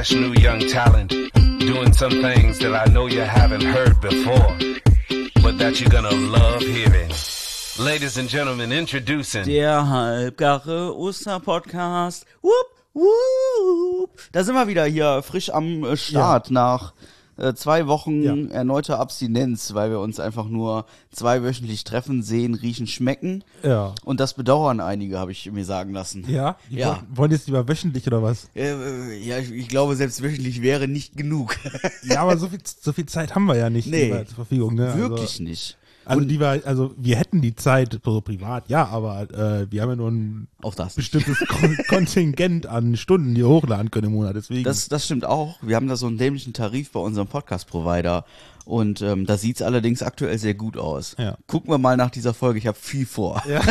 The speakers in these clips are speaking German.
fresh new young talent doing some things that I know you haven't heard before, but that you're gonna love hearing. Ladies and gentlemen, introducing der halbgare Osterpodcast. Wupp, wupp. Da sind wir wieder hier frisch am Start nach 2 Wochen erneuter Abstinenz, weil wir uns einfach nur 2-wöchentlich treffen, sehen, riechen, schmecken. Ja. Und das bedauern einige, habe ich mir sagen lassen. Ja? Die Ja. wollen jetzt lieber wöchentlich oder was? Ja, ich glaube, selbst wöchentlich wäre nicht genug. Ja, aber so viel Zeit haben wir ja nicht Nee. zur Verfügung. Ne? Wirklich nicht. Also wir hätten die Zeit so privat, ja, aber wir haben ja nur ein Auch das. bestimmtes Kontingent an Stunden, die wir hochladen können im Monat. Deswegen. Das stimmt auch. Wir haben da so einen dämlichen Tarif bei unserem Podcast-Provider. Und da sieht's allerdings aktuell sehr gut aus. Ja. Gucken wir mal nach dieser Folge. Ich habe viel vor. ja.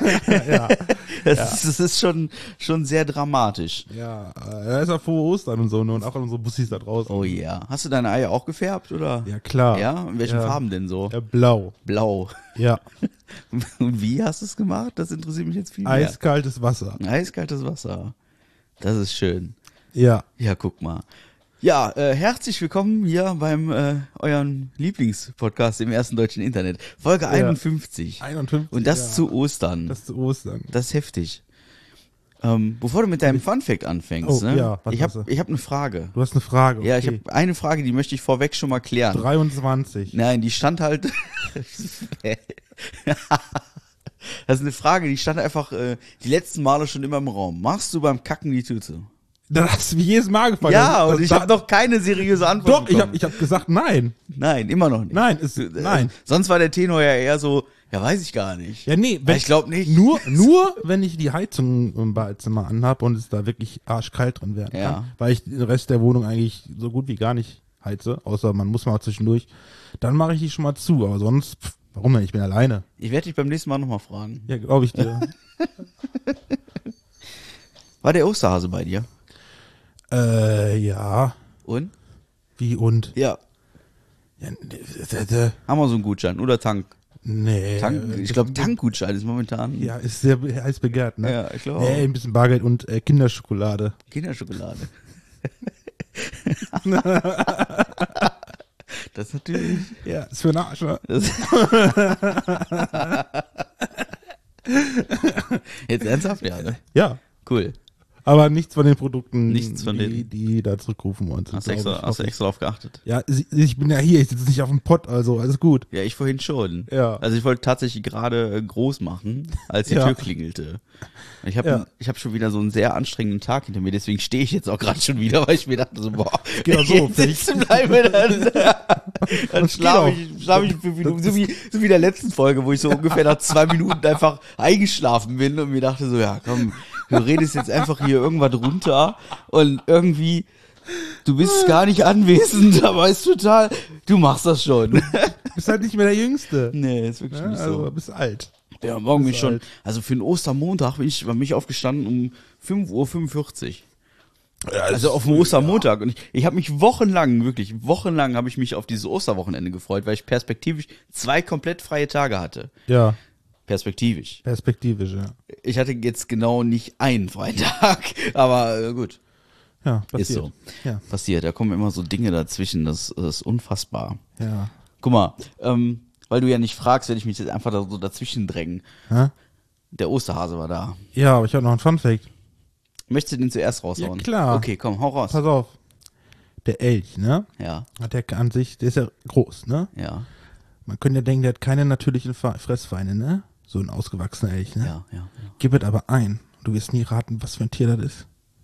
Das ist schon sehr dramatisch. Ja, da ist ja frohe Ostern und so, ne? Und auch an unsere Bussis da draußen. Oh ja. Hast du deine Eier auch gefärbt, oder? Ja, klar. Ja? In welchen Ja. Farben denn so? Ja, blau. Blau. Ja. Und wie hast du es gemacht? Das interessiert mich jetzt viel mehr. Eiskaltes Wasser. Eiskaltes Wasser. Das ist schön. Ja. Ja, guck mal. Ja, herzlich willkommen hier beim euren Lieblingspodcast im ersten deutschen Internet. Folge 51. 51. Und das ja. zu Ostern. Das zu Ostern. Das ist heftig. Bevor du mit deinem Funfact anfängst, Oh, ne? ja, was ich hast du? hab eine Frage. Du hast eine Frage. Ja, ich okay. habe eine Frage, die möchte ich vorweg schon mal klären. 23. Nein, die stand halt. Das ist eine Frage, die stand einfach die letzten Male schon immer im Raum. Machst du beim Kacken die Tüte? Das hast du wie jedes Mal gefragt. Ja, und Das- ich habe noch keine seriöse Antwort Doch, bekommen. ich hab gesagt nein. Nein, immer noch nicht. Nein, nein. Sonst war der Tenor ja eher so, ja, weiß ich gar nicht. Ja, nee, Ja, ich glaube nicht. Nur wenn ich die Heizung im Badezimmer anhab und es da wirklich arschkalt drin werden Ja. kann, weil ich den Rest der Wohnung eigentlich so gut wie gar nicht heize, außer man muss mal zwischendurch, dann mache ich die schon mal zu, aber sonst, warum denn? Ich bin alleine. Ich werde dich beim nächsten Mal nochmal fragen. Ja, glaube ich dir. War der Osterhase bei dir? Ja. Und? Wie und? Ja. Ja, Haben wir so einen Gutschein oder Tank? nee. Ich glaube, Tankgutschein ist momentan Ja, ist sehr heiß begehrt, ne? Ja, ich glaube Nee, auch. ein bisschen Bargeld und Kinderschokolade. Kinderschokolade. Das ist natürlich. Ja, ist für den Arsch, ne? Das Jetzt ernsthaft, ja, ne? Ja. Cool. Aber nichts von den Produkten, Nichts von die da zurückgerufen worden sind. Hast du extra drauf geachtet? Ja, ich bin ja hier, ich sitze nicht auf dem Pott, also alles gut. Ja, ich vorhin schon. Ja. Also ich wollte tatsächlich gerade groß machen, als die Ja. Tür klingelte. Ich habe hab schon wieder so einen sehr anstrengenden Tag hinter mir, deswegen stehe ich jetzt auch gerade schon wieder, weil ich mir dachte so, boah, geht auch so, jetzt sitzen bleiben, dann schlafe ich 5 Minuten, so wie der letzten Folge, wo ich so ungefähr nach 2 Minuten einfach eingeschlafen bin und mir dachte so, ja komm, du redest jetzt einfach hier irgendwas runter und irgendwie, du bist gar nicht anwesend, aber ist total, du machst das schon. Du bist halt nicht mehr der Jüngste. Nee, ist wirklich Ja, nicht also so. bist alt. Ja, morgen bin ich Ist schon, alt. also für den Ostermontag war mich aufgestanden um 5:45 Uhr. Ja, Also auf dem Ostermontag. Und ich habe mich wochenlang habe ich mich auf dieses Osterwochenende gefreut, weil ich perspektivisch 2 komplett freie Tage hatte. Ja, Perspektivisch. perspektivisch, ja. Ich hatte jetzt genau nicht einen freien Tag, aber gut, Ja, passiert. ist so. Ja, Passiert. Da kommen immer so Dinge dazwischen, das ist unfassbar. ja. Guck mal, weil du ja nicht fragst, werde ich mich jetzt einfach da so dazwischen drängen. Hä? Der Osterhase war da. Ja, aber ich habe noch einen Funfact. Möchtest du den zuerst raushauen? Ja, klar. Okay, komm, hau raus. Pass auf. Der Elch, ne? Ja, Hat der an sich, der ist ja groß, ne? ja, Man könnte ja denken, der hat keine natürlichen Fressfeinde, ne? So ein ausgewachsener Elch, ne? ja. Gib es aber ein. Du wirst nie raten, was für ein Tier das ist.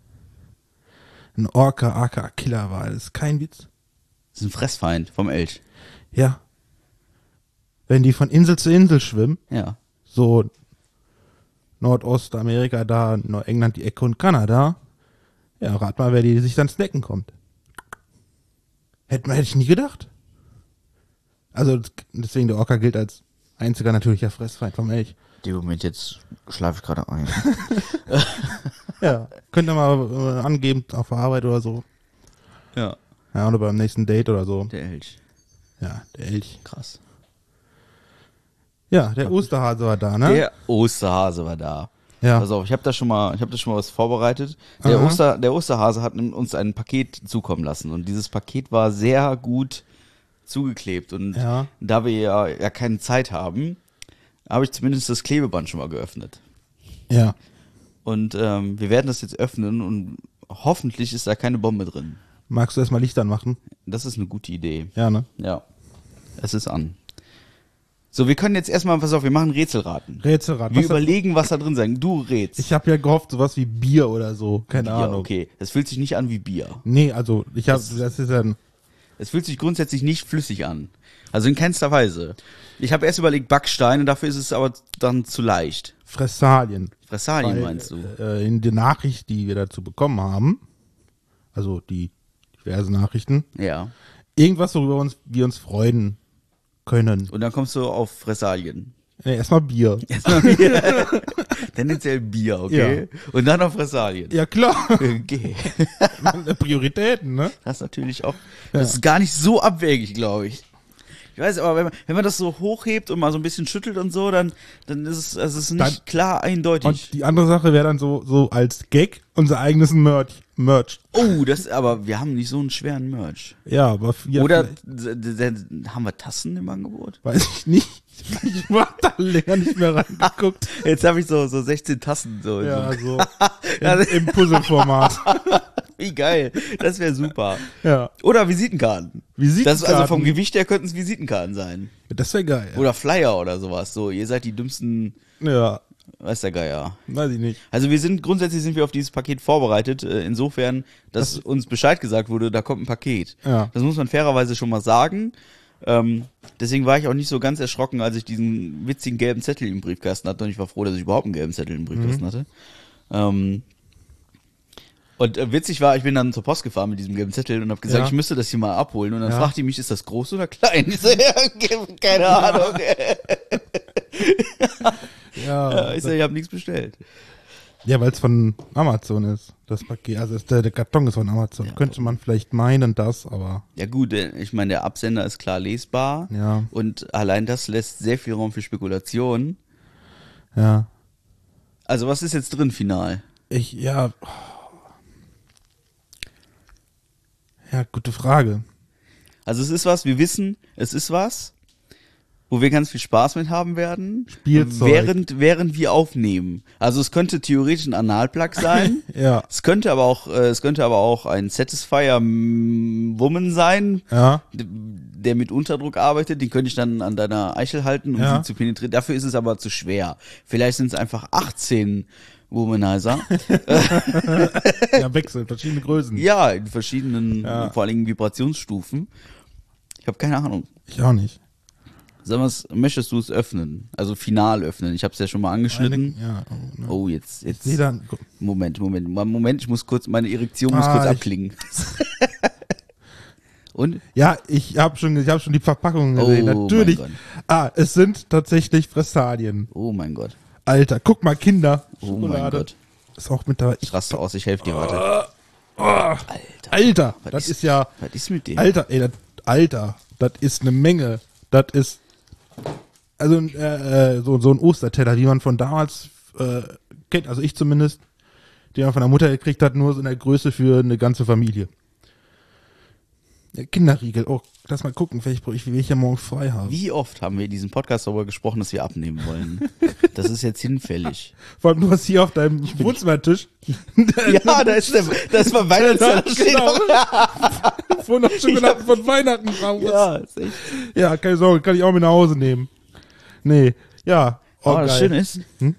Ein Orca, aka Killerwal. Das ist kein Witz. Das ist ein Fressfeind vom Elch. Ja. Wenn die von Insel zu Insel schwimmen, Ja. so Nordostamerika, da England die Ecke und Kanada, ja, rat mal, wer die sich dann snacken kommt. Hätte ich nie gedacht. Also deswegen, der Orca gilt als einziger natürlicher Fressfeind vom Elch. In dem Moment jetzt schlafe ich gerade ein. Ja, könnt ihr mal angeben auf der Arbeit oder so. Ja. Ja, oder beim nächsten Date oder so. Der Elch. Ja, der Elch. Krass. Ja, der Osterhase war da, ne? Der Osterhase war da. Ja. Pass auf, ich habe da schon mal was vorbereitet. Der Osterhase hat uns ein Paket zukommen lassen und dieses Paket war sehr gut zugeklebt und da wir ja keine Zeit haben, habe ich zumindest das Klebeband schon mal geöffnet. Ja. Und wir werden das jetzt öffnen und hoffentlich ist da keine Bombe drin. Magst du erstmal Licht anmachen? Das ist eine gute Idee. Ja, ne? Ja, es ist an. So, wir können jetzt erstmal, pass auf, wir machen Rätselraten. Rätselraten. Wir überlegen, was da drin sein. Du rätst. Ich habe ja gehofft, sowas wie Bier oder so. Keine Bier, Ahnung. okay. Das fühlt sich nicht an wie Bier. Nee, also das ist dann. Es fühlt sich grundsätzlich nicht flüssig an. Also in keinster Weise. Ich habe erst überlegt Backstein und dafür ist es aber dann zu leicht. Fressalien. Fressalien meinst du? In der Nachricht, die wir dazu bekommen haben, also die diverse Nachrichten, Ja. irgendwas, worüber wir uns freuen können. Und dann kommst du auf Fressalien. Nee, erstmal Bier. Erstmal Bier. Tendenziell Bier, okay? Ja. Und dann auf Fressalien. Ja, klar. Okay. Prioritäten, ne? Das ist natürlich auch, das ist gar nicht so abwegig, glaube ich. Ich weiß, aber wenn man das so hochhebt und mal so ein bisschen schüttelt und so, dann ist es nicht Dann- klar eindeutig. Und die andere Sache wäre dann so als Gag unser eigenes Merch. Oh, aber wir haben nicht so einen schweren Merch. Ja, aber Oder haben wir Tassen im Angebot? weiß ich nicht. Ich war da länger nicht mehr reingeguckt. Jetzt habe ich so 16 Tassen. So. Ja, so im Puzzleformat. Wie geil. Das wäre super. Ja. Oder Visitenkarten. Visitenkarten. Also vom Gewicht her könnten es Visitenkarten sein. Das wäre geil. Oder Flyer oder sowas. So, ihr seid die dümmsten, Ja, weiß der Geier. weiß ich nicht. Also grundsätzlich sind wir auf dieses Paket vorbereitet, insofern, dass uns Bescheid gesagt wurde, da kommt ein Paket. Ja. Das muss man fairerweise schon mal sagen. Deswegen war ich auch nicht so ganz erschrocken, als ich diesen witzigen gelben Zettel im Briefkasten hatte und ich war froh, dass ich überhaupt einen gelben Zettel im Briefkasten hatte. Und witzig war, ich bin dann zur Post gefahren mit diesem gelben Zettel und habe gesagt, Ja. ich müsste das hier mal abholen. Und dann Ja. fragte die mich, ist das groß oder klein? Ich so, ja, keine Ahnung. Ja, Ich so, ich habe nichts bestellt. ja, weil es von Amazon ist, das Paket. Also der Karton ist von Amazon. Könnte man vielleicht meinen, das, aber Ja gut, ich meine, der Absender ist klar lesbar. ja, Und allein das lässt sehr viel Raum für Spekulation. ja. Also was ist jetzt drin final? Ja, gute Frage. Also es ist was, wir wissen, es ist was, wo wir ganz viel Spaß mit haben werden. Spielzeug. Während wir aufnehmen. Also es könnte theoretisch ein Analplug sein. Ja, Es könnte aber auch ein Satisfier Woman sein, ja, der mit Unterdruck arbeitet. Den könnte ich dann an deiner Eichel halten, um Ja. sie zu penetrieren. Dafür ist es aber zu schwer. Vielleicht sind es einfach 18 Womanizer. ja, wechselt, verschiedene Größen. Ja, in verschiedenen, Ja. vor allem Vibrationsstufen. Ich habe keine Ahnung. Ich auch nicht. Sag mal, möchtest du es öffnen? Also final öffnen. Ich habe es ja schon mal angeschnitten. Ja, Oh, jetzt. ich sehe dann, Moment, ich muss kurz, meine Erektion muss kurz ich- abklingen. Und? ja, ich habe schon die Verpackung gesehen, Oh, natürlich. mein Es sind tatsächlich Fressalien. Oh mein Gott. Alter, guck mal, Kinder. Oh mein Gott. Ist auch mit dabei. Ich raste aus, ich helfe dir, warte. Alter. Alter, Was das ist- ist ja, Was ist mit dem? Alter, das ist eine Menge. Das ist, also so ein Osterteller, wie man von damals kennt, also ich zumindest, den man von der Mutter gekriegt hat, nur so in der Größe für eine ganze Familie. Kinderriegel, oh, lass mal gucken, wie ich ja morgen frei habe. Wie oft haben wir in diesem Podcast darüber gesprochen, dass wir abnehmen wollen? Das ist jetzt hinfällig. Vor allem, du hast hier auf deinem Wohnzimmertisch. Ja, da ist mein Weihnachtsteller steht genau. noch. Wo noch Schokolade von Weihnachten drauf ist. Ja, ist echt. Ja, keine Sorge, kann ich auch mit nach Hause nehmen. Nee, ja. Oh, das geil. Schöne ist, Hm?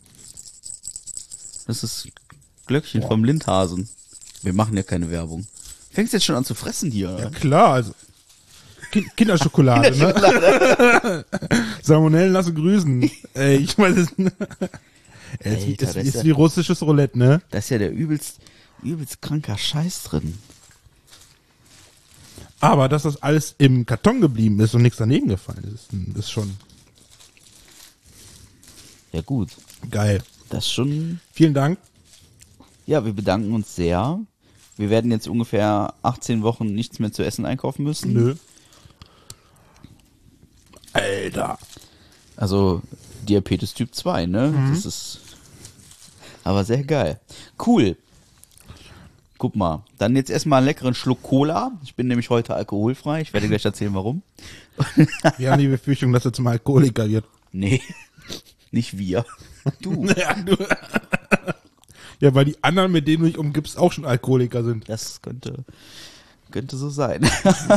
das ist Glöckchen vom Lindhasen. Wir machen ja keine Werbung. Fängst jetzt schon an zu fressen hier, oder? Ja, klar, also. Kinderschokolade, ne? Salmonellen lassen grüßen. Ey, ich meine, das Alter, das ist ist wie russisches Roulette, ne? Da ist ja der übelst kranker Scheiß drin. Aber dass das alles im Karton geblieben ist und nichts daneben gefallen ist schon Ja gut, geil. das schon. Vielen Dank. Ja, wir bedanken uns sehr. Wir werden jetzt ungefähr 18 Wochen nichts mehr zu essen einkaufen müssen. Nö. Alter. Also Diabetes Typ 2, ne? Das ist Aber sehr geil. Cool. Guck mal, dann jetzt erstmal einen leckeren Schluck Cola. Ich bin nämlich heute alkoholfrei. Ich werde gleich erzählen, warum. Wir haben die Befürchtung, dass er zum Alkoholiker wird. Nee, nicht wir. Du. Ja, weil die anderen, mit denen du dich umgibst, auch schon Alkoholiker sind. Das könnte so sein.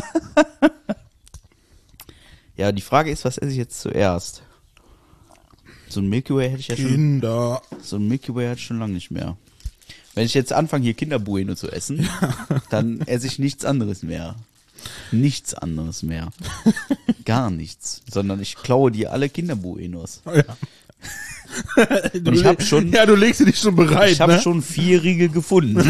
Ja, die Frage ist, was esse ich jetzt zuerst? So ein Milky Way hätte ich ja schon. Kinder. So ein Milky Way hatte ich schon lange nicht mehr. Wenn ich jetzt anfange, hier Kinderbueno zu essen, dann esse ich nichts anderes mehr. Nichts anderes mehr. Gar nichts. Sondern ich klaue dir alle Kinderbuenos. Oh ja. Und ich habe schon. Ja, du legst dich schon bereit. Ich habe ne? schon 4 Riegel gefunden.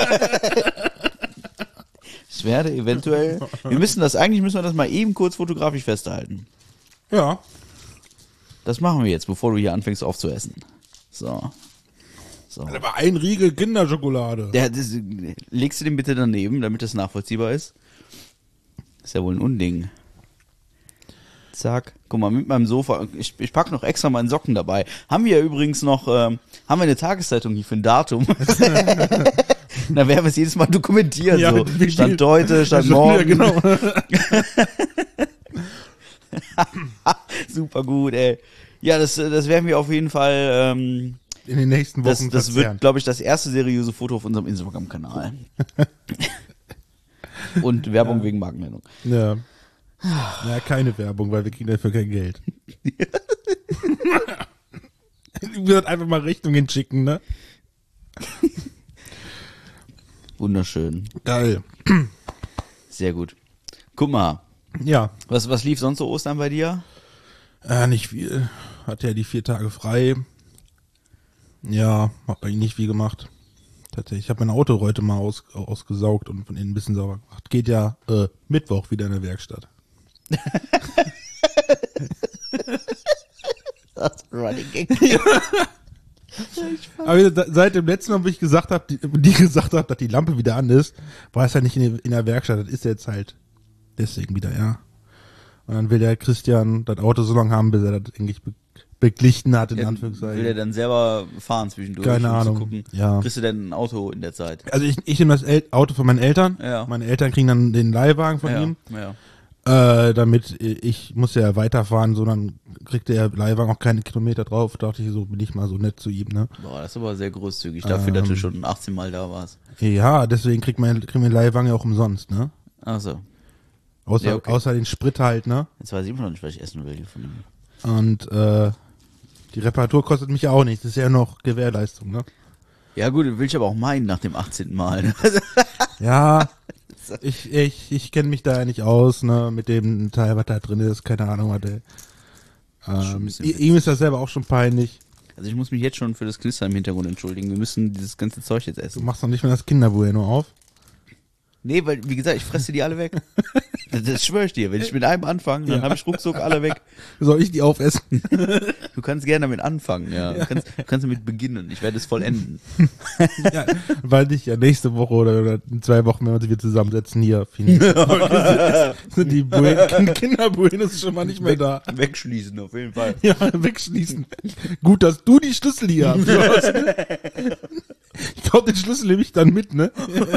Ich werde eventuell. Eigentlich müssen wir das mal eben kurz fotografisch festhalten. Ja. Das machen wir jetzt, bevor du hier anfängst aufzuessen. So. Aber ein Riegel Kinderschokolade. Legst du den bitte daneben, damit das nachvollziehbar ist? Ist ja wohl ein Unding. Zack. Guck mal, mit meinem Sofa. Ich pack noch extra meinen Socken dabei. Haben wir ja übrigens noch, haben wir eine Tageszeitung hier für ein Datum. Da werden wir es jedes Mal dokumentieren. Ja, so. Stand heute, stand morgen. Ja, genau. Super gut, ey. Ja, das werden wir auf jeden Fall, In den nächsten Wochen das wird, glaube ich, das erste seriöse Foto auf unserem Instagram-Kanal. Und Werbung wegen Markennennung. Ja. Ja, keine Werbung, weil wir kriegen dafür kein Geld. Ich würde einfach mal Richtungen schicken, ne? Wunderschön. Geil. Sehr gut. Guck mal, Ja. was lief sonst so Ostern bei dir? Nicht viel. Hatte ja die 4 Tage frei. Ja, hab eigentlich nicht viel gemacht. Tatsächlich. Ich habe mein Auto heute mal ausgesaugt und von innen ein bisschen sauber gemacht. Geht ja Mittwoch wieder in der Werkstatt. Das ist Running Gag. Aber seit dem letzten Mal, wo ich gesagt habe, die gesagt hat, dass die Lampe wieder an ist, war es ja nicht in der Werkstatt. Das ist jetzt halt deswegen wieder, ja. Und dann will der Christian das Auto so lange haben, bis er das eigentlich beglichen hat, in Anführungszeichen. Will er dann selber fahren zwischendurch? Keine um Ahnung. Zu gucken, Ja. Kriegst du denn ein Auto in der Zeit? Also ich nehme das Auto von meinen Eltern. Ja. Meine Eltern kriegen dann den Leihwagen von ihm. Ja. Damit ich muss ja weiterfahren, so dann kriegt der Leihwagen auch keine Kilometer drauf. Dachte ich, so bin ich mal so nett zu ihm, ne? Boah, das ist aber sehr großzügig, dafür, dass du schon 18 Mal da warst. Ja, deswegen kriegen wir den Leihwagen ja auch umsonst, ne? Achso. Außer, Ja, okay. außer den Sprit halt, ne? Jetzt weiß ich immer noch nicht, was ich essen will hier von ihm. Und die Reparatur kostet mich ja auch nicht. Das ist ja noch Gewährleistung, ne? Ja gut, will ich aber auch meinen nach dem 18. Mal. Ne? Ja, ich kenne mich da ja nicht aus, ne? Mit dem Teil, was da drin ist. Keine Ahnung, was der. Schon ein bisschen Ihm ist das selber auch schon peinlich. Also ich muss mich jetzt schon für das Knistern im Hintergrund entschuldigen. Wir müssen dieses ganze Zeug jetzt Du essen. machst noch nicht mal das Kinderbueno auf. Nee, weil, wie gesagt, ich fresse die alle weg. Das schwöre ich dir. Wenn ich mit einem anfange, dann habe ich ruckzuck alle weg. Soll ich die aufessen? Du kannst gerne damit anfangen, ja. Du kannst damit beginnen. Ich werde es vollenden. Ja, weil ich ja nächste Woche oder in 2 Wochen, wenn wir uns wieder zusammensetzen, hier sind die Kinderbuenos schon mal nicht mehr da. Wegschließen, auf jeden Fall. Ja, wegschließen. Gut, dass du die Schlüssel hier hast. Ich glaube, den Schlüssel nehme ich dann mit, ne?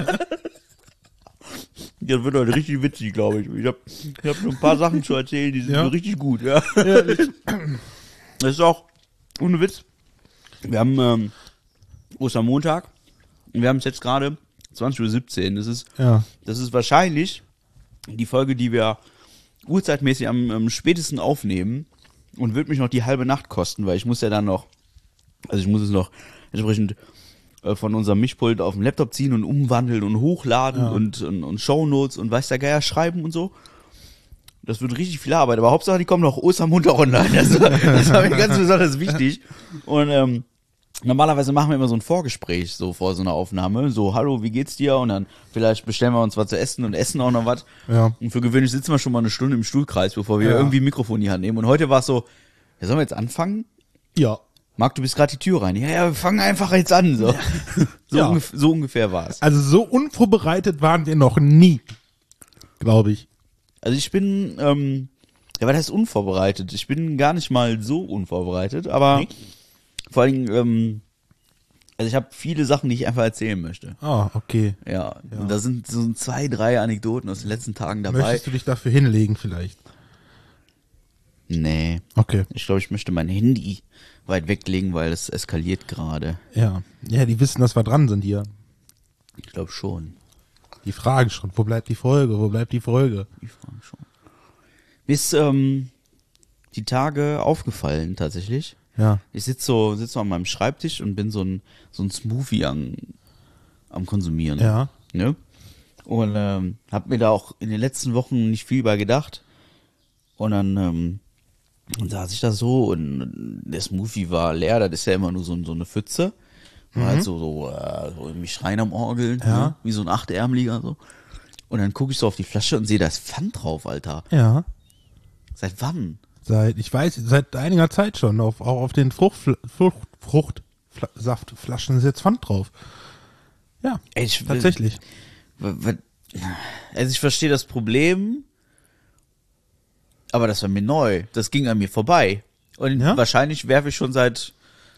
Das wird heute richtig witzig, glaube ich. Ich hab schon ein paar Sachen zu erzählen, die sind Ja. so richtig gut, ja. Das ist auch, ohne Witz, wir haben Ostermontag und wir haben es jetzt gerade 20:17 Uhr. Das ist wahrscheinlich die Folge, die wir uhrzeitmäßig am spätesten aufnehmen und wird mich noch die halbe Nacht kosten, weil ich muss ja dann noch, also ich muss es noch entsprechend von unserem Mischpult auf dem Laptop ziehen und umwandeln und hochladen und Shownotes und weiß der Geier schreiben und so. Das wird richtig viel Arbeit, aber Hauptsache, die kommen noch Ostermontag online. Das war mir ganz besonders wichtig. Und normalerweise machen wir immer so ein Vorgespräch so vor so einer Aufnahme. So, hallo, wie geht's dir? Und dann vielleicht bestellen wir uns was zu essen und essen auch noch was. Ja. Und für gewöhnlich sitzen wir schon mal eine Stunde im Stuhlkreis, bevor wir irgendwie ein Mikrofon in die Hand nehmen. Und heute war es so, ja, sollen wir jetzt anfangen? Ja. Marc, du bist gerade die Tür rein. Ja, wir fangen einfach jetzt an. So, Ja. so ungefähr war es. Also so unvorbereitet waren wir noch nie, glaube ich. Also ich bin, ja, was heißt unvorbereitet? Ich bin gar nicht mal so unvorbereitet, aber vor allem, Also ich habe viele Sachen, die ich einfach erzählen möchte. Ah, okay. Ja. Und da sind so 2, 3 Anekdoten aus den letzten Tagen dabei. Möchtest du dich dafür hinlegen vielleicht? Nee. Okay. Ich glaube, ich möchte mein Handy weit weglegen, weil es eskaliert gerade. Ja. Ja, die wissen, dass wir dran sind hier. Ich glaube schon. Die fragen schon, wo bleibt die Folge? Wo bleibt die Folge? Ich frage schon. Mir ist die Tage aufgefallen tatsächlich. Ja. Ich sitz so an meinem Schreibtisch und bin so ein Smoothie am Konsumieren. Ja. Ne? Und hab mir da auch in den letzten Wochen nicht viel bei gedacht. Und dann saß ich da so und der Smoothie war leer. Das ist ja immer nur so eine Pfütze. War halt so irgendwie Schreien am Orgeln, Ja. ne? Wie so ein Achtärmeliger so. Und dann gucke ich so auf die Flasche und sehe, da ist Pfand drauf, Alter. Ja. Seit wann? Seit einiger Zeit schon. Auch auf den Fruchtsaftflaschen ist jetzt Pfand drauf. Ja, Ey, tatsächlich. Also ich verstehe das Problem, aber das war mir neu. Das ging an mir vorbei. Und Ja? wahrscheinlich werfe ich schon seit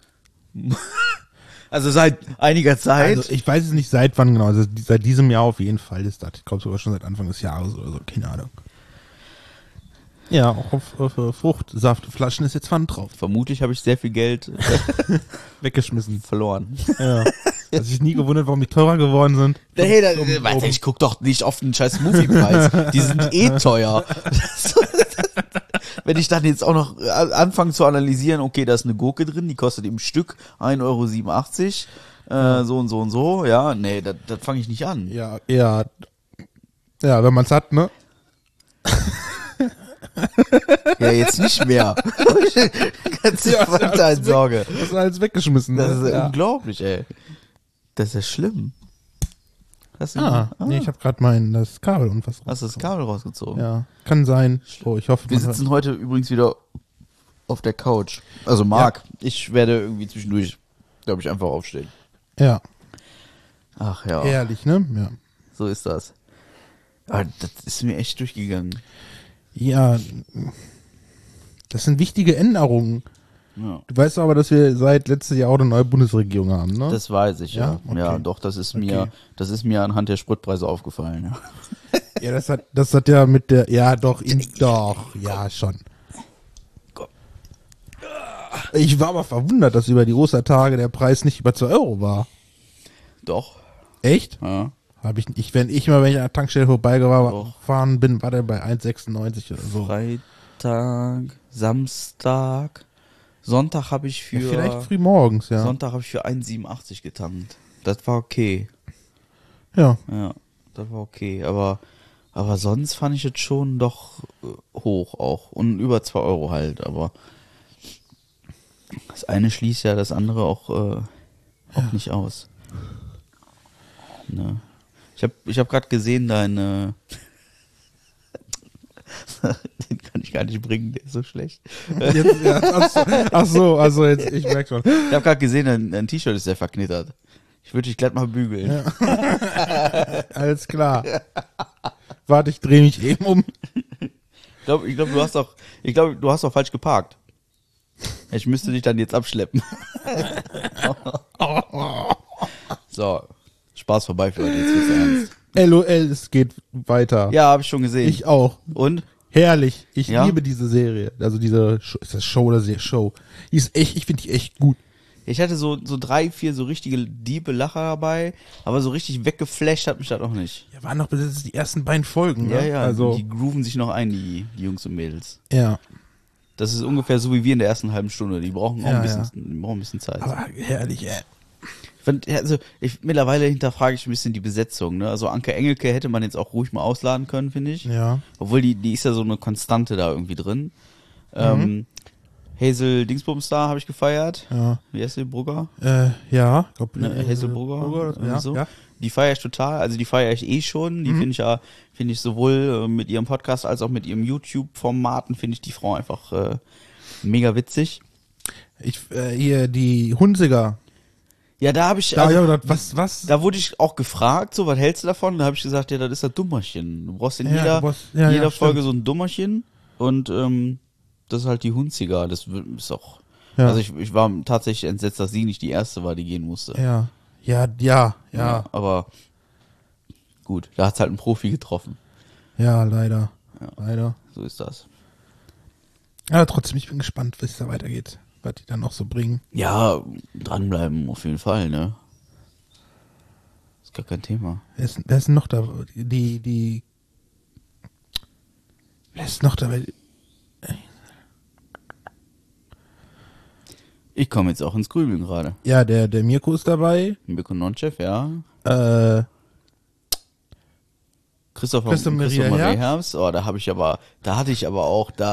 einiger Zeit. Also ich weiß es nicht seit wann genau. Also seit diesem Jahr auf jeden Fall ist das. Ich glaube sogar schon seit Anfang des Jahres oder so. Keine Ahnung. Ja, auch auf Fruchtsaftflaschen ist jetzt Pfand drauf. Vermutlich habe ich sehr viel Geld Weggeschmissen. verloren. Ja. Hat sich nie gewundert, warum die teurer geworden sind. Hey, ich guck doch nicht auf den scheiß Movie-Preis. Die sind eh teuer. Wenn ich dann jetzt auch noch anfange zu analysieren, okay, da ist eine Gurke drin, die kostet im Stück 1,87 €, so und so und so, ja, nee, das fange ich nicht an. Ja, wenn man es hat, ne? Ja, jetzt nicht mehr. Ganz weiter in Sorge. Das ist alles weggeschmissen. Das ist ja. unglaublich, ey. Das ist ja schlimm. Hast du Nee, ich habe gerade das Kabel und was. hast du das Kabel rausgezogen? Ja, kann sein. Oh, ich hoffe, Wir sitzen heute übrigens wieder auf der Couch. Also Marc, ich werde irgendwie zwischendurch, glaube ich, einfach aufstehen. Ja, Ach ja, ehrlich, ne? Ja. so ist das. Aber das ist mir echt durchgegangen. Ja, das sind wichtige Änderungen. Ja. Du weißt aber, dass wir seit letztes Jahr auch eine neue Bundesregierung haben, ne? Das weiß ich, ja. Ja? Okay. Ja, doch, das ist mir anhand der Spritpreise aufgefallen. Ja. Ja, das hat ja mit der, ja doch, ja schon. Ich war aber verwundert, dass über die Ostertage der Preis nicht über 2 € war. Doch. Echt? Ja. Wenn ich an der Tankstelle vorbeigefahren bin, war der bei 1,96 oder so. Freitag, Samstag, Sonntag habe ich für Ja, vielleicht früh morgens, ja. Sonntag habe ich für 1,87 getankt. Das war okay. Ja. Ja, das war okay. Aber sonst fand ich es schon doch hoch auch. Und über 2 € halt. Aber das eine schließt ja das andere auch nicht aus. Ne. Ich hab gerade gesehen, den kann ich gar nicht bringen, der ist so schlecht. Jetzt, ja, also jetzt, ich merke schon. Ich habe gerade gesehen, dein T-Shirt ist sehr verknittert. Ich würde dich glatt mal bügeln. Ja. Alles klar. Warte, ich drehe mich eben um. Ich glaube, du hast auch falsch geparkt. Ich müsste dich dann jetzt abschleppen. So, Spaß vorbei für heute, jetzt wird's ernst. LOL, es geht weiter. Ja, habe ich schon gesehen. Ich auch. Und? Herrlich. Ich Ja? liebe diese Serie. Also diese, ist das Show oder Show? Die ist echt, ich finde die echt gut. Ich hatte so 3, 4 so richtige diebe Lacher dabei, aber so richtig weggeflasht hat mich das auch nicht. Ja, waren noch bis jetzt die ersten beiden Folgen, ne? Ja, Also, die grooven sich noch ein, die Jungs und Mädels. ja. Das ist ungefähr so wie wir in der ersten halben Stunde. Die brauchen auch Ja, ein bisschen Zeit. Aber herrlich, ey. Mittlerweile hinterfrage ich ein bisschen die Besetzung. Ne? Also Anke Engelke hätte man jetzt auch ruhig mal ausladen können, finde ich. Ja. Obwohl die ist ja so eine Konstante da irgendwie drin. Hazel Dingsbums da habe ich gefeiert. Ja. Wie heißt die? Brugger? Ja. Glaub, Hazel Brugger. ja, So. ja. Die feiere ich total. Also die feiere ich eh schon. Die finde ich sowohl mit ihrem Podcast als auch mit ihrem YouTube-Formaten finde ich die Frau einfach mega witzig. Hier, die Hunziger. Ja, da habe ich, Da hab ich auch gedacht, was? da wurde ich auch gefragt, so, was hältst du davon? Da habe ich gesagt, ja, das ist das Dummerchen. Du brauchst in Ja, jeder ja, Folge stimmt. so ein Dummerchen und das ist halt die Hunziger. Das ist auch Ja. Also ich war tatsächlich entsetzt, dass sie nicht die erste war, die gehen musste. Ja. Aber gut, da hat's halt einen Profi getroffen. Ja, leider. Leider. So ist das. Aber trotzdem, ich bin gespannt, wie es da weitergeht. Was die dann noch so bringen. Ja, dranbleiben auf jeden Fall, ne? Ist gar kein Thema. Wer ist denn noch da? Wer ist noch da? Ich komme jetzt auch ins Grübeln gerade. Ja, der Mirko ist dabei. Mirko Nonchef, ja. Christoph Maria Maria Herbst. Herbst. Oh, da hatte ich aber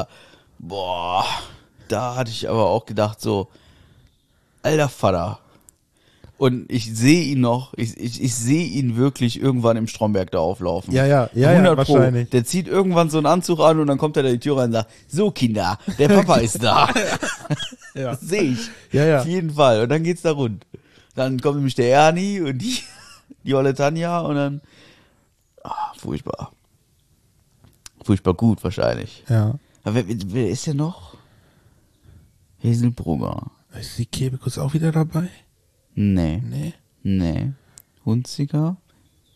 auch gedacht so, alter Vater. Und ich sehe ihn noch, ich sehe ihn wirklich irgendwann im Stromberg da auflaufen. Ja, 100 wahrscheinlich. Pro. Der zieht irgendwann so einen Anzug an und dann kommt er da die Tür rein und sagt, so Kinder, der Papa ist da. Ja. Das sehe ich. Ja. Auf jeden Fall. Und dann geht's da rund. Dann kommt nämlich der Ernie und die olle Tanja und dann, furchtbar. Furchtbar gut wahrscheinlich. Ja. Aber wer ist denn noch? Hazelbrugger. Ist die Kebekus auch wieder dabei? Nee. Hunziker.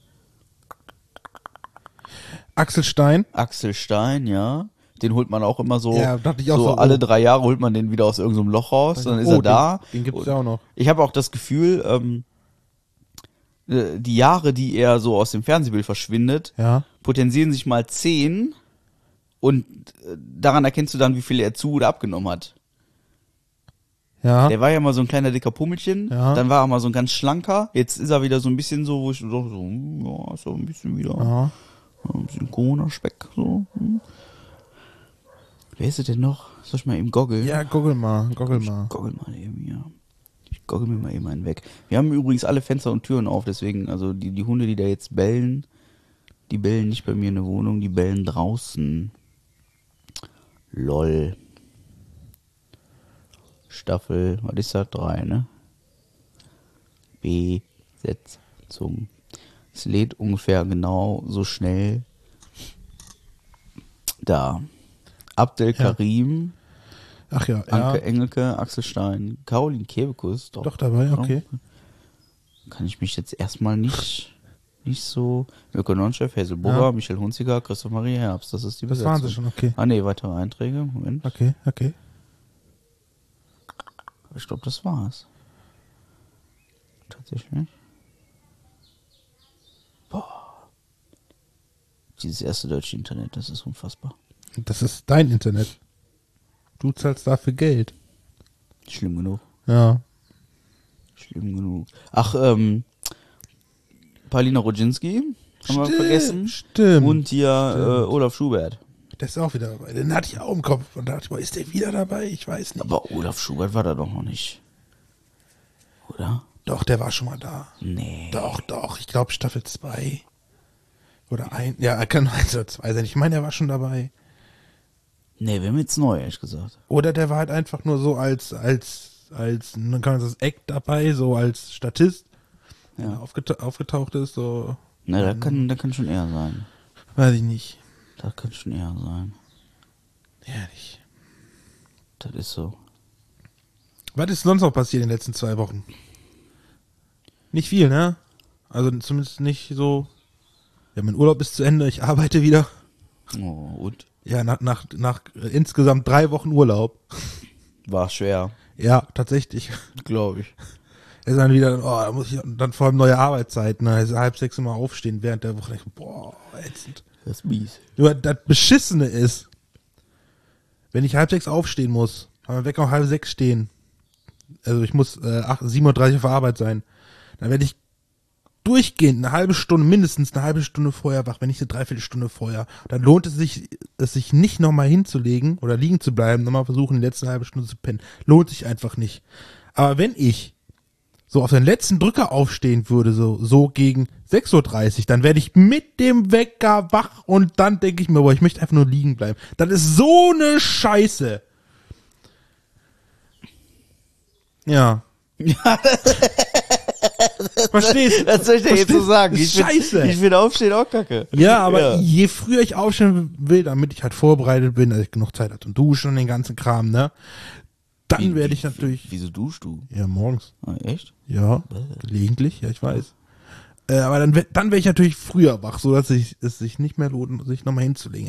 Axel Stein. Axel Stein, ja. Den holt man auch immer so, Ja, dachte ich auch so so, alle oh. 3 Jahre holt man den wieder aus irgendeinem Loch raus, dann ist er da. Den gibt's ja auch noch. Ich habe auch das Gefühl, die Jahre, die er so aus dem Fernsehbild verschwindet, Ja. potenzieren sich mal 10 und daran erkennst du dann, wie viel er zu oder abgenommen hat. Ja. Der war ja mal so ein kleiner dicker Pummelchen, Ja. dann war er mal so ein ganz schlanker, jetzt ist er wieder so ein bisschen so, wo ich so, ja, ist so ein bisschen wieder, Ja. ein bisschen Corona-Speck, so. Wer ist es denn noch? Soll ich mal eben goggeln? Ja, goggle mal. Goggle mal eben, ja. Ich goggle mir mal eben einen weg. Wir haben übrigens alle Fenster und Türen auf, deswegen, also die Hunde, die da jetzt bellen, die bellen nicht bei mir in der Wohnung, die bellen draußen. Lol. Staffel, was ist das? 3, ne? Besetzung. Es lädt ungefähr genau so schnell. Da. Abdel Karim, Ach ja, Anke Engelke, Axel Stein, Caroline Kebekus. Doch dabei, okay. Kann ich mich jetzt erstmal nicht so. Mirko Nonchef, Hazelbrugger, Ja. Michel Hunziker, Christoph Maria Herbst. Das ist die Das Besetzung. waren sie schon, okay. Ah nee, weitere Einträge. Moment. Okay. Ich glaube, das war's. Tatsächlich. Boah. Dieses erste deutsche Internet, das ist unfassbar. Das ist dein Internet. Du zahlst dafür Geld. Schlimm genug. Ja. Schlimm genug. Ach, Paulina Rodzinski haben wir vergessen. Stimmt. Und hier Olaf Schubert. Der ist auch wieder dabei. Den hatte ich auch im Kopf. Und da dachte ich mal, ist der wieder dabei? Ich weiß nicht. Aber Olaf Schubert war da doch noch nicht. Oder? Doch, der war schon mal da. Nee. Doch. Ich glaube Staffel 2. Oder 1. Ja, er kann 1 oder 2 sein. Ich meine, der war schon dabei. Nee, wir haben jetzt neu, ehrlich gesagt. Oder der war halt einfach nur so als dann kann man das Act dabei, so als Statist. Ja. Wenn er aufgetaucht ist, so. Ne, da kann schon eher sein. Weiß ich nicht. Das kann schon eher sein. Ehrlich. Das ist so. Was ist sonst noch passiert in den letzten 2 Wochen? Nicht viel, ne? Also zumindest nicht so. Ja, mein Urlaub ist zu Ende, ich arbeite wieder. Oh, und? Ja, nach insgesamt 3 Wochen Urlaub. War schwer, Ja, tatsächlich. glaube ich. Er ist dann wieder, da muss ich dann vor allem neue Arbeitszeiten, ne? Also 5:30 immer aufstehen während der Woche. Boah, ätzend. Das ist mies. Nur das Beschissene ist, wenn ich 5:30 aufstehen muss, kann mein Wecker um 5:30 stehen. Also ich muss 7:30 Uhr auf der Arbeit sein. Dann werde ich durchgehend mindestens eine halbe Stunde vorher wach, wenn nicht eine Dreiviertelstunde vorher. Dann lohnt es sich nicht nochmal hinzulegen oder liegen zu bleiben, nochmal versuchen, die letzte halbe Stunde zu pennen. Lohnt sich einfach nicht. Aber wenn ich so auf den letzten Drücker aufstehen würde, so gegen 6:30 Uhr, dann werde ich mit dem Wecker wach und dann denke ich mir, boah, ich möchte einfach nur liegen bleiben. Das ist so eine Scheiße. Ja. Verstehst du? Was soll ich denn jetzt so sagen? Das ist scheiße. Ich finde Aufstehen auch kacke. Ja, aber je früher ich aufstehen will, damit ich halt vorbereitet bin, dass ich genug Zeit hatte und duschen und den ganzen Kram, ne? dann werde ich natürlich... Wieso duschst du? Ja, morgens. Ah, echt? Ja, gelegentlich, ja, ich weiß. Aber dann werde ich natürlich früher wach, so dass es sich nicht mehr lohnt, sich nochmal hinzulegen.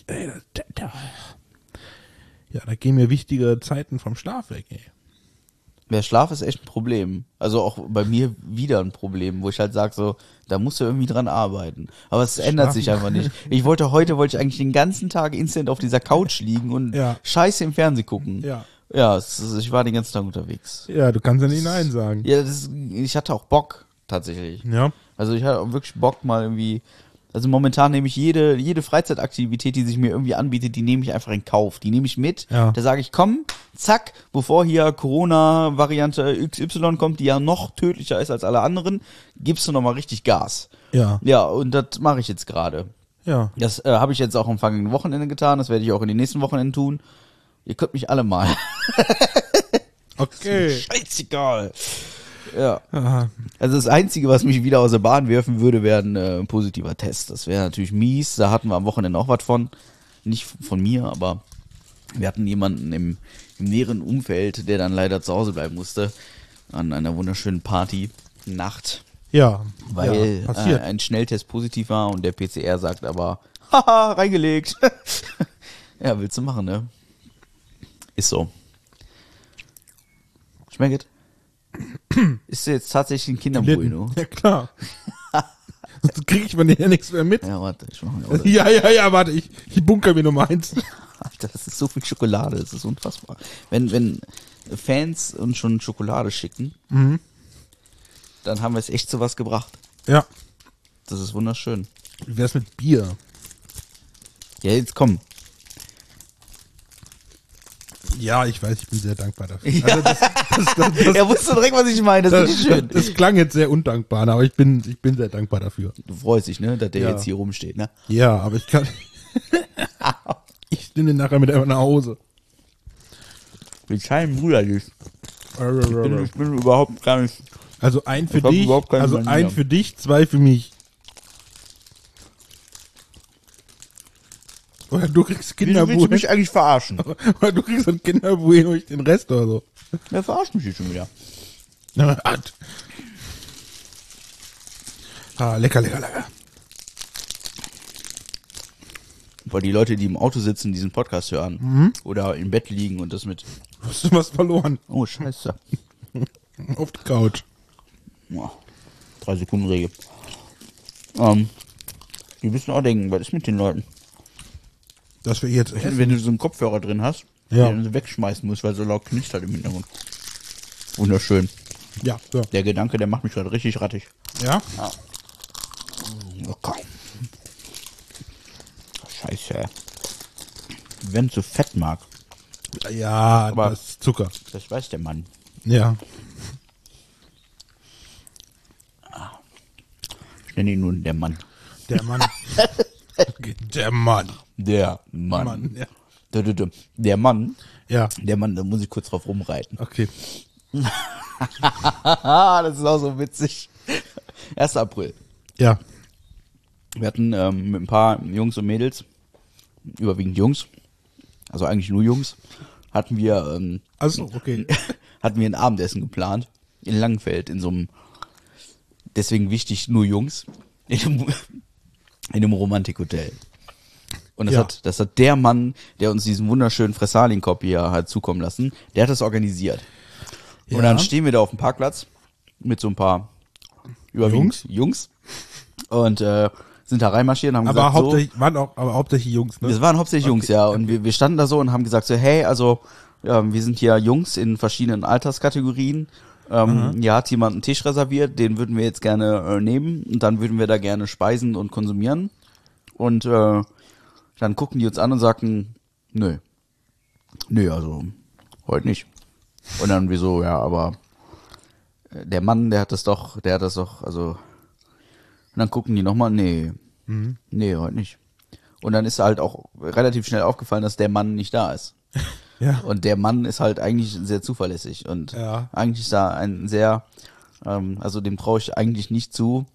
Ja, da gehen mir wichtige Zeiten vom Schlaf weg, ey. Der Schlaf ist echt ein Problem. Also auch bei mir wieder ein Problem, wo ich halt sage, so, da musst du irgendwie dran arbeiten. Aber es ändert sich einfach nicht. Heute wollte ich eigentlich den ganzen Tag instant auf dieser Couch liegen und Scheiße im Fernsehen gucken. Ja. Ja, ich war den ganzen Tag unterwegs. Ja, du kannst ja nicht Nein sagen. Ja, ich hatte auch Bock, tatsächlich. Ja. Also ich hatte auch wirklich Bock mal irgendwie, also momentan nehme ich jede Freizeitaktivität, die sich mir irgendwie anbietet, die nehme ich einfach in Kauf. Die nehme ich mit. Ja. Da sage ich, komm, zack, bevor hier Corona-Variante XY kommt, die ja noch tödlicher ist als alle anderen, gibst du nochmal richtig Gas. Ja. Ja, und das mache ich jetzt gerade. Ja. Das habe ich jetzt auch am vergangenen Wochenende getan, das werde ich auch in den nächsten Wochenenden tun. Ihr könnt mich alle mal. Okay. Scheißegal. Ja. Aha. Also das Einzige, was mich wieder aus der Bahn werfen würde, wäre ein positiver Test. Das wäre natürlich mies. Da hatten wir am Wochenende auch was von. Nicht von mir, aber wir hatten jemanden im näheren Umfeld, der dann leider zu Hause bleiben musste. An einer wunderschönen Party. Nacht. Ja. Weil ja, passiert. ein Schnelltest positiv war und der PCR sagt aber, haha, reingelegt. Ja, willst du machen, ne? Ist so. Schmeckt? Ist jetzt tatsächlich ein Kinderbueno? Ja, klar. Sonst kriege ich von dir ja nichts mehr mit. Ja, warte, ich mach mir auch. Ja, warte, ich bunker mir Nummer 1. Alter, das ist so viel Schokolade, das ist unfassbar. Wenn Fans uns schon Schokolade schicken, dann haben wir es echt zu was gebracht. Ja. Das ist wunderschön. Wie wär's mit Bier? Ja, jetzt komm. Ja, ich weiß, ich bin sehr dankbar dafür. Ja. Also Er wusste direkt, was ich meine, das ist schön. Das klang jetzt sehr undankbar, aber ich bin sehr dankbar dafür. Du freust dich, ne, dass der Ja. jetzt hier rumsteht, ne? Ja, aber ich kann. Ich nehme den nachher mit einfach nach Hause. Mit keinem brüderlich. Ich bin überhaupt gar nicht. Also ein für Ich hab dich, überhaupt keine also Manier. ein für dich, 2 für mich. Oder du kriegst Wieso willst du Kinderbueno. mich eigentlich verarschen? Oder du kriegst ein Kinderbueno durch den Rest oder so. Wer verarscht mich jetzt schon wieder? Lecker. Weil die Leute, die im Auto sitzen, diesen Podcast hören oder im Bett liegen und das mit, Hast du was verloren? oh scheiße, Auf die Couch. ja, 3 Sekunden Regel. Die müssen auch denken, was ist mit den Leuten? Dass wir jetzt essen. Wenn du so einen Kopfhörer drin hast, Ja. den du wegschmeißen musst, weil so laut knistert im Hintergrund. Wunderschön. Ja, so. Der Gedanke, der macht mich gerade richtig rattig. Ja? Locker. Scheiße. Wenn zu fett mag, Ja, Aber- das ist Zucker. das weiß der Mann. Ja. Ich nenne ihn nun der Mann. Der Mann. Der Mann. Der Mann. Mann, ja. Der Mann, Ja, da muss ich kurz drauf rumreiten. okay. Das ist auch so witzig. 1. April. Ja. Wir hatten mit ein paar Jungs und Mädels, überwiegend Jungs, also eigentlich nur Jungs, hatten wir Also, okay. ein Abendessen geplant in Langenfeld in so einem, deswegen wichtig, nur Jungs, in einem Romantikhotel. Und Ja. das hat der Mann, der uns diesen wunderschönen Fressalien-Korb hier hat zukommen lassen, der hat das organisiert. Ja. Und dann stehen wir da auf dem Parkplatz mit so ein paar überwiegend Jungs und sind da reinmarschiert und haben Aber gesagt, so, hauptsächlich Jungs, ne? das waren hauptsächlich Jungs, ja. Und wir standen da so und haben gesagt so, hey, also wir sind hier Jungs in verschiedenen Alterskategorien. Ja, hat jemand einen Tisch reserviert, den würden wir jetzt gerne nehmen und dann würden wir da gerne speisen und konsumieren. Und dann gucken die uns an und sagen, nö, also heute nicht. Und dann wir so, ja, aber der Mann, der hat das doch, also und dann gucken die nochmal, nee, heute nicht. Und dann ist halt auch relativ schnell aufgefallen, dass der Mann nicht da ist. Ja. Und der Mann ist halt eigentlich sehr zuverlässig und Ja. eigentlich ist da ein sehr, also dem traue ich eigentlich nicht zu,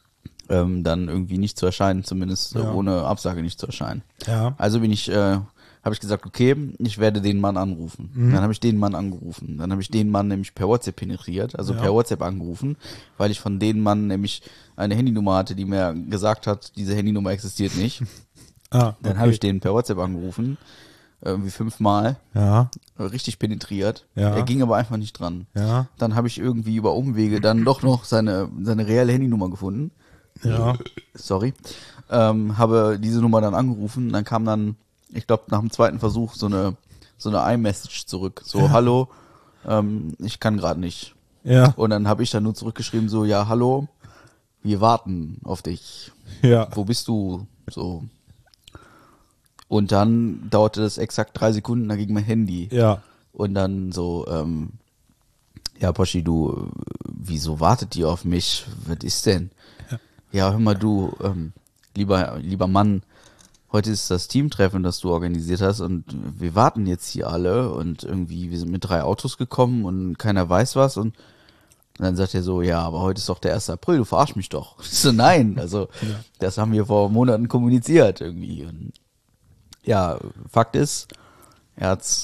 dann irgendwie nicht zu erscheinen, zumindest Ja. ohne Absage nicht zu erscheinen. Ja. Also bin ich habe ich gesagt, okay, ich werde den Mann anrufen. Dann habe ich den Mann angerufen. Dann habe ich den Mann nämlich per WhatsApp penetriert, also per WhatsApp angerufen, weil ich von dem Mann nämlich eine Handynummer hatte, die mir gesagt hat, diese Handynummer existiert nicht. Dann habe ich den per WhatsApp angerufen, irgendwie 5-mal. Ja. Richtig penetriert. Ja. Er ging aber einfach nicht dran. Ja. Dann habe ich irgendwie über Umwege dann doch noch seine reelle Handynummer gefunden. Ja. Sorry. Habe diese Nummer dann angerufen. Dann kam dann, ich glaube, nach dem zweiten Versuch so eine iMessage zurück. So, hallo, ich kann gerade nicht. Ja. Und dann habe ich dann nur zurückgeschrieben, so, ja, hallo, wir warten auf dich. Ja. Wo bist du? So. Und dann dauerte das exakt 3 Sekunden, da ging mein Handy. Ja. Und dann so, ja, Poschi, du, wieso wartet ihr auf mich? Was ist denn? Ja, hör mal, du, lieber Mann, heute ist das Teamtreffen, das du organisiert hast und wir warten jetzt hier alle und irgendwie, wir sind mit 3 Autos gekommen und keiner weiß was und dann sagt er so, ja, aber heute ist doch der 1. April, du verarsch mich doch. Ich so, nein, also das haben wir vor Monaten kommuniziert irgendwie. Und ja, Fakt ist, er hat's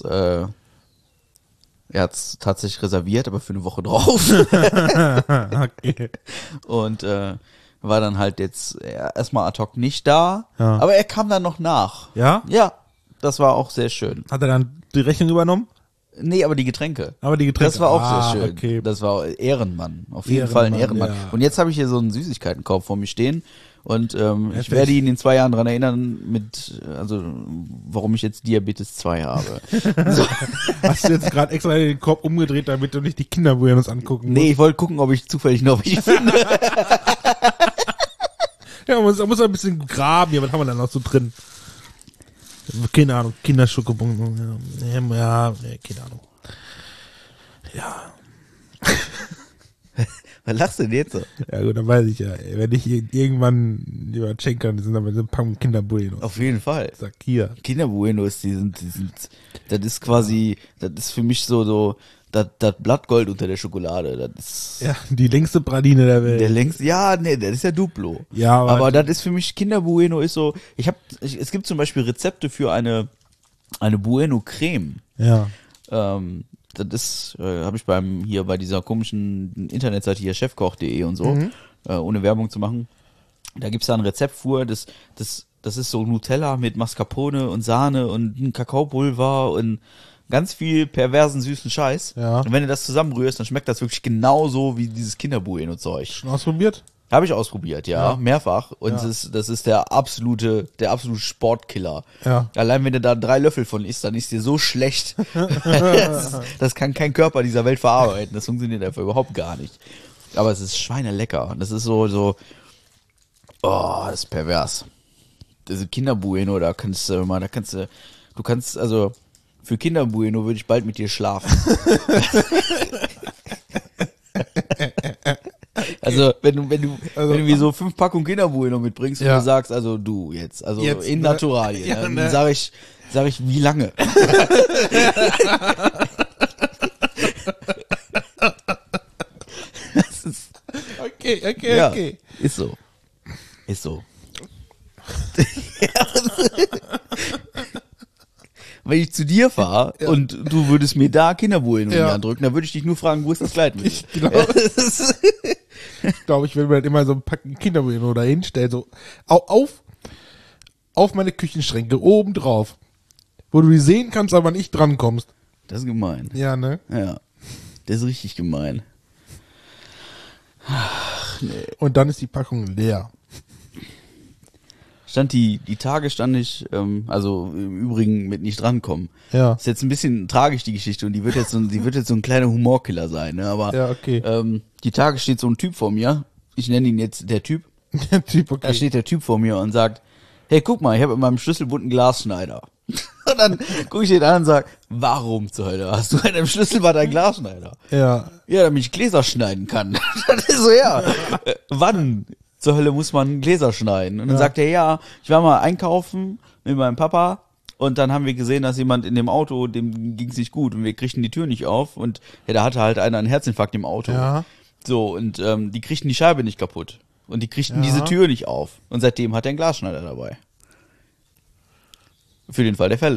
tatsächlich reserviert, aber für eine Woche drauf. Okay. Und war dann halt jetzt erstmal ad hoc nicht da, Ja. aber er kam dann noch nach. Ja? Ja, das war auch sehr schön. Hat er dann die Rechnung übernommen? Nee, aber die Getränke. Aber die Getränke. Das war auch sehr schön. Okay. Das war Ehrenmann. Auf jeden Fall ein Ehrenmann, Ehrenmann. ja. Und jetzt habe ich hier so einen Süßigkeitenkorb vor mir stehen. Und ich Heftig. werde ihn in 2 Jahren dran erinnern, warum ich jetzt Diabetes 2 habe. Hast du jetzt gerade extra den Korb umgedreht, damit du nicht die Kinderbuenos angucken musst? Nee, ich wollte gucken, ob ich zufällig noch welche finde. Ja, man muss ein bisschen graben. Ja, was haben wir da noch so drin? Keine Ahnung. Kinderschokobon. Ja, keine Ahnung. Ja. Was lachst du denn jetzt so? Ja gut, dann weiß ich ja. Wenn ich irgendwann jemand schenken kann, sind aber so ein paar Kinderbuenos. Auf jeden Fall. Sag hier. Kinderbuenos, das ist quasi, das ist für mich so, das Blattgold unter der Schokolade. Das ist Ja, die längste Praline der Welt. der längste, ja, nee, das ist ja Duplo. Ja, aber das ist für mich, Kinderbueno ist so, es gibt zum Beispiel Rezepte für eine Bueno Creme. Ja. Das ist, habe ich bei dieser komischen Internetseite hier, chefkoch.de und so, ohne Werbung zu machen. Da gibt's da ein Rezept für, das ist so Nutella mit Mascarpone und Sahne und Kakaopulver und ganz viel perversen, süßen Scheiß. Ja. Und wenn du das zusammenrührst, dann schmeckt das wirklich genauso wie dieses Kinderbueno-Zeug. Schon ausprobiert? Habe ich ausprobiert, ja, mehrfach. Und Ja. das ist der absolute Sportkiller. Ja. Allein wenn du da 3 Löffel von isst, dann ist dir so schlecht. Das kann kein Körper dieser Welt verarbeiten. Das funktioniert einfach überhaupt gar nicht. Aber es ist schweinelecker. Das ist so, oh, das ist pervers. Das ist Kinderbueno, also, für Kinderbueno würde ich bald mit dir schlafen. Also, wenn du mir so 5 Packungen Kinderbueno mitbringst und Ja. du sagst, also du jetzt, also Jetzt, in ne? Naturalien, Ja, dann ne? sag ich, wie lange? Das ist, Okay, ja, okay. ist so. Ist so. Wenn ich zu dir fahre und du würdest mir da Kinderbueno in die Ja. Hand drücken, dann würde ich dich nur fragen, wo ist das Kleid mit? Ich glaube, ich will mir halt immer so ein Packen Kinderbueno da hinstellen, so auf meine Küchenschränke, oben drauf. Wo du die sehen kannst, aber nicht drankommst. Das ist gemein. Ja, ne? Ja. Das ist richtig gemein. Und dann ist die Packung leer. Die Tage stand ich, also im Übrigen mit nicht drankommen. Ja. Ist jetzt ein bisschen tragisch, die Geschichte, und die wird jetzt so ein kleiner Humorkiller sein, ne? Aber Ja, okay. die Tage steht so ein Typ vor mir, ich nenne ihn jetzt der Typ, Der Typ, da okay. steht der Typ vor mir und sagt, hey, guck mal, ich habe in meinem Schlüsselbund einen Glasschneider. Und dann gucke ich den an und sage, warum zur Hölle hast du in deinem Schlüsselband einen Glasschneider? Ja. Ja, damit ich Gläser schneiden kann. Das ist so, ja. Wann zur Hölle muss man Gläser schneiden? Und dann sagt er, ja, ich war mal einkaufen mit meinem Papa und dann haben wir gesehen, dass jemand in dem Auto, dem ging's nicht gut und wir kriegten die Tür nicht auf und ja, da hatte halt einer einen Herzinfarkt im Auto. Ja. So, und die kriegten die Scheibe nicht kaputt. Und die kriegten diese Tür nicht auf. Und seitdem hat er einen Glasschneider dabei. Für den Fall der Fälle.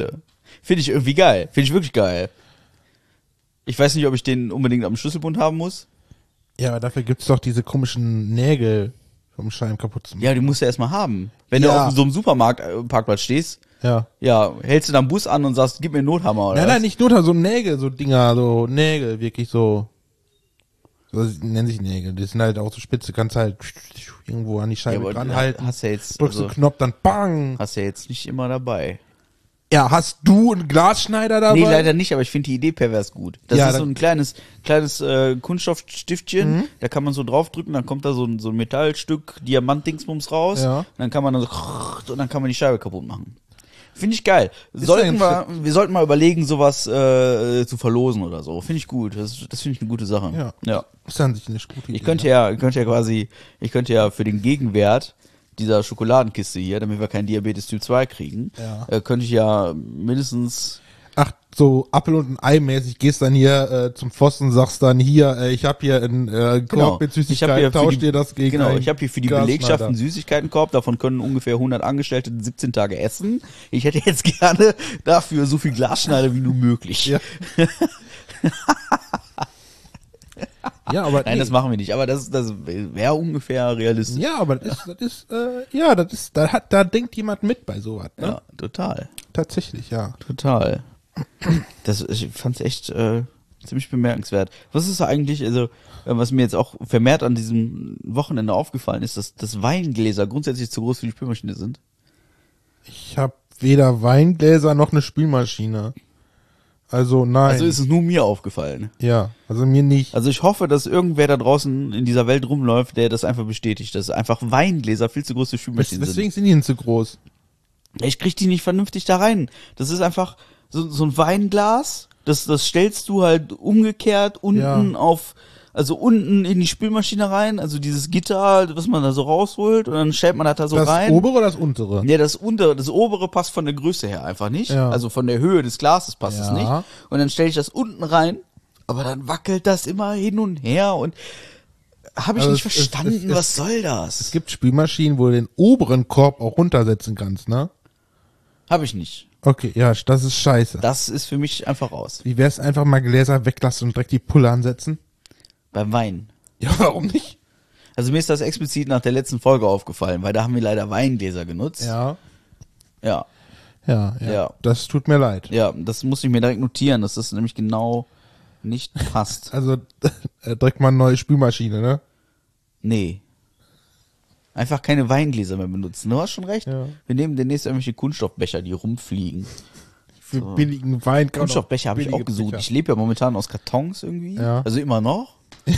Finde ich irgendwie geil. Finde ich wirklich geil. Ich weiß nicht, ob ich den unbedingt am Schlüsselbund haben muss. Ja, aber dafür gibt's doch diese komischen Nägel vom Scheiben kaputt zu machen. Ja, die musst du erstmal haben. Wenn du Ja. auf so einem Supermarkt-Parkplatz stehst, Ja. ja, hältst du dann Bus an und sagst, gib mir einen Nothammer, oder? Nein, nicht nur da, so Nägel, so Dinger, so Nägel, wirklich so nennen sich Nägel. Die sind halt auch so spitze, kannst halt irgendwo an die Ja, Scheibe aber dran halten. hast ja jetzt, Drückst du also, Knopf, dann bang. hast ja jetzt nicht immer dabei. Ja, hast du einen Glasschneider dabei? Nee, leider nicht, aber ich finde die Idee pervers gut. Das Ja, ist so dann- ein kleines Kunststoffstiftchen, da kann man so draufdrücken, dann kommt da so ein Metallstück Diamant-Dingsbums raus, Ja. und dann kann man dann so, und dann kann man die Scheibe kaputt machen. Finde ich geil. ja Wir sollten mal überlegen, sowas zu verlosen oder so. Finde ich gut. Das finde ich eine gute Sache. Ja. Ist an sich eine gute Idee. Ich könnte ja für den Gegenwert dieser Schokoladenkiste hier, damit wir keinen Diabetes Typ 2 kriegen, Ja. könnte ich ja mindestens, Ach, so Apfel und ein Ei mäßig, gehst dann hier zum Pfosten, sagst dann hier, ich habe hier einen Korb mit ich habe Süßigkeiten, hier tausch dir das gegen genau, einen ich habe hier für die Glasschneider. Belegschaft einen Süßigkeitenkorb, davon können ungefähr 100 Angestellte 17 Tage essen. Ich hätte jetzt gerne dafür so viel Glasschneider wie nur möglich. Ja. Ja, aber Nein, nee. das machen wir nicht, aber das wäre ungefähr realistisch. Ja, aber da denkt jemand mit bei sowas, ne? Ja, total. Tatsächlich, ja. Total. Ich fand's echt ziemlich bemerkenswert. Was ist eigentlich, also was mir jetzt auch vermehrt an diesem Wochenende aufgefallen ist, dass Weingläser grundsätzlich zu groß für die Spülmaschine sind? Ich habe weder Weingläser noch eine Spülmaschine. Also nein. Also ist es nur mir aufgefallen. Ja, also mir nicht. Also ich hoffe, dass irgendwer da draußen in dieser Welt rumläuft, der das einfach bestätigt, dass einfach Weingläser viel zu groß für Spülmaschinen sind. Deswegen sind die denn zu groß. Ich krieg die nicht vernünftig da rein. Das ist einfach so ein Weinglas, das stellst du halt umgekehrt unten unten in die Spülmaschine rein, also dieses Gitter, was man da so rausholt, und dann stellt man das da so Das rein. obere oder das untere? Ja, das obere passt von der Größe her einfach nicht. Ja. Also von der Höhe des Glases passt es Ja. nicht. Und dann stelle ich das unten rein, aber dann wackelt das immer hin und her und habe ich Also nicht verstanden, was soll das? Es gibt Spülmaschinen, wo du den oberen Korb auch runtersetzen kannst, ne? Habe ich nicht. Okay, ja, das ist scheiße. Das ist für mich einfach raus. Wie wär's einfach mal Gläser weglassen und direkt die Pulle ansetzen? Beim Wein. Ja, warum nicht? Also mir ist das explizit nach der letzten Folge aufgefallen, weil da haben wir leider Weingläser genutzt. Ja. Ja, Ja. Das tut mir leid. ja, das muss ich mir direkt notieren, dass das nämlich genau nicht passt. Also direkt mal eine neue Spülmaschine, ne? Nee. Einfach keine Weingläser mehr benutzen. Du hast schon recht. Ja. Wir nehmen demnächst irgendwelche Kunststoffbecher, die rumfliegen. Für billigen Wein. kann man Kunststoffbecher habe ich auch billige gesucht. Becher. Ich lebe ja momentan aus Kartons irgendwie. Ja. Also immer noch.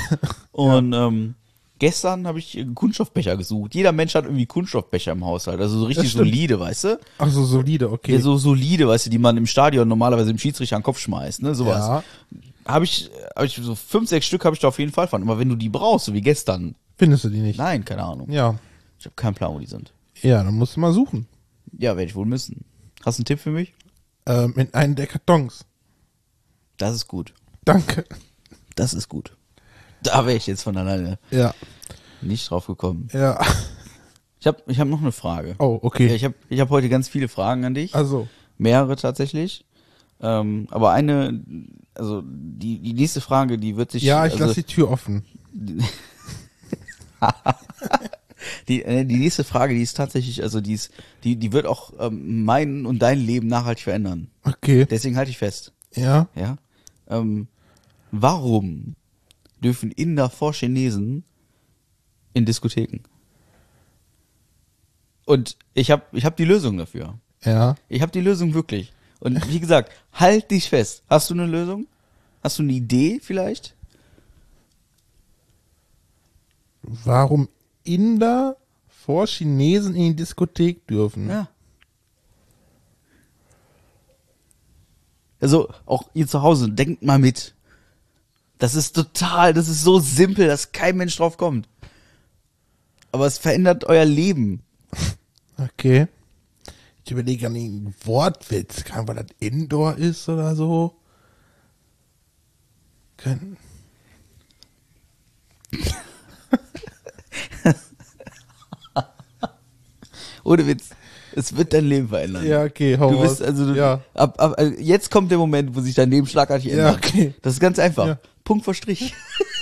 Und gestern habe ich Kunststoffbecher gesucht. Jeder Mensch hat irgendwie Kunststoffbecher im Haushalt. Also so richtig Das stimmt. solide, weißt du? Ach so, solide, okay. Ja, so solide, weißt du, die man im Stadion normalerweise dem Schiedsrichter an den Kopf schmeißt, ne? Sowas. Ja. Habe ich so 5, 6 Stück habe ich da auf jeden Fall von. Aber wenn du die brauchst, so wie gestern, Findest du die nicht? nein, keine Ahnung. Ja. Ich habe keinen Plan, wo die sind. Ja, dann musst du mal suchen. Ja, werde ich wohl müssen. Hast du einen Tipp für mich? In einen der Kartons. Das ist gut. Danke. Das ist gut. Da wäre ich jetzt von alleine Ja. nicht drauf gekommen. Ja. Ich hab noch eine Frage. Oh, okay. Ja, ich hab heute ganz viele Fragen an dich. Also. Mehrere tatsächlich. Aber eine, also die nächste Frage, die wird sich. Ja, ich also, lasse die Tür offen. die nächste Frage, die ist tatsächlich, also die wird auch mein und dein Leben nachhaltig verändern. Okay. Deswegen halte ich fest. Ja. Ja. Warum dürfen Inder vor Chinesen in Diskotheken? Und ich hab die Lösung dafür. Ja. Ich habe die Lösung wirklich. Und wie gesagt, halt dich fest. Hast du eine Lösung? Hast du eine Idee vielleicht? Warum Inder vor Chinesen in die Diskothek dürfen? Ja. Also auch ihr zu Hause, denkt mal mit. Das ist so simpel, dass kein Mensch drauf kommt. Aber es verändert euer Leben. Okay. Ich überlege an den Wortwitz. Kann, weil das Indoor ist oder so. Können. Ohne Witz. Es wird dein Leben verändern. Ja, okay, hau Du raus. bist, also, ja. also jetzt kommt der Moment, wo sich dein Leben schlagartig ändert. Ja, okay. Das ist ganz einfach. Ja. Punkt vor Strich.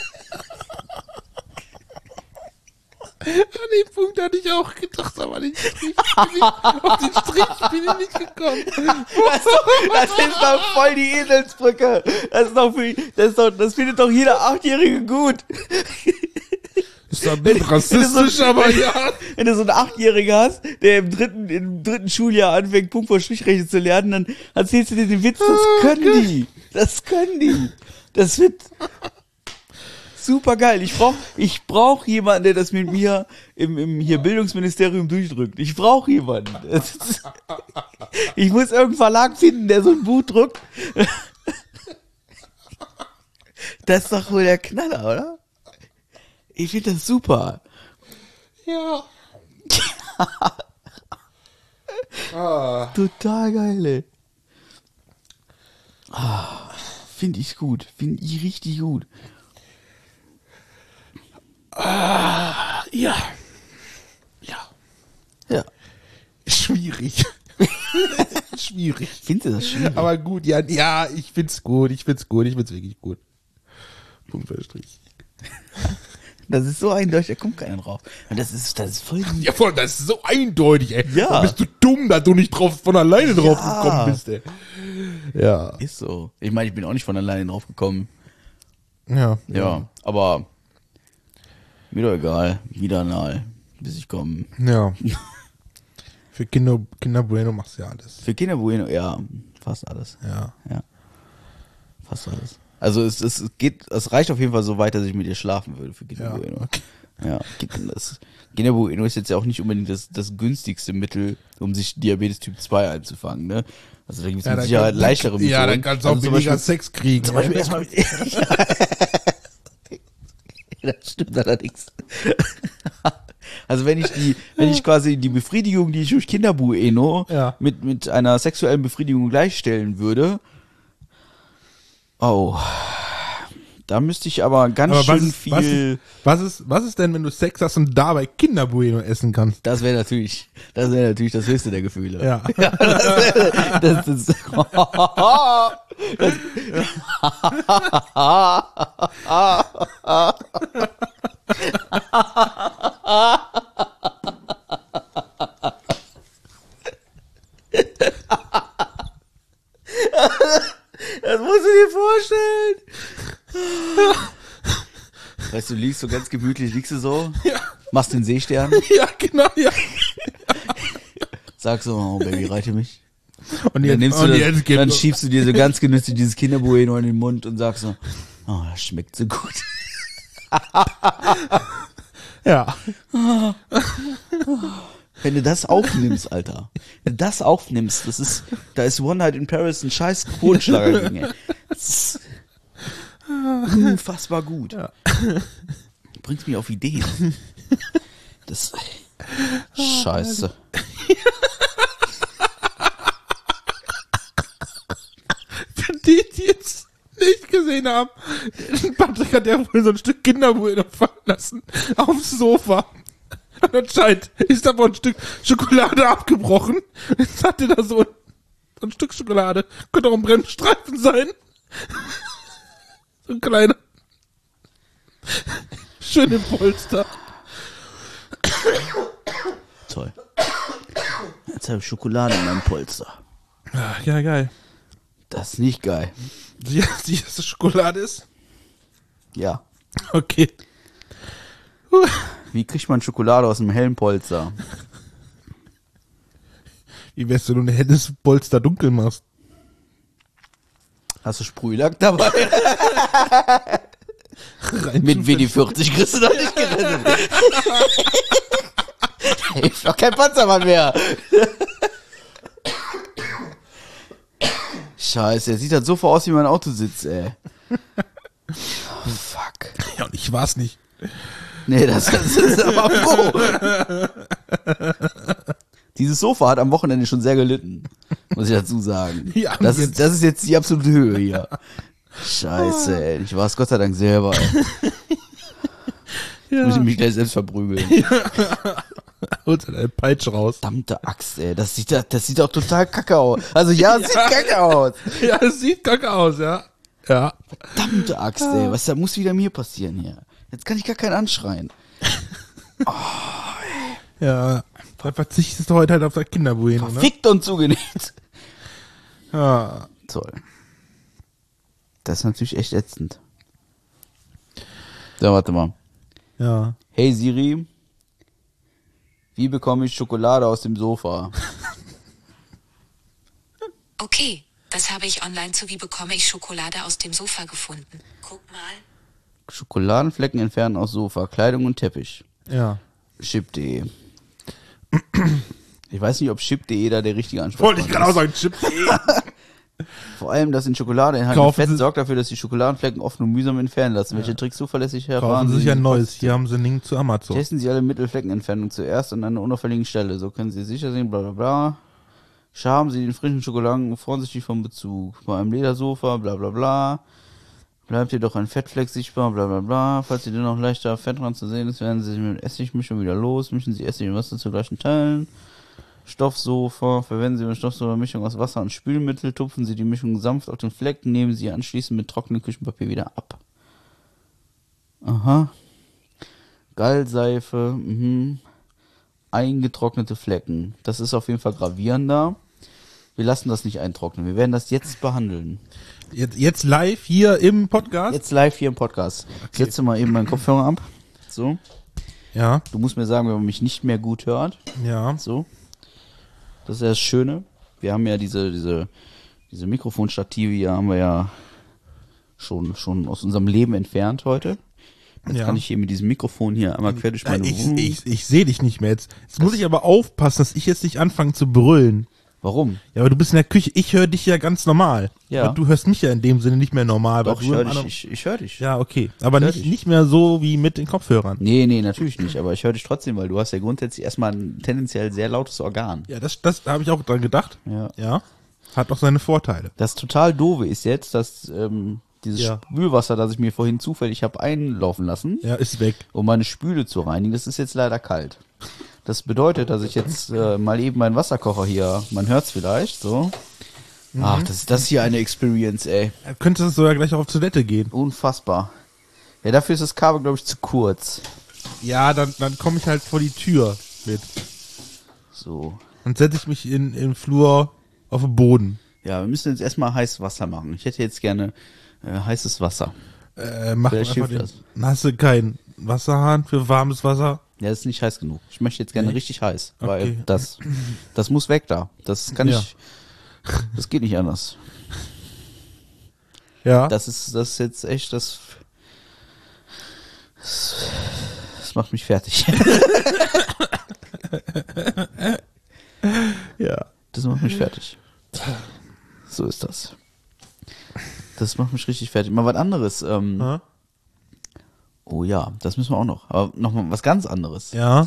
An den Punkt hatte ich auch gedacht, aber den Strich auf den Strich bin ich nicht gekommen. Das ist doch voll die Eselsbrücke. Das findet doch jeder 8-Jährige gut. Ist doch nicht rassistisch, aber ja. Wenn du so einen 8-Jährigen hast, der im dritten Schuljahr anfängt, Punkt vor Strich rechnen zu lernen, dann erzählst du dir den Witz, das können die. Das können die. Das wird super geil. Ich brauch jemanden, der das mit mir im hier Bildungsministerium durchdrückt. Ich brauche jemanden. Ich muss irgendeinen Verlag finden, der so ein Buch druckt. Das ist doch wohl der Knaller, oder? Ich finde das super. Ja. Total geil, ey. Finde ich gut. Finde ich richtig gut. Ja. Ja. Ja. Schwierig. Schwierig. Findest du das schwierig? Aber gut, ja, ich find's gut, ich find's wirklich gut. Punkt für Strich. Das ist so eindeutig, da kommt keiner drauf. Und das ist voll... Ja, voll, das ist so eindeutig, ey. Ja. Da bist du dumm, dass du nicht von alleine drauf Ja. gekommen bist, ey. Ja. Ist so. Ich meine, ich bin auch nicht von alleine drauf gekommen. Ja. Ja, aber mir doch egal. Wieder nahe, bis ich komme. Ja. Für Kinder Bueno machst du ja alles. Für Kinder Bueno, ja, fast alles. Ja. Ja, fast alles. Also es reicht auf jeden Fall so weit, dass ich mit ihr schlafen würde für Kinder Ja, Bueno. okay. Ja, Kinder Bueno ist jetzt ja auch nicht unbedingt das günstigste Mittel, um sich Diabetes Typ 2 einzufangen, ne? Also da gibt es mit Sicherheit leichtere Methoden. Ja, dann kannst du auch Also zum weniger Beispiel- Sex kriegen. Zum Beispiel erstmal Das stimmt allerdings. Also wenn ich quasi die Befriedigung, die ich durch Kinder Bueno Ja. mit einer sexuellen Befriedigung gleichstellen würde, da müsste ich aber ganz Aber schön viel. was ist denn, wenn du Sex hast und dabei Kinder Bueno essen kannst? Das wäre natürlich das höchste der Gefühle. Ja. Das ist, das musst du dir vorstellen. Weißt du, liegst so ganz gemütlich, liegst du so, machst den Seestern, Ja, genau, ja. sagst so, oh Baby, reite mich. Und Dann nimmst du das, gibt dann schiebst du dir so ganz genüsslich dieses Kinderbueno in den Mund und sagst so, oh, das schmeckt so gut. Ja. Wenn du das aufnimmst, Alter. Wenn du das aufnimmst, da ist One Night in Paris ein scheiß Quotenschlager gegen, ey. Das ist unfassbar gut. Ja. Bringt mich auf Ideen. Das, scheiße. Für die jetzt nicht gesehen haben, Patrick hat ja wohl so ein Stück Kinderbueno fallen lassen aufs Sofa. Und anscheinend ist da wohl ein Stück Schokolade abgebrochen. Jetzt hat er da so ein Stück Schokolade. Könnte auch ein Bremsstreifen sein. So ein kleiner. Schön im Polster. Toll. Jetzt habe ich Schokolade in meinem Polster. Ja, geil. Das ist nicht geil. Siehst du, dass das Schokolade ist? Ja. Okay. Wie kriegt man Schokolade aus einem hellen Polster? Wie wär's, wenn du ein helles Polster dunkel machst? Hast du Sprühlack dabei? Mit WD-40 kriegst du doch nicht gerettet. Da hilft doch kein Panzermann mehr. Scheiße, er sieht halt so vor aus, wie mein Auto sitzt, ey. Oh, fuck. Ja, und ich war's nicht. Nee, das ist aber froh. Dieses Sofa hat am Wochenende schon sehr gelitten, muss ich dazu sagen. Ja, das ist jetzt die absolute Höhe hier. Scheiße, ey. Ich war es Gott sei Dank selber, ey. Jetzt muss ich mich gleich selbst verprügeln. Holt eine Peitsche raus. Verdammte Axt, ey. Das sieht doch total kacke aus. Also ja, es sieht kacke aus. Ja, es sieht kacke aus, ja. Ja. Verdammte Axt, ey. Was da muss wieder mir passieren hier? Jetzt kann ich gar keinen anschreien. Ja. Dann verzichtest du heute halt auf das Kinderbueno, ne? Fickt und zugenäht. Ja. Toll. Das ist natürlich echt ätzend. So, warte mal. Ja. Hey Siri, wie bekomme ich Schokolade aus dem Sofa? Okay, das habe ich online zu Wie bekomme ich Schokolade aus dem Sofa gefunden. Guck mal. Schokoladenflecken entfernen aus Sofa, Kleidung und Teppich. Ja. Chip.de. Ich weiß nicht, ob Chip.de da der richtige Ansprechpartner ist. Wollte ich gerade auch sagen, Chip.de. Vor allem das in Schokolade enthaltene Kaufen Fett Sie- sorgt dafür, dass die Schokoladenflecken oft nur mühsam entfernen lassen. Welche Tricks zuverlässig Kaufen erfahren Sie Sie? sich ein neues. Hier haben Sie einen Link zu Amazon. Testen Sie alle Mittelfleckenentfernung zuerst an einer unauffälligen Stelle. So können Sie sicher sehen, bla bla bla. Schaben Sie den frischen Schokoladen vorsichtig vom Bezug. Bei einem Ledersofa, bla bla bla. Bleibt jedoch ein Fettfleck sichtbar, bla bla bla. Falls Sie dennoch leichter Fettrand zu sehen ist, werden Sie sich mit Essigmischung wieder los. Mischen Sie Essig und Wasser zu gleichen Teilen. Stoffsofa. Verwenden Sie eine Stoffsofa-Mischung aus Wasser und Spülmittel. Tupfen Sie die Mischung sanft auf den Fleck. Nehmen Sie anschließend mit trockenem Küchenpapier wieder ab. Aha. Gallseife. Eingetrocknete Flecken. Das ist auf jeden Fall gravierender. Wir lassen das nicht eintrocknen. Wir werden das jetzt behandeln. Jetzt live hier im Podcast? Jetzt live hier im Podcast. Ich setze mal eben meinen Kopfhörer ab. So. Ja. Du musst mir sagen, wenn man mich nicht mehr gut hört. Ja. So. Das ist ja das Schöne. Wir haben ja diese Mikrofonstative hier haben wir ja schon aus unserem Leben entfernt heute. Jetzt kann ich hier mit diesem Mikrofon hier einmal quer durch meine Wohnung. Ich sehe dich nicht mehr jetzt. Jetzt muss ich aber aufpassen, dass ich jetzt nicht anfange zu brüllen. Warum? Ja, aber du bist in der Küche. Ich höre dich ja ganz normal. Ja. Und du hörst mich ja in dem Sinne nicht mehr normal. Doch, weil ich du höre im anderen- dich. Ich höre dich. Ja, okay. Aber Ich hör nicht, dich. nicht mehr so wie mit den Kopfhörern. Nee, natürlich nicht. Aber ich höre dich trotzdem, weil du hast ja grundsätzlich erstmal ein tendenziell sehr lautes Organ. Ja, das habe ich auch dran gedacht. Ja. Ja. Hat auch seine Vorteile. Das total doofe ist jetzt, dass dieses Ja. Spülwasser, das ich mir vorhin zufällig habe einlaufen lassen, Ja, ist weg. um meine Spüle zu reinigen, das ist jetzt leider kalt. Das bedeutet, dass ich jetzt mal eben meinen Wasserkocher hier, man hört's vielleicht, so. Ach, das ist das hier eine Experience, ey. Könnte es sogar gleich auf Toilette gehen. Unfassbar. Ja, dafür ist das Kabel, glaube ich, zu kurz. Ja, dann komme ich halt vor die Tür mit. So. Dann setze ich mich im Flur auf den Boden. Ja, wir müssen jetzt erstmal heißes Wasser machen. Ich hätte jetzt gerne heißes Wasser. Mach Vielleicht einfach hilft den, das. Dann hast du keinen Wasserhahn für warmes Wasser? Ja, das ist nicht heiß genug. Ich möchte jetzt gerne richtig heiß, weil Okay. das muss weg da. Das kann Ja. ich, das geht nicht anders. Ja. Das ist jetzt echt, das macht mich fertig. ja. Das macht mich fertig. So ist das. Das macht mich richtig fertig. Mal was anderes. Ja. Oh ja, das müssen wir auch noch. Aber noch mal was ganz anderes. Ja.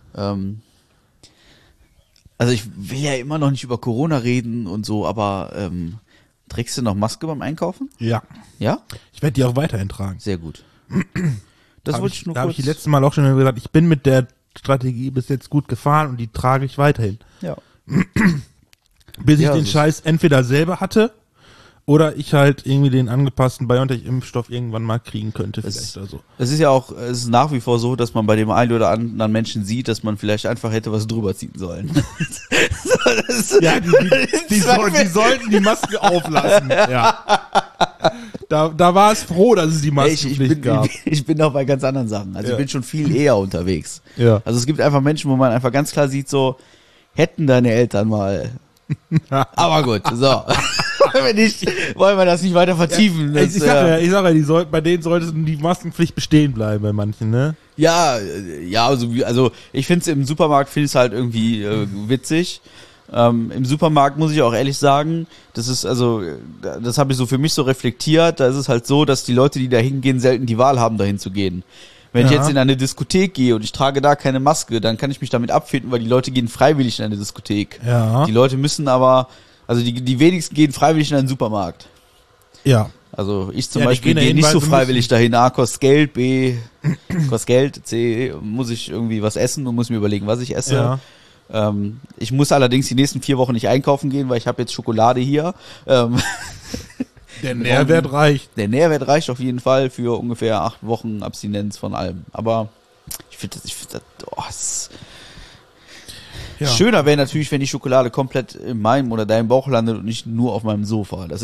Also ich will ja immer noch nicht über Corona reden und so, aber trägst du noch Maske beim Einkaufen? Ja. Ja? Ich werde die auch weiterhin tragen. Sehr gut. Das wollte ich nur Da habe kurz. ich die letzten Mal auch schon gesagt, ich bin mit der Strategie bis jetzt gut gefahren und die trage ich weiterhin. Ja. Bis ich Ja, den so- Scheiß entweder selber hatte oder ich halt irgendwie den angepassten BioNTech-Impfstoff irgendwann mal kriegen könnte vielleicht oder so. Es ist ja auch, es ist nach wie vor so, dass man bei dem einen oder anderen Menschen sieht, dass man vielleicht einfach hätte was drüber ziehen sollen. So, das- Ja, die sollten die Maske auflassen. Ja. Da war es froh, dass es die ich, Maskenpflicht gab. ich bin noch bei ganz anderen Sachen. Also Ja. ich bin schon viel eher unterwegs. Ja. Also es gibt einfach Menschen, wo man einfach ganz klar sieht, so, hätten deine Eltern mal. Aber gut, so. Wollen wir das nicht weiter vertiefen. Ich sag ja, bei denen sollte die Maskenpflicht bestehen bleiben, bei manchen, ne? Ja, also ich finde es im Supermarkt halt irgendwie witzig. Im Supermarkt muss ich auch ehrlich sagen, das habe ich so für mich so reflektiert, da ist es halt so, dass die Leute, die da hingehen, selten die Wahl haben, dahin zu gehen. Wenn ich Ja. jetzt in eine Diskothek gehe und ich trage da keine Maske, dann kann ich mich damit abfinden, weil die Leute gehen freiwillig in eine Diskothek. Ja. Die Leute müssen aber, also die wenigsten gehen freiwillig in einen Supermarkt. Ja. Also ich zum Ja, die Beispiel gehen gehe dahin, nicht weil so sie freiwillig dahin. A, kostet Geld, B, Kostet Geld, C, muss ich irgendwie was essen und muss mir überlegen, was ich esse. Ja. Ich muss allerdings die nächsten 4 Wochen nicht einkaufen gehen, weil ich habe jetzt Schokolade hier. Der Nährwert reicht. Der Nährwert reicht auf jeden Fall für ungefähr 8 Wochen Abstinenz von allem. Aber ich finde das, Ja. schöner wäre natürlich, wenn die Schokolade komplett in meinem oder deinem Bauch landet und nicht nur auf meinem Sofa. Das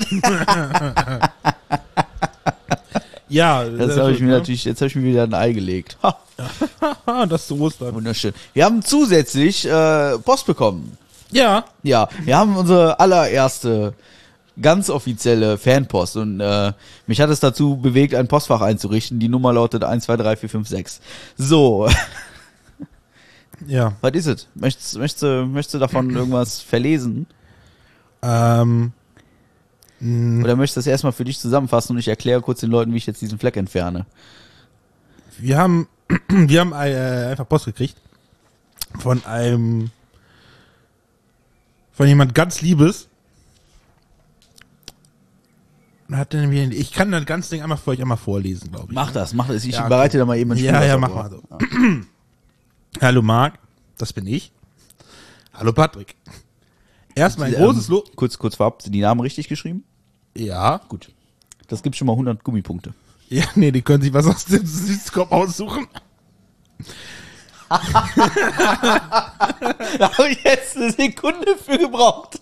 Ja, habe ich mir natürlich, jetzt habe ich mir wieder ein Ei gelegt. Ha, das ist zu Ostern. wunderschön. Wir haben zusätzlich Post bekommen. Ja. Ja, wir haben unsere allererste ganz offizielle Fanpost und mich hat es dazu bewegt, ein Postfach einzurichten. Die Nummer lautet 123456. So, Ja. was ist es? Möchtest du davon irgendwas verlesen? Mh, Oder möchtest du das erstmal für dich zusammenfassen und ich erkläre kurz den Leuten, wie ich jetzt diesen Fleck entferne? wir haben einfach Post gekriegt von jemand ganz Liebes. Ich kann das ganze Ding einmal für euch einmal vorlesen, glaube ich. Mach das. Ich Ja, bereite da mal eben ein Ja, Spiel mach mal so. Hallo Marc, das bin ich. Hallo Patrick. Erstmal ein großes Lob. Kurz vorab, sind die Namen richtig geschrieben? Ja. Gut. Das gibt schon mal 100 Gummipunkte. Ja, nee, die können sich was aus dem Süßkopf aussuchen. Da habe ich jetzt eine Sekunde für gebraucht.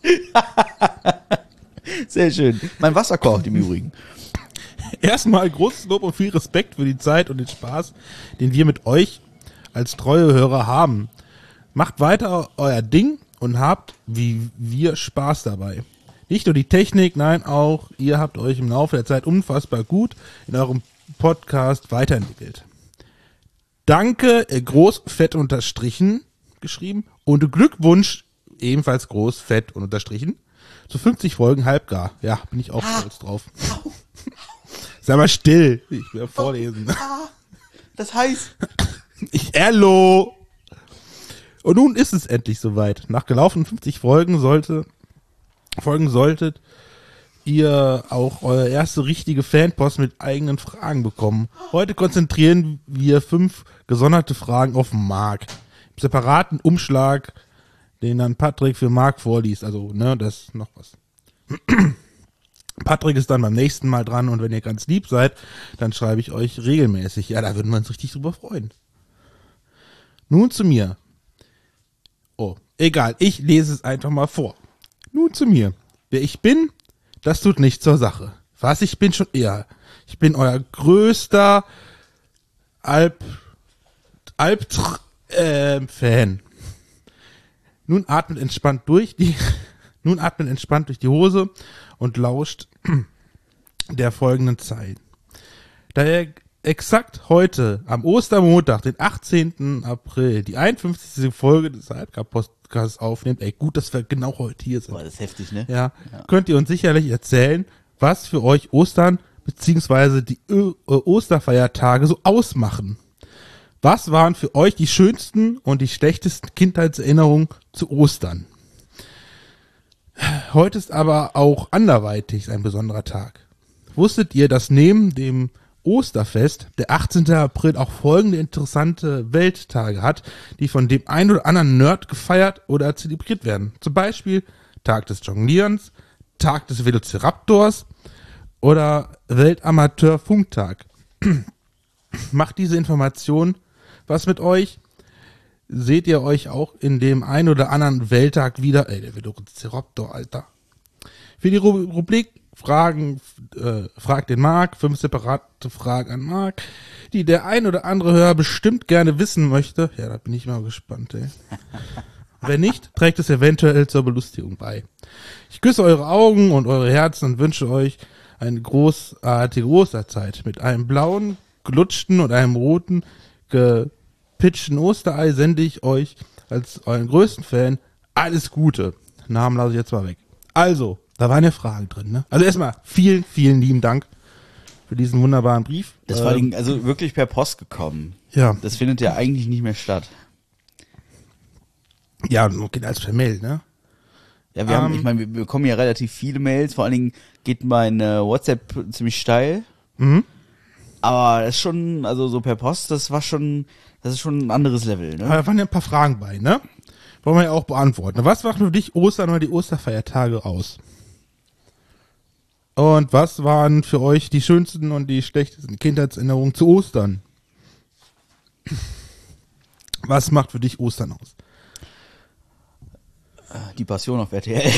Sehr schön. Mein Wasser kocht im Übrigen. Erstmal großes Lob und viel Respekt für die Zeit und den Spaß, den wir mit euch als treue Hörer haben. Macht weiter euer Ding und habt, wie wir, Spaß dabei. Nicht nur die Technik, nein, auch ihr habt euch im Laufe der Zeit unfassbar gut in eurem Podcast weiterentwickelt. Danke, groß, fett unterstrichen, geschrieben, und Glückwunsch, ebenfalls groß, fett und unterstrichen, zu 50 Folgen halbgar. Ja, bin ich auch stolz drauf. Sei mal still, ich will vorlesen. Das heißt, Hallo! Und nun ist es endlich soweit. Nach gelaufenen 50 Folgen solltet ihr auch eure erste richtige Fanpost mit eigenen Fragen bekommen. Heute konzentrieren wir 5 gesonderte Fragen auf Marc. Im separaten Umschlag, den dann Patrick für Marc vorliest. Also, ne, das ist noch was. Patrick ist dann beim nächsten Mal dran und wenn ihr ganz lieb seid, dann schreibe ich euch regelmäßig. Ja, da würden wir uns richtig drüber freuen. Nun zu mir. Oh, egal, ich lese es einfach mal vor. Nun zu mir. Wer ich bin, das tut nichts zur Sache. Was ich bin schon eher. Ich bin euer größter Fan. Nun atmet entspannt durch die Hose und lauscht der folgenden Zeit. Da ihr exakt heute, am Ostermontag, den 18. April, die 51. Folge des Halbgar-Podcasts aufnehmt, gut, dass wir genau heute hier sind. boah, das ist heftig, ne? Ja, könnt ihr uns sicherlich erzählen, was für euch Ostern bzw. die Osterfeiertage so ausmachen. Was waren für euch die schönsten und die schlechtesten Kindheitserinnerungen zu Ostern? Heute ist aber auch anderweitig ein besonderer Tag. Wusstet ihr, dass neben dem Osterfest der 18. April auch folgende interessante Welttage hat, die von dem einen oder anderen Nerd gefeiert oder zelebriert werden? Zum Beispiel Tag des Jonglierens, Tag des Velociraptors oder Weltamateur-Funktag. Macht diese Information was mit euch? Seht ihr euch auch in dem einen oder anderen Welttag wieder? Der Velociraptor, Alter. Für die Rubrik Fragen, fragt den Marc, 5 separate Fragen an Marc, die der ein oder andere Hörer bestimmt gerne wissen möchte. Ja, da bin ich mal gespannt, ey. Wenn nicht, trägt es eventuell zur Belustigung bei. Ich küsse eure Augen und eure Herzen und wünsche euch eine großartige Osterzeit. Mit einem blauen, gelutschten und einem roten, gepitchten Osterei sende ich euch als euren größten Fan alles Gute. Namen lasse ich jetzt mal weg. Also, da waren ja Fragen drin, ne? Also erstmal vielen, vielen lieben Dank für diesen wunderbaren Brief. Das war also wirklich per Post gekommen. Ja. Das findet ja eigentlich nicht mehr statt. Ja, geht als per Mail, ne? Ja, wir bekommen ja relativ viele Mails, vor allen Dingen geht mein WhatsApp ziemlich steil. Mhm. Aber das ist schon, also so per Post, das ist schon ein anderes Level, ne? Aber da waren ja ein paar Fragen bei, ne? Wollen wir ja auch beantworten. Was macht für dich Ostern oder die Osterfeiertage aus? Und was waren für euch die schönsten und die schlechtesten Kindheitserinnerungen zu Ostern? Was macht für dich Ostern aus? Die Passion auf RTL.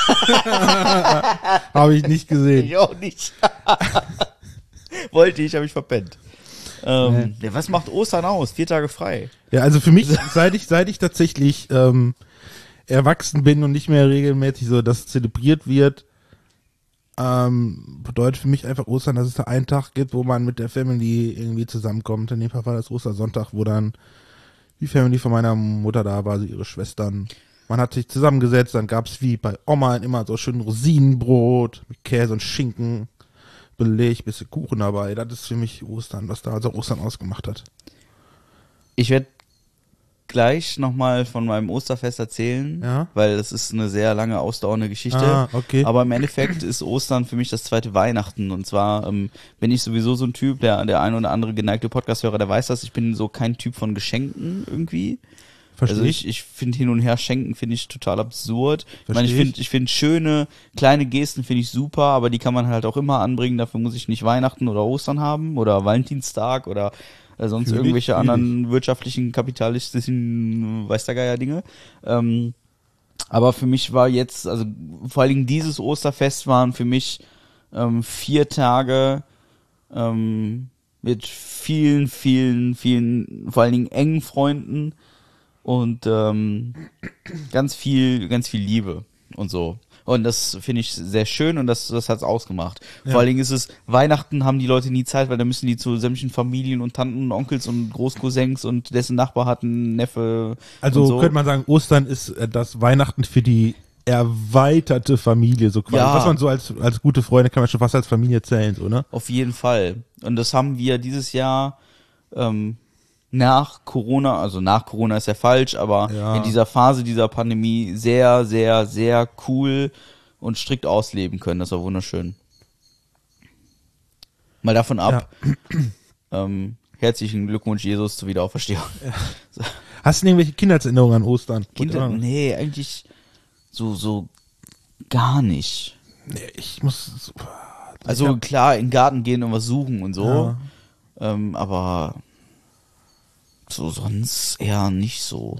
Habe ich nicht gesehen. Ich auch nicht. Wollte ich, habe ich verpennt. Ja, was macht Ostern aus? 4 Tage frei. Ja, also für mich, seit ich tatsächlich erwachsen bin und nicht mehr regelmäßig so das zelebriert wird, bedeutet für mich einfach Ostern, dass es da einen Tag gibt, wo man mit der Family irgendwie zusammenkommt. In dem Fall war das Ostersonntag, wo dann die Family von meiner Mutter da war, also ihre Schwestern. Man hat sich zusammengesetzt, dann gab's wie bei Oma immer so schön Rosinenbrot mit Käse und Schinken, Beleg, bisschen Kuchen dabei. Das ist für mich Ostern, was da also Ostern ausgemacht hat. Ich werde gleich nochmal von meinem Osterfest erzählen, Ja? weil das ist eine sehr lange, ausdauernde Geschichte. Ah, okay. Aber im Endeffekt ist Ostern für mich das zweite Weihnachten. Und zwar bin ich sowieso so ein Typ, der ein oder andere geneigte Podcast-Hörer, der weiß das, ich bin so kein Typ von Geschenken irgendwie. Verstehe Also ich finde hin und her schenken finde ich total absurd. Verstehe Ich finde schöne kleine Gesten finde ich super, aber die kann man halt auch immer anbringen. Dafür muss ich nicht Weihnachten oder Ostern haben oder Valentinstag oder sonst Fühl ich, irgendwelche fühl anderen wirtschaftlichen, kapitalistischen, weiß der Geier Dinge. Aber für mich war jetzt, also vor allen Dingen dieses Osterfest waren für mich 4 Tage mit vielen, vor allen Dingen engen Freunden und ganz viel Liebe und so. Und das finde ich sehr schön und das hat's ausgemacht. Ja. Vor allen Dingen ist es, Weihnachten haben die Leute nie Zeit, weil da müssen die zu sämtlichen Familien und Tanten und Onkels und Großcousins und dessen Nachbar hat einen Neffe. Also und so. könnte man sagen, Ostern ist das Weihnachten für die erweiterte Familie, so quasi. Ja. Was man so als gute Freunde kann man schon fast als Familie zählen, so, ne? Auf jeden Fall. Und das haben wir dieses Jahr nach Corona, also nach Corona ist ja falsch, aber Ja. in dieser Phase dieser Pandemie sehr, sehr, sehr cool und strikt ausleben können. Das war wunderschön. Mal davon ab. Herzlichen Glückwunsch, Jesus, zur Wiederauferstehung. Hast du irgendwelche Kindheitserinnerungen an Ostern? Kinder, nee, eigentlich so gar nicht. Nee, ich muss. Also klar, in den Garten gehen und was suchen und so. Aber so sonst eher nicht so.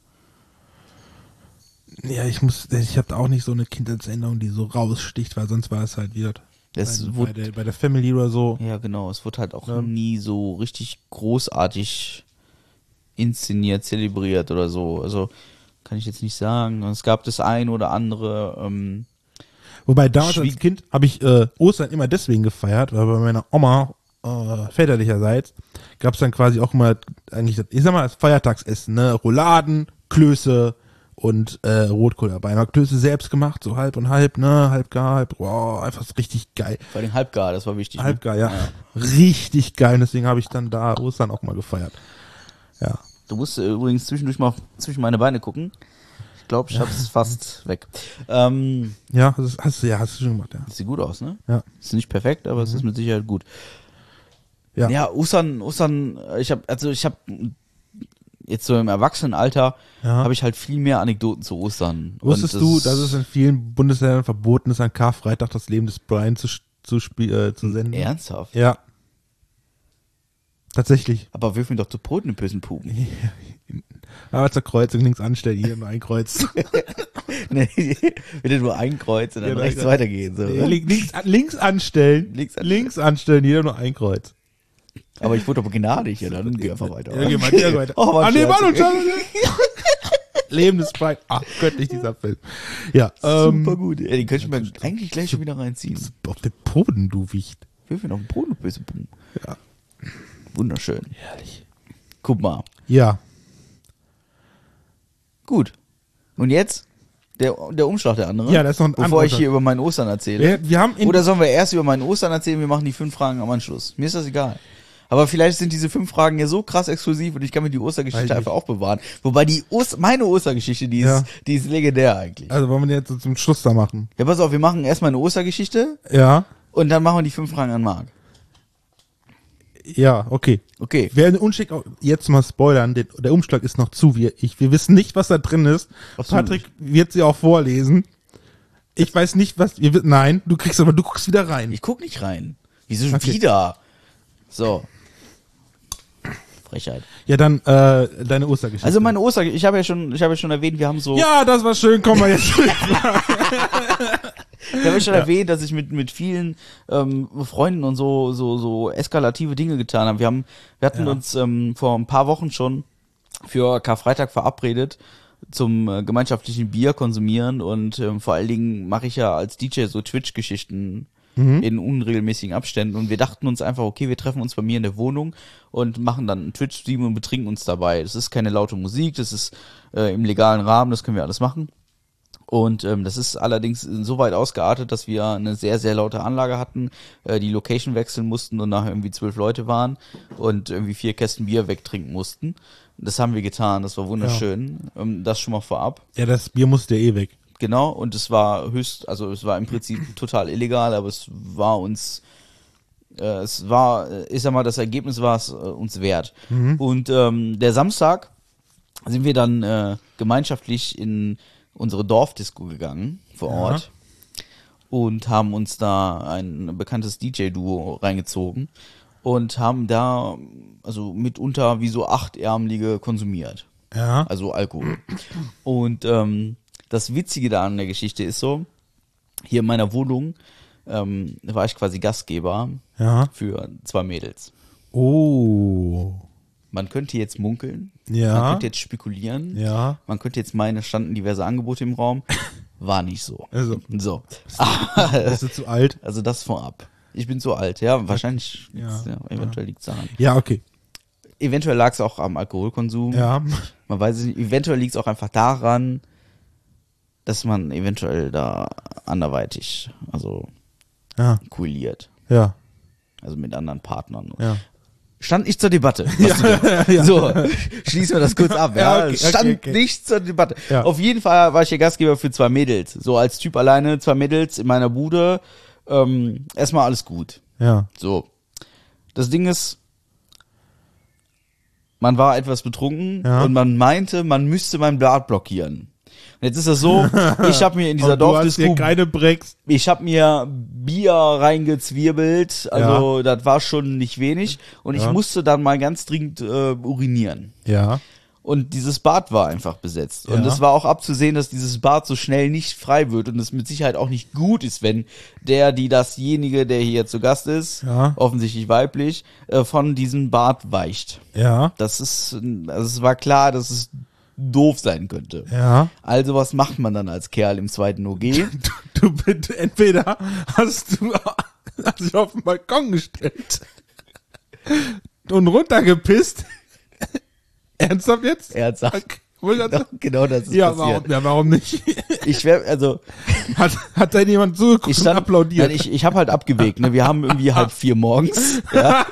Ja, ich habe auch nicht so eine Kindheitserinnerung, die so raussticht, weil sonst war es halt wieder bei der Family oder so. Ja, genau. Es wurde halt auch nie so richtig großartig inszeniert, zelebriert oder so. Also kann ich jetzt nicht sagen. Es gab das ein oder andere. Wobei damals als Kind habe ich Ostern immer deswegen gefeiert, weil bei meiner Oma väterlicherseits gab es dann quasi auch immer eigentlich, ich sag mal, das Feiertagsessen, ne? Rouladen, Klöße und Rotkohl dabei. Man hat Klöße selbst gemacht, so halb und halb, ne? Halb gar, halb, wow, einfach richtig geil. Vor allem halbgar, das war wichtig. Halbgar, ja. Richtig geil. Und deswegen habe ich dann da Ostern auch mal gefeiert. Ja. Du musst übrigens zwischendurch mal zwischen meine Beine gucken. Ich glaube, ich hab's fast weg. Ja, hast du schon gemacht, ja. Das sieht gut aus, ne? Ja. Ist nicht perfekt, aber es ist mit Sicherheit gut. Ja. Ja, Ostern, ich habe jetzt so im Erwachsenenalter habe ich halt viel mehr Anekdoten zu Ostern. Wusstest du, dass es in vielen Bundesländern verboten ist, an Karfreitag das Leben des Brian zu senden? Ernsthaft? Ja. Tatsächlich. Aber wirf mir doch zu Brot in den Puben. Aber zur Kreuzung links anstellen, hier nur ein Kreuz. Nee, bitte nur ein Kreuz und dann Ja, rechts nein. weitergehen. So. Links anstellen. Links anstellen, jeder nur ein Kreuz. Aber ich wurde doch begnadigt, ja, dann geh einfach weiter. Ja, geh weiter. Oh, Ah, nee, Scherz. Mann und Leben des Brian. Ach, göttlich dieser Film. Ja, Super gut. Ja, den könnte ich mir eigentlich gleich schon wieder reinziehen. auf den Boden, du Wicht. Wirf mir noch einen Brot, böse Puben. Ja. Wunderschön. Herrlich. Guck mal. Ja. Gut. Und jetzt der Umschlag der andere. Ja, da ist noch ein Bevor anderer. ich hier über meinen Ostern erzähle. Wir haben in Oder sollen wir erst über meinen Ostern erzählen? Wir machen die 5 Fragen am Anschluss. Mir ist das egal. Aber vielleicht sind diese 5 Fragen ja so krass exklusiv und ich kann mir die Weiß Ostergeschichte ich. einfach auch bewahren. Wobei meine Ostergeschichte, die ist legendär eigentlich. Also wollen wir den jetzt so zum Schluss da machen? Ja, pass auf, wir machen erstmal eine Ostergeschichte Ja. und dann machen wir die 5 Fragen an Marc. Ja, okay. Okay. Wer den Umschlag, jetzt mal spoilern, der Umschlag ist noch zu. Wir wissen nicht, was da drin ist. Ach so. Patrick wird sie auch vorlesen. Ich weiß nicht, nein, du guckst wieder rein. Ich guck nicht rein. Wieso schon Okay. wieder? So. Frechheit. Ja, dann deine Ostergeschichte. Also meine Ostern, ich habe ja schon erwähnt, wir haben so, ja, das war schön, komm mal jetzt. ich habe ja schon erwähnt, dass ich mit vielen Freunden und so eskalative Dinge getan habe. Wir hatten uns vor ein paar Wochen schon für Karfreitag verabredet zum gemeinschaftlichen Bier konsumieren und vor allen Dingen mache ich ja als DJ so Twitch-Geschichten in unregelmäßigen Abständen und wir dachten uns einfach, okay, wir treffen uns bei mir in der Wohnung und machen dann einen Twitch-Stream und betrinken uns dabei. Das ist keine laute Musik, das ist im legalen Rahmen, das können wir alles machen. Und das ist allerdings so weit ausgeartet, dass wir eine sehr, sehr laute Anlage hatten, die Location wechseln mussten und nachher irgendwie 12 Leute waren und irgendwie 4 Kästen Bier wegtrinken mussten. Das haben wir getan, das war wunderschön. Das schon mal vorab. Ja, das Bier musste eh weg. Genau, und es war es war im Prinzip total illegal, aber es war uns, ich sag mal, das Ergebnis war es uns wert. Und der Samstag sind wir dann gemeinschaftlich in unsere Dorfdisco gegangen vor Ort und haben uns da ein bekanntes DJ-Duo reingezogen und haben da also mitunter wie so 8-Ärmelige konsumiert. Ja. Also Alkohol. Und das Witzige da an der Geschichte ist so, hier in meiner Wohnung war ich quasi Gastgeber für 2 Mädels. Oh. Man könnte jetzt munkeln, Ja. man könnte jetzt spekulieren, Ja. man könnte jetzt meinen, es standen diverse Angebote im Raum. War nicht so. Also. So. Bist du zu alt? Also das vorab. Ich bin so alt, ja, wahrscheinlich, eventuell liegt's daran. Ja, okay. Eventuell lag es auch am Alkoholkonsum. Ja. Man weiß es nicht. Eventuell liegt es auch einfach daran, dass man eventuell da anderweitig, also Ja. koaliert. Ja. Also mit anderen Partnern. Ja. Stand nicht zur Debatte. So, schließen wir das kurz ab. Ja, okay, stand okay. nicht zur Debatte. Ja. Auf jeden Fall war ich hier Gastgeber für 2 Mädels. So als Typ alleine, 2 Mädels in meiner Bude. Erstmal alles gut. Ja. So. Das Ding ist, man war etwas betrunken und man meinte, man müsste meinen Bart blockieren. Und jetzt ist das so, ich habe mir in dieser Und du hast hier Dorfdisco, keine Breaks. ich habe mir Bier reingezwirbelt, also das war schon nicht wenig und ich musste dann mal ganz dringend urinieren. Ja. Und dieses Bad war einfach besetzt. Und Ja. es war auch abzusehen, dass dieses Bad so schnell nicht frei wird und es mit Sicherheit auch nicht gut ist, wenn dasjenige, der hier zu Gast ist, offensichtlich weiblich, von diesem Bad weicht. Ja. Also es war klar, dass es doof sein könnte. Ja. Also was macht man dann als Kerl im 2. OG? Du bitte, entweder hast dich auf den Balkon gestellt und runtergepisst. Ernsthaft jetzt? Ernsthaft. Okay. Genau das ist Ja, passiert. warum nicht? Hat da jemand zugeguckt Ich und stand, applaudiert? nein, ich habe halt abgewegt, ne? Wir haben irgendwie 3:30 morgens. Ja.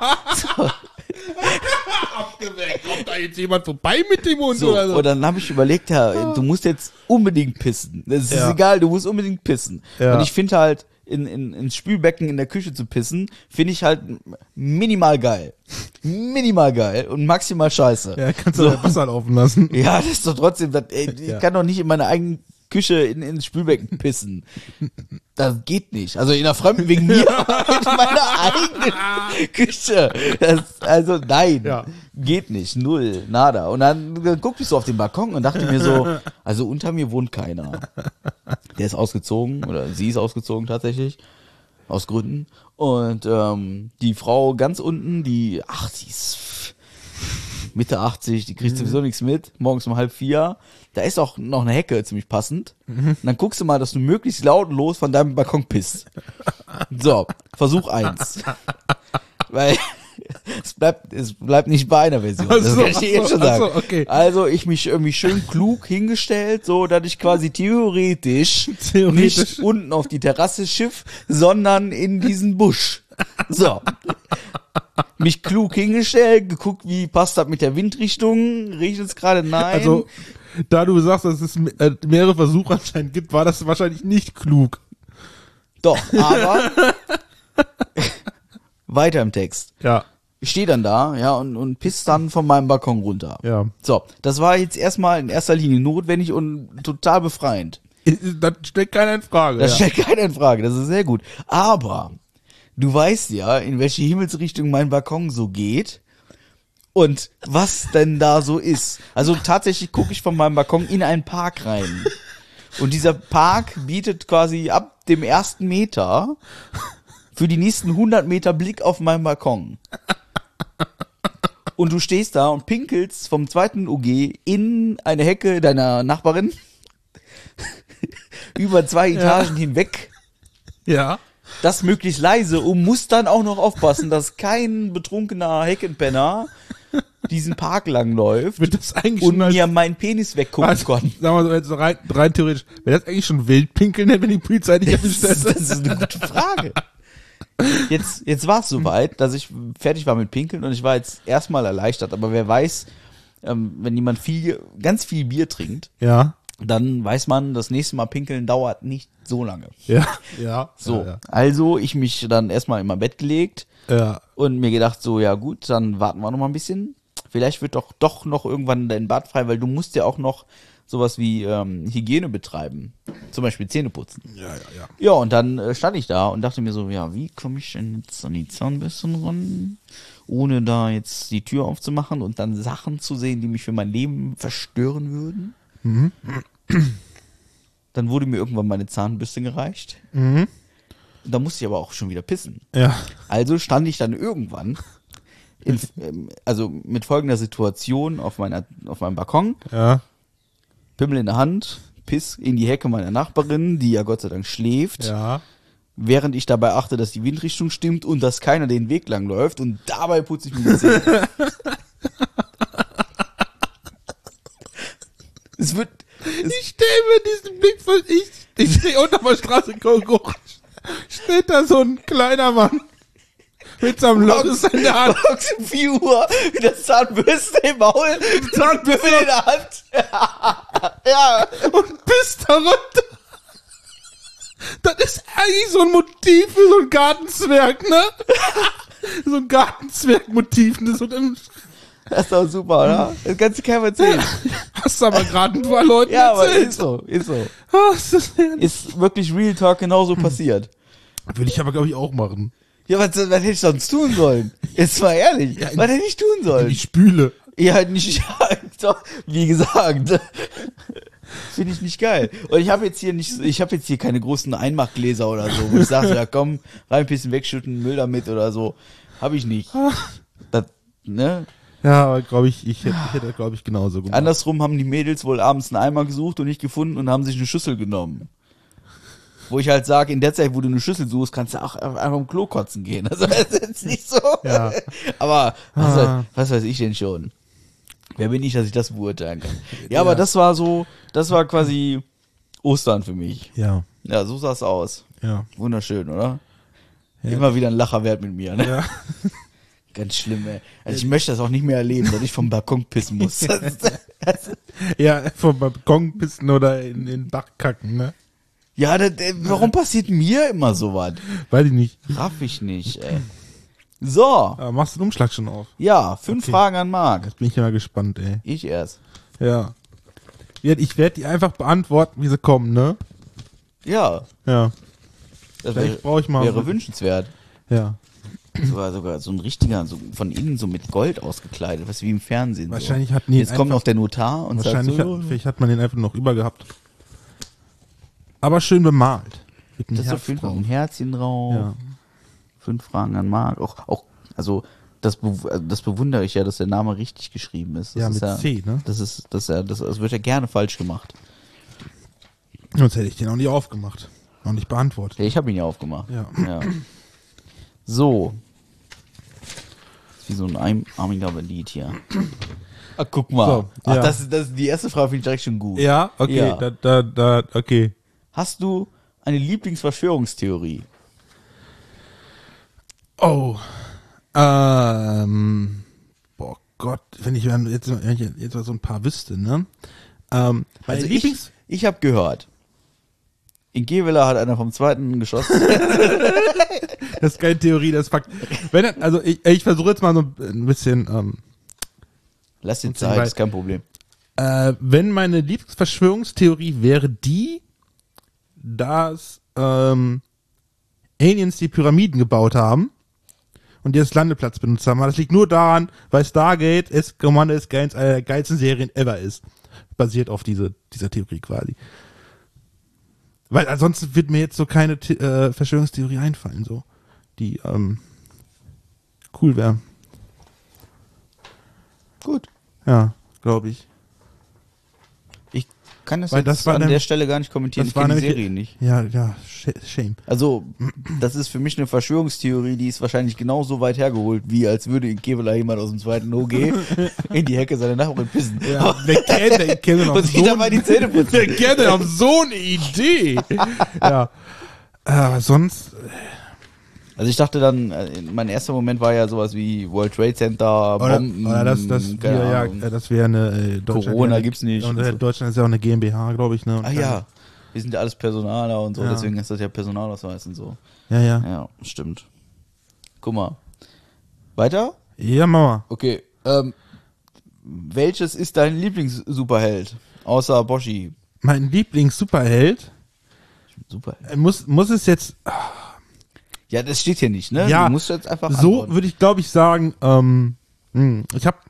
abgeweckt. Kommt da jetzt jemand vorbei mit dem Hund So, oder so? und dann habe ich überlegt, ja, du musst jetzt unbedingt pissen. Das ist egal, du musst unbedingt pissen. Ja. Und ich finde halt, ins Spülbecken in der Küche zu pissen, finde ich halt minimal geil. Minimal geil und maximal scheiße. Ja, kannst du das Wasser laufen lassen. Ja, das ist doch trotzdem, ich kann doch nicht in meiner eigenen Küche ins Spülbecken pissen. Das geht nicht. Also in der Fremden wegen mir, in meiner eigenen Küche. Also nein, geht nicht. Null, nada. Und dann guckte ich so auf den Balkon und dachte mir so, also unter mir wohnt keiner. Der ist ausgezogen oder sie ist ausgezogen tatsächlich. Aus Gründen. Und die Frau ganz unten, die ist Mitte 80, die kriegt sowieso nichts mit, morgens um 3:30. Da ist auch noch eine Hecke, ziemlich passend. Und dann guckst du mal, dass du möglichst lautlos von deinem Balkon pisst. So, Versuch 1. Weil es bleibt nicht bei einer Version. Das kann ich dir jetzt schon sagen. Okay. Also ich mich irgendwie schön klug hingestellt, so dass ich quasi theoretisch nicht unten auf die Terrasse schiff, sondern in diesen Busch. So. Mich klug hingestellt, geguckt, wie passt das mit der Windrichtung, regnet es gerade? Nein. Also, da du sagst, dass es mehrere Versuche anscheinend gibt, war das wahrscheinlich nicht klug. Doch, aber weiter im Text. Ja. Ich stehe dann da, ja, und piss dann von meinem Balkon runter. Ja. So, das war jetzt erstmal in erster Linie notwendig und total befreiend. Das stellt keiner in Frage. Das stellt keiner in Frage, das ist sehr gut. Aber du weißt ja, in welche Himmelsrichtung mein Balkon so geht und was denn da so ist. Also tatsächlich gucke ich von meinem Balkon in einen Park rein. Und dieser Park bietet quasi ab dem ersten Meter für die nächsten 100 Meter Blick auf meinen Balkon. Und du stehst da und pinkelst vom zweiten UG in eine Hecke deiner Nachbarin über 2 Etagen hinweg. Ja. Das möglichst leise und musst dann auch noch aufpassen, dass kein betrunkener Heckenpenner diesen Park lang läuft Wird das eigentlich und schon als, mir meinen Penis weggucken als kann. sagen wir so, jetzt rein theoretisch, wäre das eigentlich schon Wildpinkeln, wenn die Polizei nicht erwischt Das hätte? ist eine gute Frage. Jetzt war es soweit, dass ich fertig war mit Pinkeln und ich war jetzt erstmal erleichtert. Aber wer weiß, wenn jemand ganz viel Bier trinkt, Ja. dann weiß man, das nächste Mal Pinkeln dauert nicht so lange. Ja. Ja. So, Ja. also ich mich dann erstmal in mein Bett gelegt Ja. und mir gedacht, so, ja gut, dann warten wir noch mal ein bisschen. Vielleicht wird doch noch irgendwann dein Bad frei, weil du musst ja auch noch sowas wie Hygiene betreiben. Zum Beispiel Zähne putzen. Ja. Ja, und dann stand ich da und dachte mir so, ja, wie komme ich denn jetzt an die Zahnbürste ran, ohne da jetzt die Tür aufzumachen und dann Sachen zu sehen, die mich für mein Leben verstören würden. Dann wurde mir irgendwann meine Zahnbürste gereicht. Und da musste ich aber auch schon wieder pissen. Ja. Also stand ich dann irgendwann also mit folgender Situation auf meinem Balkon, Ja. Pimmel in der Hand, Piss in die Hecke meiner Nachbarin, die ja Gott sei Dank schläft, Ja. während ich dabei achte, dass die Windrichtung stimmt und dass keiner den Weg lang läuft und dabei putze ich mir die Zähne. Es wird, Ich stelle mir diesen Blick vor, ich stehe unter der Straße, steht da so ein kleiner Mann mit seinem Lotus in der Hand. morgens um 4 Uhr mit der Zahnbürste im Maul, Zahnbürste in der Hand. Ja. Und pisst da runter. Das ist eigentlich so ein Motiv für so ein Gartenzwerg, ne? So ein Gartenzwerg-Motiv. Ne? So Das ist doch super, oder? Das kannst du keinem erzählen. hast du aber gerade ein paar Leuten Ja, aber erzählt. ist so. Ah, ist das herrlich. Ist wirklich Real Talk genauso passiert. Will ich aber, glaube ich, auch machen. Ja, was hätte ich sonst tun sollen? Jetzt mal ehrlich, was hätte ich tun sollen? Ich spüle. Ja, nicht, ja, doch, wie gesagt. Finde ich nicht geil. Und ich habe jetzt hier keine großen Einmachgläser oder so, wo ich sage, so, ja komm, reinpissen, wegschütten, Müll damit oder so. Habe ich nicht. Das, ne? Ja, aber glaube ich hätte, glaube ich, genauso gemacht. Andersrum haben die Mädels wohl abends einen Eimer gesucht und nicht gefunden und haben sich eine Schüssel genommen. Wo ich halt sage, in der Zeit, wo du eine Schüssel suchst, kannst du auch einfach im Klo kotzen gehen. Also das ist jetzt nicht so. Ja. Aber was weiß ich denn schon? Wer bin ich, dass ich das beurteilen kann? Ja, aber das war quasi Ostern für mich. Ja, Ja, so sah es aus. ja. Wunderschön, oder? Ja. Immer wieder ein Lacher wert mit mir, ne? Ja. Ganz schlimm, ey. Also ich möchte das auch nicht mehr erleben, dass ich vom Balkon pissen muss. Ja, vom Balkon pissen oder in den Bach kacken, ne? Ja, warum passiert mir immer sowas? Weiß ich nicht. Raff ich nicht, ey. So, Aber machst du den Umschlag schon auf? ja, 5 Okay. Fragen an Marc. Jetzt bin ich ja mal gespannt, ey. Ich erst. Ja. Ich werde die einfach beantworten, wie sie kommen, ne? Ja, Ja. das Vielleicht brauche ich mal. wäre wünschenswert. Ja. Sogar so ein richtiger, so von innen so mit Gold ausgekleidet, was wie im Fernsehen. Wahrscheinlich so. hatten die Jetzt kommt einfach- noch der Notar und sagt Wahrscheinlich so, vielleicht hat man den einfach noch über gehabt. Aber schön bemalt. Mit einem das ist Herz auf jeden Fall drauf. ein Herzchen drauf. Ja. 5 Fragen an Marc. Also das bewundere ich ja, dass der Name richtig geschrieben ist. Das Ja, ist mit C, ne? Das wird ja gerne falsch gemacht. Sonst hätte ich den auch nicht aufgemacht. Noch nicht beantwortet. Ja, ich habe ihn ja aufgemacht. Ja. So. Das ist wie so ein armiger Bandit hier. Ah, guck mal. So, Ach, ja. die erste Frage finde ich direkt schon gut. Ja, okay, Ja. okay. Hast du eine Lieblingsverschwörungstheorie? Oh. Boah Gott, wenn ich jetzt mal so ein paar wüsste, ne? Meine Also Lieblings... ich habe gehört, In Kevela hat einer vom zweiten geschossen. Das ist keine Theorie, das ist Fakt. Also ich versuche jetzt mal so ein bisschen, Lass dir Zeit, ist kein Problem. wenn meine Lieblingsverschwörungstheorie wäre die, dass Aliens die Pyramiden gebaut haben und die als Landeplatz benutzt haben. Aber das liegt nur daran, weil Stargate Commander is Gains eine der geilsten Serien ever ist. Basiert auf dieser Theorie quasi. Weil ansonsten wird mir jetzt so keine Verschwörungstheorie einfallen, so die cool wäre. Gut. Ja, glaube ich. Ich kann das, Weil jetzt das war an nämlich- der Stelle gar nicht kommentieren. Ich war kenne die nämlich- Serie nicht. Ja, shame. Also, das ist für mich eine Verschwörungstheorie, die ist wahrscheinlich genauso weit hergeholt, wie als würde in Kevela jemand aus dem zweiten OG in die Hecke seiner Nachbarin pissen. Ja, wer kennt denn auf Und sich dabei die Zähne putzen. Wer kennt denn auf so eine Idee? Ja. Aber sonst, Also ich dachte dann, mein erster Moment war ja sowas wie World Trade Center, Bomben, oder das keine wäre Ahnung. das wäre eine Deutschland. Corona ja, gibt's nicht Und und so. Deutschland ist ja auch eine GmbH, glaube ich, ne? Und Ah ja, wir sind ja alles Personaler und so, Ja. deswegen ist das ja Personalausweis und so. Ja. Ja, stimmt. Guck mal. Weiter? Ja, Mama. Okay. Welches ist dein Lieblings-Superheld? Außer Boshi. Mein Lieblings-Superheld Superheld. muss es jetzt Ja, das steht hier nicht, ne? Ja, Du musst jetzt einfach so antworten. würde ich, glaube ich, sagen, ich habe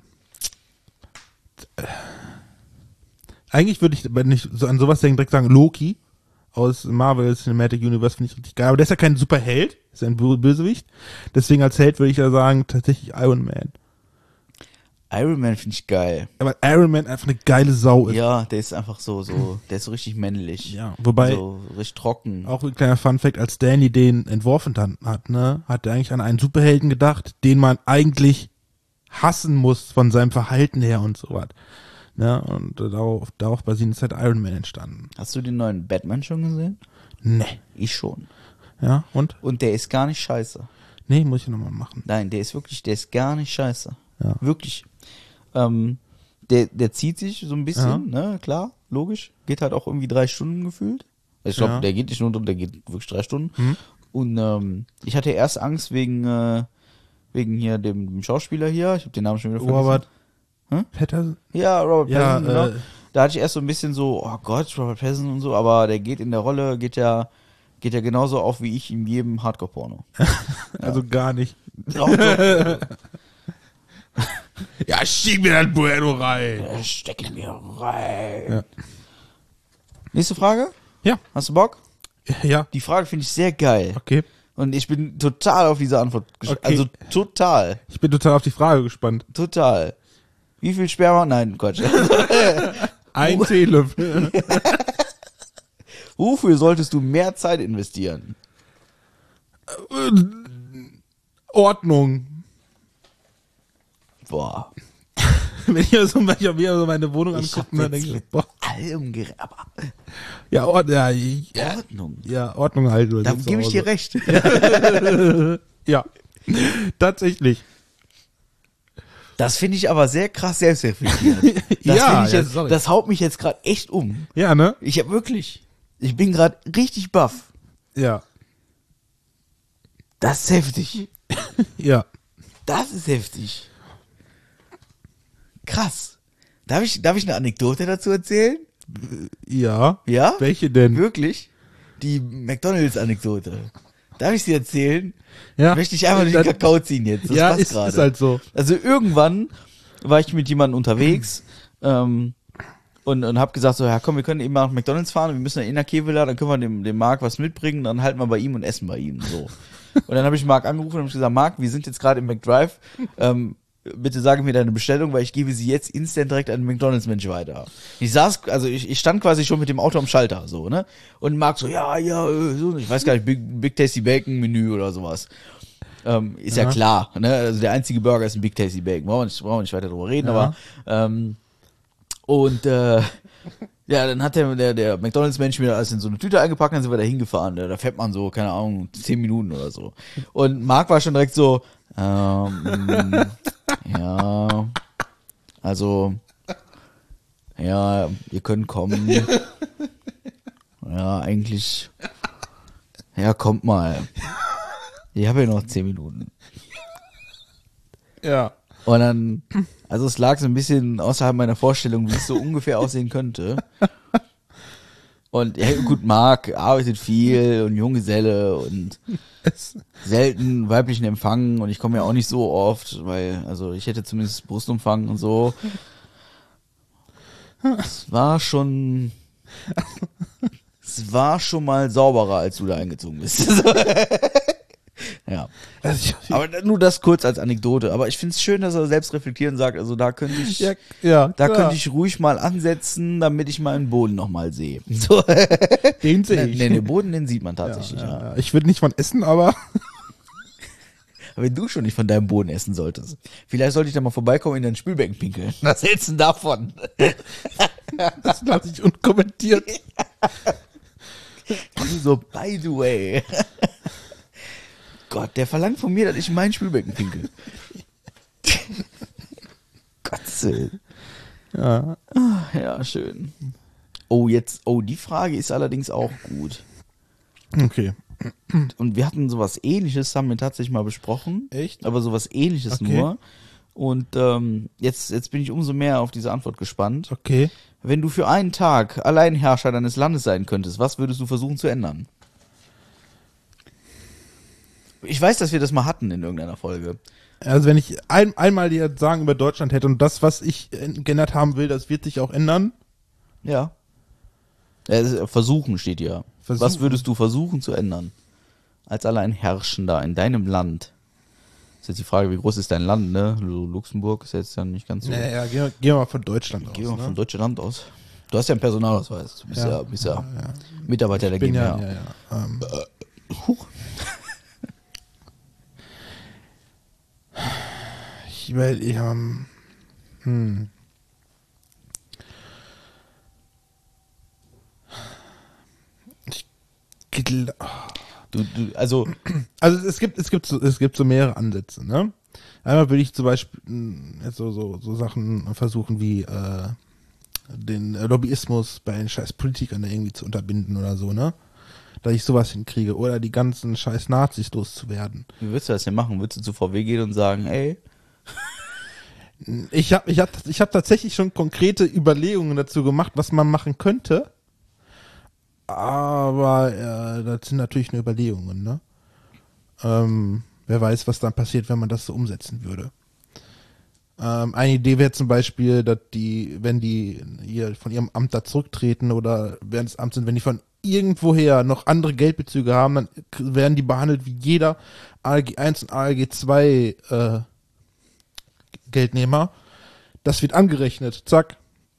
eigentlich würde ich, wenn ich so an sowas denke, direkt sagen, Loki aus Marvel Cinematic Universe finde ich richtig geil. Aber der ist ja kein Superheld, ist ein Bösewicht. Deswegen als Held würde ich ja sagen, tatsächlich Iron Man. Iron Man finde ich geil. Aber Iron Man einfach eine geile Sau ist. Ja, der ist einfach so, der ist so richtig männlich. Ja, wobei, So richtig trocken. auch ein kleiner Funfact, als Stanley den entworfen hat, ne, hat er eigentlich an einen Superhelden gedacht, den man eigentlich hassen muss von seinem Verhalten her und so was. Ne, und darauf basierend ist halt Iron Man entstanden. Hast du den neuen Batman schon gesehen? Ne. Ich schon. Ja, und? Und der ist gar nicht scheiße. Nee, muss ich nochmal machen. Nein, der ist gar nicht scheiße. Ja. Wirklich. Der zieht sich so ein bisschen, ne, klar, logisch. Geht halt auch irgendwie 3 Stunden gefühlt. Ich glaube, Ja. der geht nicht nur, der geht wirklich 3 Stunden. Und ich hatte erst Angst wegen hier dem Schauspieler hier. Ich habe den Namen schon wieder vergessen. Robert Hm? Patterson? Ja, Robert Ja, Pattinson, genau. Da hatte ich erst so ein bisschen so, oh Gott, Robert Pattinson und so, aber der geht in der Rolle, geht ja genauso auf wie ich in jedem Hardcore-Porno. Also gar nicht. Doch, doch. Ja, schieb mir das Bueno rein. Steck ihn mir rein. Ja. Nächste Frage? Ja. Hast du Bock? Ja, Die Frage finde ich sehr geil. okay. Und ich bin total auf diese Antwort gespannt. Okay. Also total. Ich bin total auf die Frage gespannt. Total. Wie viel Sperma? Nein, Quatsch. Ein Teelöffel. Wofür solltest du mehr Zeit investieren? Ordnung. Boah. Wenn ich mir so meine Wohnung Ich hab angucke, dann jetzt denke ich, mit boah, allem aber ja, Ordnung. ja, Ordnung halt. oder Da so gebe ich zu dir Hause. recht. Ja, tatsächlich. Das finde ich aber sehr krass selbstreflektiert. Das, Ja, finde ich ja, jetzt, sorry. das haut mich jetzt gerade echt um. Ja, ne? Ich bin gerade richtig baff. Ja, Das ist heftig. ja. Das ist heftig. Krass. Darf ich eine Anekdote dazu erzählen? Ja. Ja? Welche denn? Wirklich? Die McDonalds-Anekdote. Darf ich sie erzählen? Ja. Möchte ich einfach durch den Kakao ziehen jetzt. Das Ja, passt ist gerade. halt so. Also irgendwann war ich mit jemandem unterwegs und hab gesagt so, ja komm, wir können eben mal nach McDonalds fahren, wir müssen ja in der Kevela, dann können wir dem Marc was mitbringen, dann halten wir bei ihm und essen bei ihm. So. Und dann habe ich Marc angerufen und hab gesagt, Marc, wir sind jetzt gerade im McDrive, bitte sage mir deine Bestellung, weil ich gebe sie jetzt instant direkt an den McDonalds-Mensch weiter. Ich stand quasi schon mit dem Auto am Schalter, so, ne? Und Marc so, so, ich weiß gar nicht, Big Tasty Bacon Menü oder sowas. Ist ja klar, ne? Also der einzige Burger ist ein Big Tasty Bacon. Brauchen wir nicht weiter drüber reden, aber ja, dann hat der McDonalds-Mensch mir alles in so eine Tüte eingepackt, dann sind wir da hingefahren. Da fährt man so, keine Ahnung, 10 Minuten oder so. Und Marc war schon direkt so, ja, also, ja, ihr könnt kommen. Ja, Ja, eigentlich. Ja, kommt mal. Ich habe ja noch 10 Minuten. Ja. Und dann, also es lag so ein bisschen außerhalb meiner Vorstellung, wie es so ungefähr aussehen könnte. Und ja, gut, Marc arbeitet viel und Junggeselle und selten weiblichen Empfang und ich komme ja auch nicht so oft, weil, also ich hätte zumindest Brustumfang und so. Es war schon mal sauberer, als du da eingezogen bist. Ja. Aber nur das kurz als Anekdote. Aber ich finde es schön, dass er selbst reflektieren sagt, also da könnte ich, könnte ich ruhig mal ansetzen, damit ich meinen Boden nochmal sehe. So. Den sehe ich. Nee, den Boden, den sieht man tatsächlich, ja. Ich würde nicht von essen, aber Wenn du schon nicht von deinem Boden essen solltest. Vielleicht sollte ich da mal vorbeikommen und in dein Spülbecken pinkeln. Was hältst du denn davon? das lasse ich unkommentiert. So, by the way. Gott, der verlangt von mir, dass ich in mein Spülbecken pinkel. Gottsinn. Ja. Ja, schön. Die Frage ist allerdings auch gut. Okay. Und wir hatten sowas Ähnliches, haben wir tatsächlich mal besprochen. Echt? Aber sowas Ähnliches Okay. nur. Und jetzt bin ich umso mehr auf diese Antwort gespannt. Okay. Wenn du für einen Tag Alleinherrscher deines Landes sein könntest, was würdest du versuchen zu ändern? Ich weiß, dass wir das mal hatten in irgendeiner Folge. Also wenn ich einmal dir sagen über Deutschland hätte und das, was ich geändert haben will, das wird sich auch ändern. Ja. Versuchen steht ja. Versuchen. Was würdest du versuchen zu ändern? Als Alleinherrschender in deinem Land. Ist jetzt die Frage, wie groß ist dein Land, ne? Luxemburg ist jetzt ja nicht ganz so. Naja, gehen wir mal von Deutschland aus. Gehen wir ne? von Deutschland aus. Du hast ja einen Personalausweis. Du bist ja Mitarbeiter der Bin GmbH. ja. Huch. Ich gl- Also, Also es gibt so mehrere Ansätze, ne? Einmal würde ich zum Beispiel jetzt so Sachen versuchen wie den Lobbyismus bei den scheiß Politikern da irgendwie zu unterbinden oder so, ne? Dass ich sowas hinkriege oder die ganzen scheiß Nazis loszuwerden. wie würdest du das denn machen? Würdest du zu VW gehen und sagen, ey, Ich hab tatsächlich schon konkrete Überlegungen dazu gemacht, was man machen könnte. Aber das sind natürlich nur Überlegungen, ne? Wer weiß, was dann passiert, wenn man das so umsetzen würde. Eine Idee wäre zum Beispiel, dass wenn die hier von ihrem Amt da zurücktreten oder während des Amts sind, wenn die von irgendwoher noch andere Geldbezüge haben, dann werden die behandelt wie jeder ALG 1 und ALG 2 Geldnehmer. Das wird angerechnet. Zack.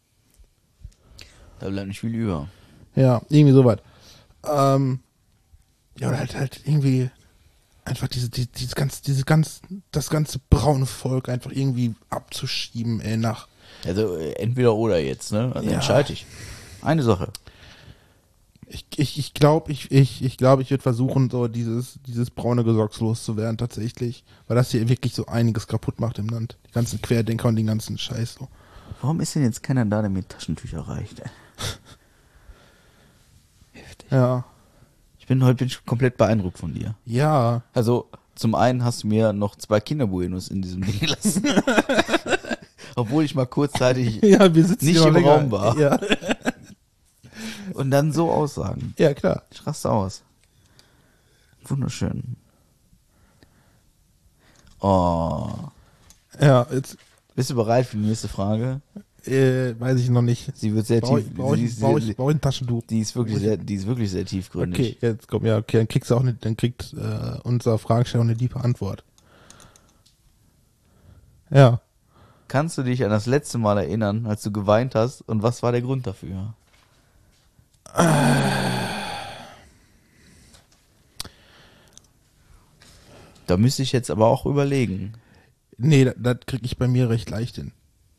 da bleibt nicht viel über. Ja, irgendwie sowas. Ja, oder halt irgendwie einfach das ganze braune Volk einfach irgendwie abzuschieben, nach. Also entweder oder jetzt, ne? Also Ja. entscheide ich. Eine Sache. Ich glaube, ich würde versuchen, so dieses braune Gesocks loszuwerden, tatsächlich. Weil das hier wirklich so einiges kaputt macht im Land. Die ganzen Querdenker und den ganzen Scheiß so. Warum ist denn jetzt keiner da, der mir Taschentücher reicht? Ey? Heftig. Ja. Heute bin ich komplett beeindruckt von dir. Ja. Also, zum einen hast du mir noch 2 Kinderbuenos in diesem Ding gelassen. Obwohl ich mal kurzzeitig Ja, wir sitzen nicht hier noch im länger. Raum war. Ja. Und dann so Aussagen. Ja, klar. Ich raste aus. Wunderschön. Oh. Ja, jetzt Bist du bereit für die nächste Frage? weiß ich noch nicht. Sie wird sehr tief. Brauche sie ich ist- ein Taschentuch. Die ist wirklich sehr tiefgründig. Okay, jetzt komm, ja, okay, dann kriegst du auch eine, dann kriegt unser Fragensteller eine tiefe Antwort. Ja. Kannst du dich an das letzte Mal erinnern, als du geweint hast und was war der Grund dafür? Da müsste ich jetzt aber auch überlegen. Nee, das krieg ich bei mir recht leicht hin.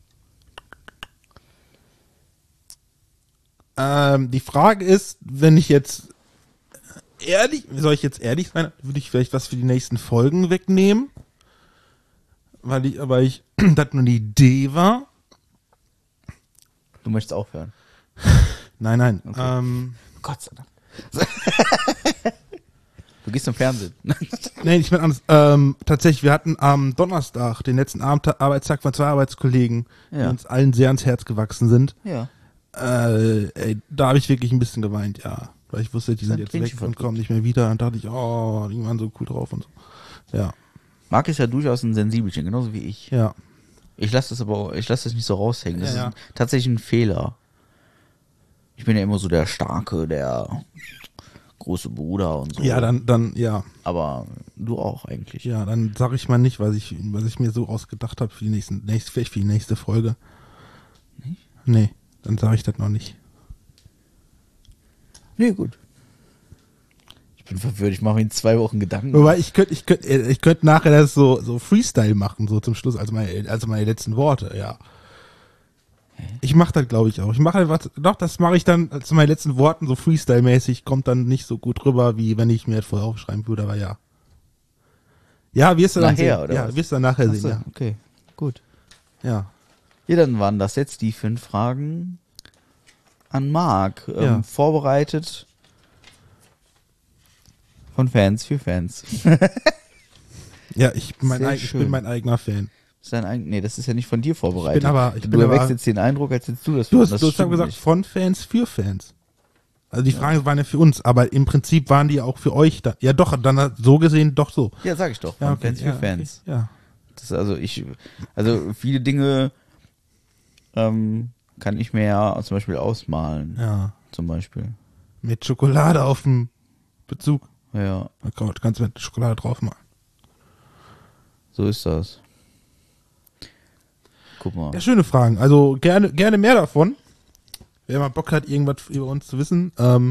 Die Frage ist, wenn ich jetzt soll ich jetzt ehrlich sein, würde ich vielleicht was für die nächsten Folgen wegnehmen, weil ich das nur eine Idee war. Du möchtest aufhören. Nein. Okay. Gott sei Dank. Du gehst zum Fernsehen. Nee, ich meine, tatsächlich, wir hatten am Donnerstag den letzten Arbeitstag von 2 Arbeitskollegen, die Ja. uns allen sehr ans Herz gewachsen sind. Ja. Da habe ich wirklich ein bisschen geweint, ja. Weil ich wusste, die sind Ein jetzt Tränchen weg und kommen nicht mehr wieder. Und dachte ich, oh, die waren so cool drauf und so. Ja, Marc ist ja durchaus ein Sensibelchen, genauso wie ich. ja. Ich lasse das nicht so raushängen. Das Ja, ist tatsächlich ein Fehler. Ich bin ja immer so der Starke, der große Bruder und so. Ja, dann, ja. Aber du auch eigentlich. Ja, dann sage ich mal nicht, was ich mir so ausgedacht habe für die vielleicht für die nächste Folge. Nicht? Nee, dann sage ich das noch nicht. Nee, gut. Ich bin verwirrt, ich mache mir in 2 Wochen Gedanken. Wobei ich könnte nachher das so Freestyle machen, so zum Schluss, als meine letzten Worte, ja. Ich mache das, glaube ich, auch. Ich mache halt was, doch, das mache ich dann zu meinen letzten Worten so Freestyle-mäßig, kommt dann nicht so gut rüber, wie wenn ich mir das vorher aufschreiben würde, aber ja. Ja, wirst du dann Nachher, sehen. oder Ja, was? wirst du dann nachher Achso, sehen, ja. okay, gut. Ja. Ja, dann waren das jetzt die 5 Fragen an Marc. Ja. Vorbereitet von Fans für Fans. Ja, ich bin Sehr ich schön. bin mein eigener Fan. Nee, das ist ja nicht von dir vorbereitet. Ich du bin erweckst aber- jetzt den Eindruck, als hättest du das Du hast das gesagt, stimmt nicht. von Fans für Fans. Also die Fragen waren ja für uns, aber im Prinzip waren die auch für euch da. Ja doch, dann hat so gesehen doch so. Ja, sag ich doch. Von Ja, okay, Fans für ja, Fans. Okay, ja. Das ist also viele Dinge kann ich mir ja zum Beispiel ausmalen. Ja. Zum Beispiel. Mit Schokolade auf dem Bezug. Ja, Da kannst du mit Schokolade drauf machen. so ist das. Guck mal. Ja, schöne Fragen. Also gerne mehr davon. Wer mal Bock hat, irgendwas über uns zu wissen.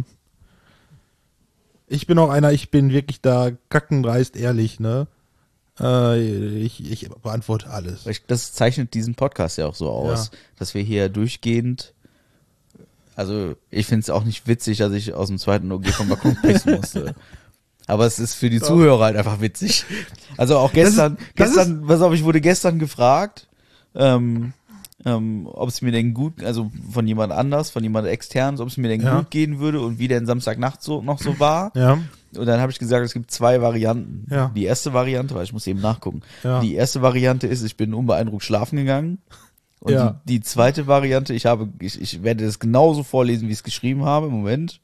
Ich bin auch einer, ich bin wirklich da kackendreist ehrlich, ne? Ich beantworte alles. Das zeichnet diesen Podcast ja auch so aus, dass wir hier durchgehend, also ich finde es auch nicht witzig, dass ich aus dem 2. OG vom Balkon pissen musste. Aber es ist für die Zuhörer halt einfach witzig. Also auch gestern, pass auf, ich wurde gestern gefragt, ob es mir denn von jemand anders, von jemand externes, ob es mir denn Ja. gut gehen würde und wie denn Samstagnacht noch so war. Ja. Und dann habe ich gesagt, es gibt 2 Varianten. Ja. Die erste Variante, weil ich muss eben nachgucken. Ja. Die erste Variante ist, ich bin unbeeindruckt schlafen gegangen. Und Ja. die zweite Variante, ich werde das genauso vorlesen, wie ich es geschrieben habe. Moment.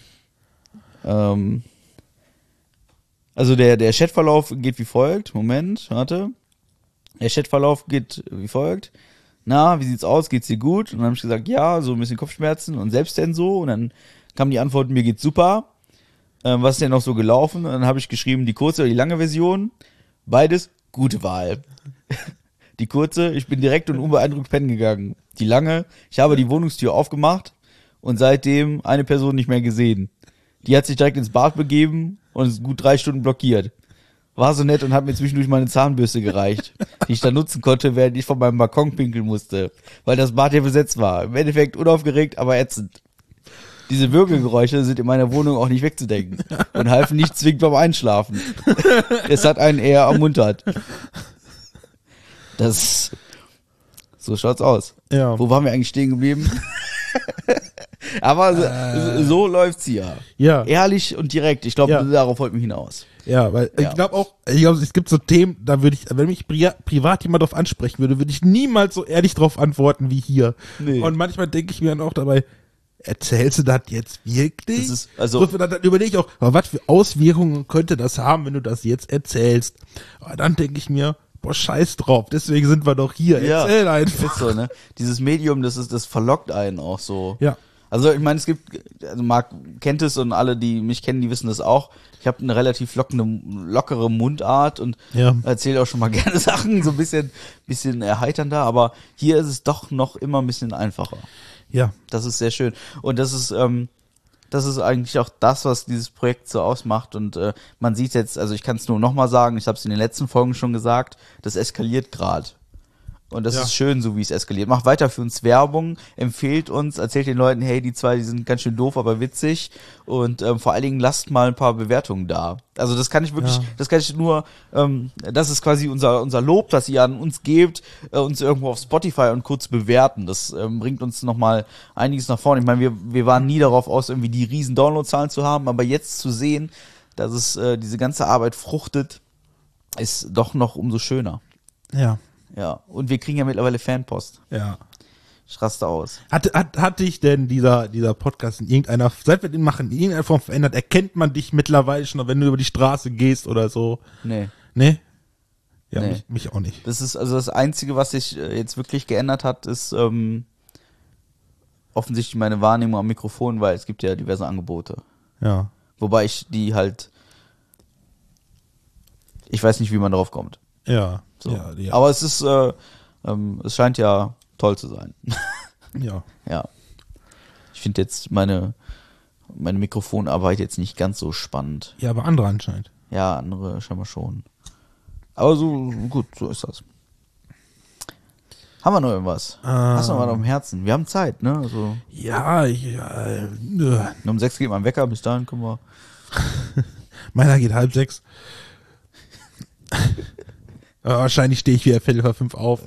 Also der Chatverlauf geht wie folgt. Moment, warte. Der Chatverlauf geht wie folgt. Na, wie sieht's aus? Geht's dir gut? Und dann habe ich gesagt, ja, so ein bisschen Kopfschmerzen und selbst denn so. Und dann kam die Antwort, mir geht's super. Was ist denn noch so gelaufen? Und dann habe ich geschrieben, die kurze oder die lange Version. Beides, gute Wahl. Die kurze, ich bin direkt und unbeeindruckt pennen gegangen. Die lange, ich habe die Wohnungstür aufgemacht und seitdem eine Person nicht mehr gesehen. Die hat sich direkt ins Bad begeben und ist gut 3 Stunden blockiert. War so nett und hat mir zwischendurch meine Zahnbürste gereicht, die ich dann nutzen konnte, während ich von meinem Balkon pinkeln musste, weil das Bad ja besetzt war. Im Endeffekt unaufgeregt, aber ätzend. Diese Würgegeräusche sind in meiner Wohnung auch nicht wegzudenken und halfen nicht zwingend beim Einschlafen. Es hat einen eher ermuntert. So schaut's aus. Ja. Wo waren wir eigentlich stehen geblieben? Aber so läuft's hier. Ja. Ehrlich und direkt. Ich glaube, Ja. darauf wollten wir hinaus. Ja, weil Ja. ich glaube, es gibt so Themen, da würde ich, wenn mich privat jemand drauf ansprechen würde, würde ich niemals so ehrlich drauf antworten wie hier. Nee. Und manchmal denke ich mir dann auch dabei, erzählst du das jetzt wirklich? Das ist, also, Dann überlege ich auch, aber was für Auswirkungen könnte das haben, wenn du das jetzt erzählst? Aber dann denke ich mir, boah, scheiß drauf, deswegen sind wir doch hier, ja, erzähl einfach. ist so, ne? Dieses Medium, das verlockt einen auch so. Ja. Also ich meine, also Marc kennt es und alle, die mich kennen, die wissen das auch. Ich habe eine relativ lockere Mundart und Ja. erzähle auch schon mal gerne Sachen, so ein bisschen erheiternder, aber hier ist es doch noch immer ein bisschen einfacher. Ja, Das ist sehr schön. Und das ist eigentlich auch das, was dieses Projekt so ausmacht. Und man sieht jetzt, also ich kann es nur nochmal sagen, ich habe es in den letzten Folgen schon gesagt, das eskaliert gerade. Und das Ja. ist schön, so wie es eskaliert. Macht weiter für uns Werbung, empfehlt uns, erzählt den Leuten, hey, die zwei, die sind ganz schön doof, aber witzig. Und vor allen Dingen lasst mal ein paar Bewertungen da. Also das kann ich wirklich, Ja. das kann ich nur, das ist quasi unser Lob, das ihr an uns gebt, uns irgendwo auf Spotify und kurz bewerten. Das bringt uns nochmal einiges nach vorne. Ich meine, wir waren nie darauf aus, irgendwie die riesen Downloadzahlen zu haben, aber jetzt zu sehen, dass es diese ganze Arbeit fruchtet, ist doch noch umso schöner. Ja. Ja, und wir kriegen ja mittlerweile Fanpost. Ja. Ich raste aus. Hat dich denn dieser Podcast in irgendeiner, seit wir den machen, in irgendeiner Form verändert? Erkennt man dich mittlerweile schon, wenn du über die Straße gehst oder so? Nee. Nee? Ja, Nee. mich auch nicht. Das ist also das Einzige, was sich jetzt wirklich geändert hat, ist offensichtlich meine Wahrnehmung am Mikrofon, weil es gibt ja diverse Angebote. Ja. Wobei ich die halt, ich weiß nicht, wie man drauf kommt. Ja. So. Ja. Aber es ist, es scheint ja toll zu sein. Ja. Ja. Ich finde jetzt meine Mikrofonarbeit jetzt nicht ganz so spannend. Ja, aber andere anscheinend. Ja, andere scheinbar schon. Aber so, gut, so ist das. Haben wir noch irgendwas? Hast du noch was auf dem Herzen? Wir haben Zeit, ne? Also, Ja, um 6 geht mein Wecker, bis dahin können wir. meiner geht 5:30. Aber wahrscheinlich stehe ich wieder 4:45 auf.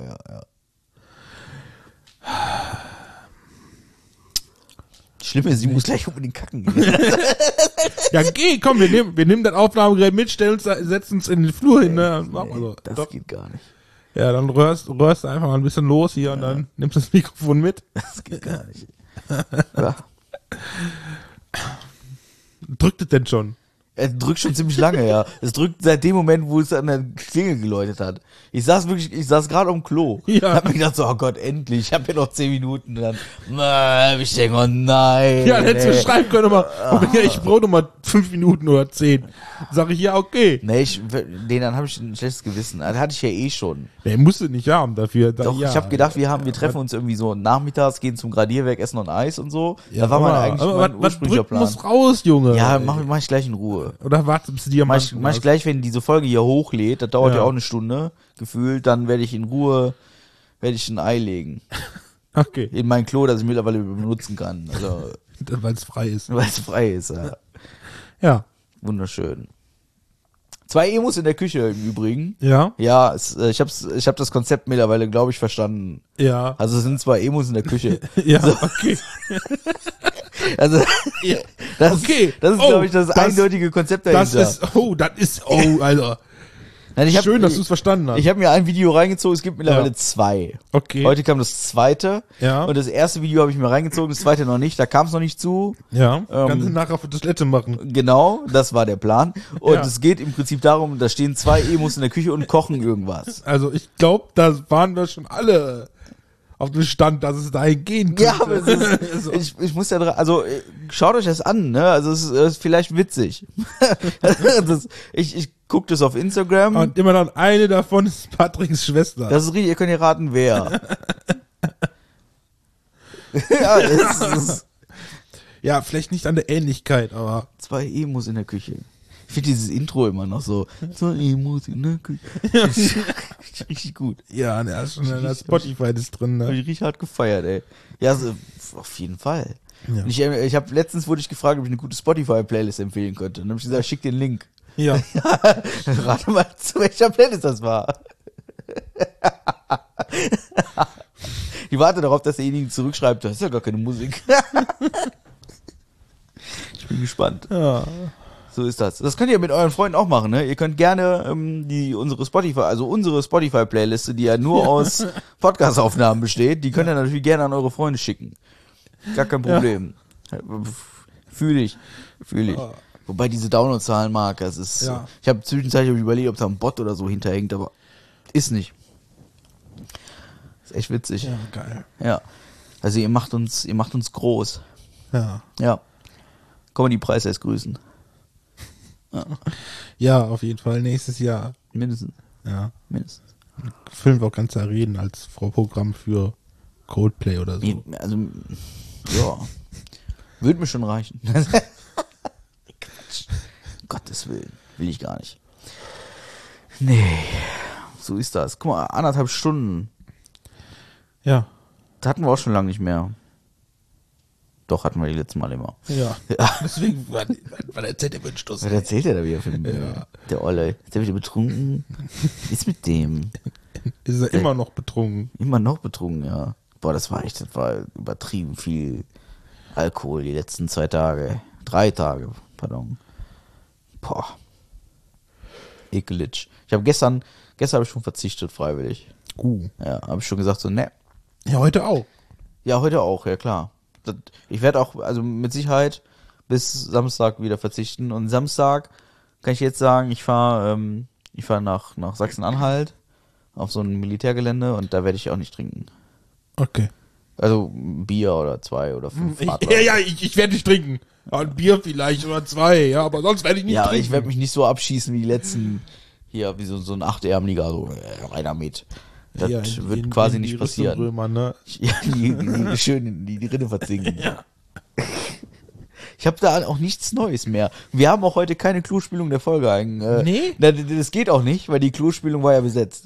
Schlimm ist, sie muss gleich unbedingt kacken gehen. Ja, geh, komm, wir nehmen das Aufnahmegerät mit, setzen uns in den Flur hin, ne? Mach mal so. Das Doch. geht gar nicht. Ja, dann rührst du einfach mal ein bisschen los hier und dann nimmst du das Mikrofon mit. Das geht gar nicht. Ja. Drückt es denn schon? Er drückt schon ziemlich lange, ja. Es drückt seit dem Moment, wo es an der Klingel geläutet hat. Ich saß gerade am Klo. Ja. Hab mir gedacht so, oh Gott, endlich. Ich habe hier noch 10 Minuten. Und dann, ich denke, oh nein. Ja, dann hättest du ey. schreiben können, ja, ich brauche noch mal 5 Minuten oder 10. Sag ich, ja, okay. Nee, dann habe ich ein schlechtes Gewissen. Das hatte ich ja eh schon. Nee, musst du nicht haben dafür. Doch, ja. ich habe gedacht, wir treffen uns irgendwie so nachmittags, gehen zum Gradierwerk, essen noch ein Eis und so. Ja, da war mein was ursprünglicher drückt Plan. muss raus, Junge. Ja, mach ich gleich in Ruhe. Oder wartest bis du dir Mach ich gleich, wenn diese Folge hier hochlädt, das dauert ja, Ja. auch eine Stunde, gefühlt, dann werde ich in Ruhe, ein Ei legen. Okay, In mein Klo, das ich mittlerweile benutzen kann. Also, weil es frei ist. weil es frei ist, ja. Ja. Wunderschön. 2 Emos in der Küche im Übrigen. Ja. Ja, ich hab das Konzept mittlerweile, glaube ich, verstanden. Ja. Also es sind 2 Emos in der Küche. Ja, okay. Also, Ja. das, Okay. das ist, Oh, glaube ich, das das- eindeutige Konzept dahinter. Alter. Nein, Schön, dass du es verstanden hast. Ich habe mir ein Video reingezogen, es gibt mittlerweile Ja. 2. Okay. Heute kam das 2. Ja. Und das erste Video habe ich mir reingezogen, das 2. noch nicht, da kam es noch nicht zu. Ja, kannst du nachher auf die Toilette machen. Genau, das war der Plan. Und Ja. es geht im Prinzip darum, da stehen 2 Emos in der Küche und kochen irgendwas. Also ich glaube, da waren wir schon alle auf dem Stand, dass es dahin gehen könnte. Ja, aber es ist, ich muss ja also schaut euch das an, ne? Also es ist vielleicht witzig. Ich gucke das auf Instagram. Und immer dann eine davon ist Patricks Schwester. Das ist richtig, ihr könnt hier raten, wer. Ja, das ist Ja, vielleicht nicht an der Ähnlichkeit, aber 2 Emos in der Küche. Ich finde dieses Intro immer noch so. 2 Emos in der Küche. Richtig gut. ja, der ist schon in der Spotify das drin. Habe Ne? ich richtig hart gefeiert, ey. Ja, so, auf jeden Fall. Ja. Und ich habe letztens wurde ich gefragt, ob ich eine gute Spotify-Playlist empfehlen könnte. Und dann habe ich gesagt, schick den Link. Ja. Rate mal, zu welcher Playlist das war. Ich warte darauf, dass derjenige zurückschreibt, das ist ja gar keine Musik. Ich bin gespannt. Ja. So ist das. Das könnt ihr mit euren Freunden auch machen, ne? Ihr könnt gerne unsere Spotify-Playliste, die ja nur aus Podcast-Aufnahmen besteht, die könnt ihr natürlich gerne an eure Freunde schicken. Gar kein Problem. Fühl ich. Wobei diese Download-Zahlen mag, das ist. Ja. Ich habe zwischenzeitlich überlegt, ob da ein Bot oder so hinterhängt, aber ist nicht. Ist echt witzig. Ja, geil. Ja. Also ihr macht uns groß. Ja. Ja. Comedy-Preis erst grüßen. Ja, auf jeden Fall nächstes Jahr. Mindestens. Ja. Mindestens. Filmen wir auch ganz Arenen als Vorprogramm für Coldplay oder so. Also, ja. Würde mir schon reichen. Quatsch. Um Gottes Willen. Will ich gar nicht. Nee. So ist das. Guck mal, 1,5 Stunden. Ja. Das hatten wir auch schon lange nicht mehr. Doch, hatten wir die letzten Mal immer. Ja. Deswegen, wann erzählt der Wünschstoß? Was erzählt der da wieder für der Olle? Ist der wieder betrunken? Was ist mit dem? Ist er immer noch betrunken? Immer noch betrunken, ja. Boah, das war übertrieben viel Alkohol die letzten 2 Tage. 3 Tage, pardon. Boah. Ekelitsch. Ich habe gestern habe ich schon verzichtet, freiwillig. Ja, habe ich schon gesagt, so, ne. Ja, heute auch. Ja, heute auch, ja klar. Ich werde auch, also mit Sicherheit bis Samstag wieder verzichten. Und Samstag kann ich jetzt sagen, ich fahre nach Sachsen-Anhalt auf so ein Militärgelände und da werde ich auch nicht trinken. Okay. Also Bier oder 2 oder 5 Radler. Ich werde nicht trinken. Ja, ein Bier vielleicht oder 2, ja, aber sonst werde ich nicht Ja, trinken. ich werde mich nicht so abschießen wie die letzten, hier, wie so ein Achterärmeliger, so reiner mit. Das Ja, wird quasi in nicht die passieren. Rüstungsrömer, ne? Ja, die schön in die Rinne verzinken. Ja. Ich habe da auch nichts Neues mehr. Wir haben auch heute keine Klospülung der Folge. Nee? Das geht auch nicht, weil die Klospülung war ja besetzt.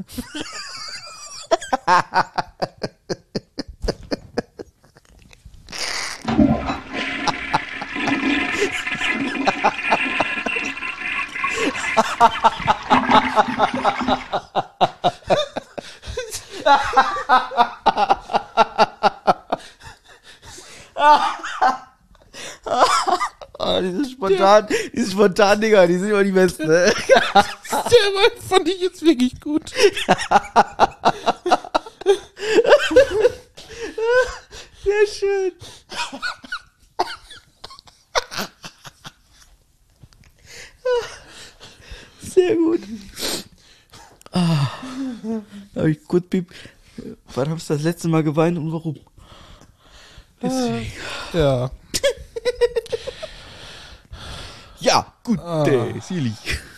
Diese spontan Dinger, die sind immer die besten. Ne? Der fand ich jetzt wirklich gut. Sehr schön. Sehr gut. Hab ich kurz piep. Wann hast du das letzte Mal geweint und warum? Deswegen. Ja. Ja, gut, Silly.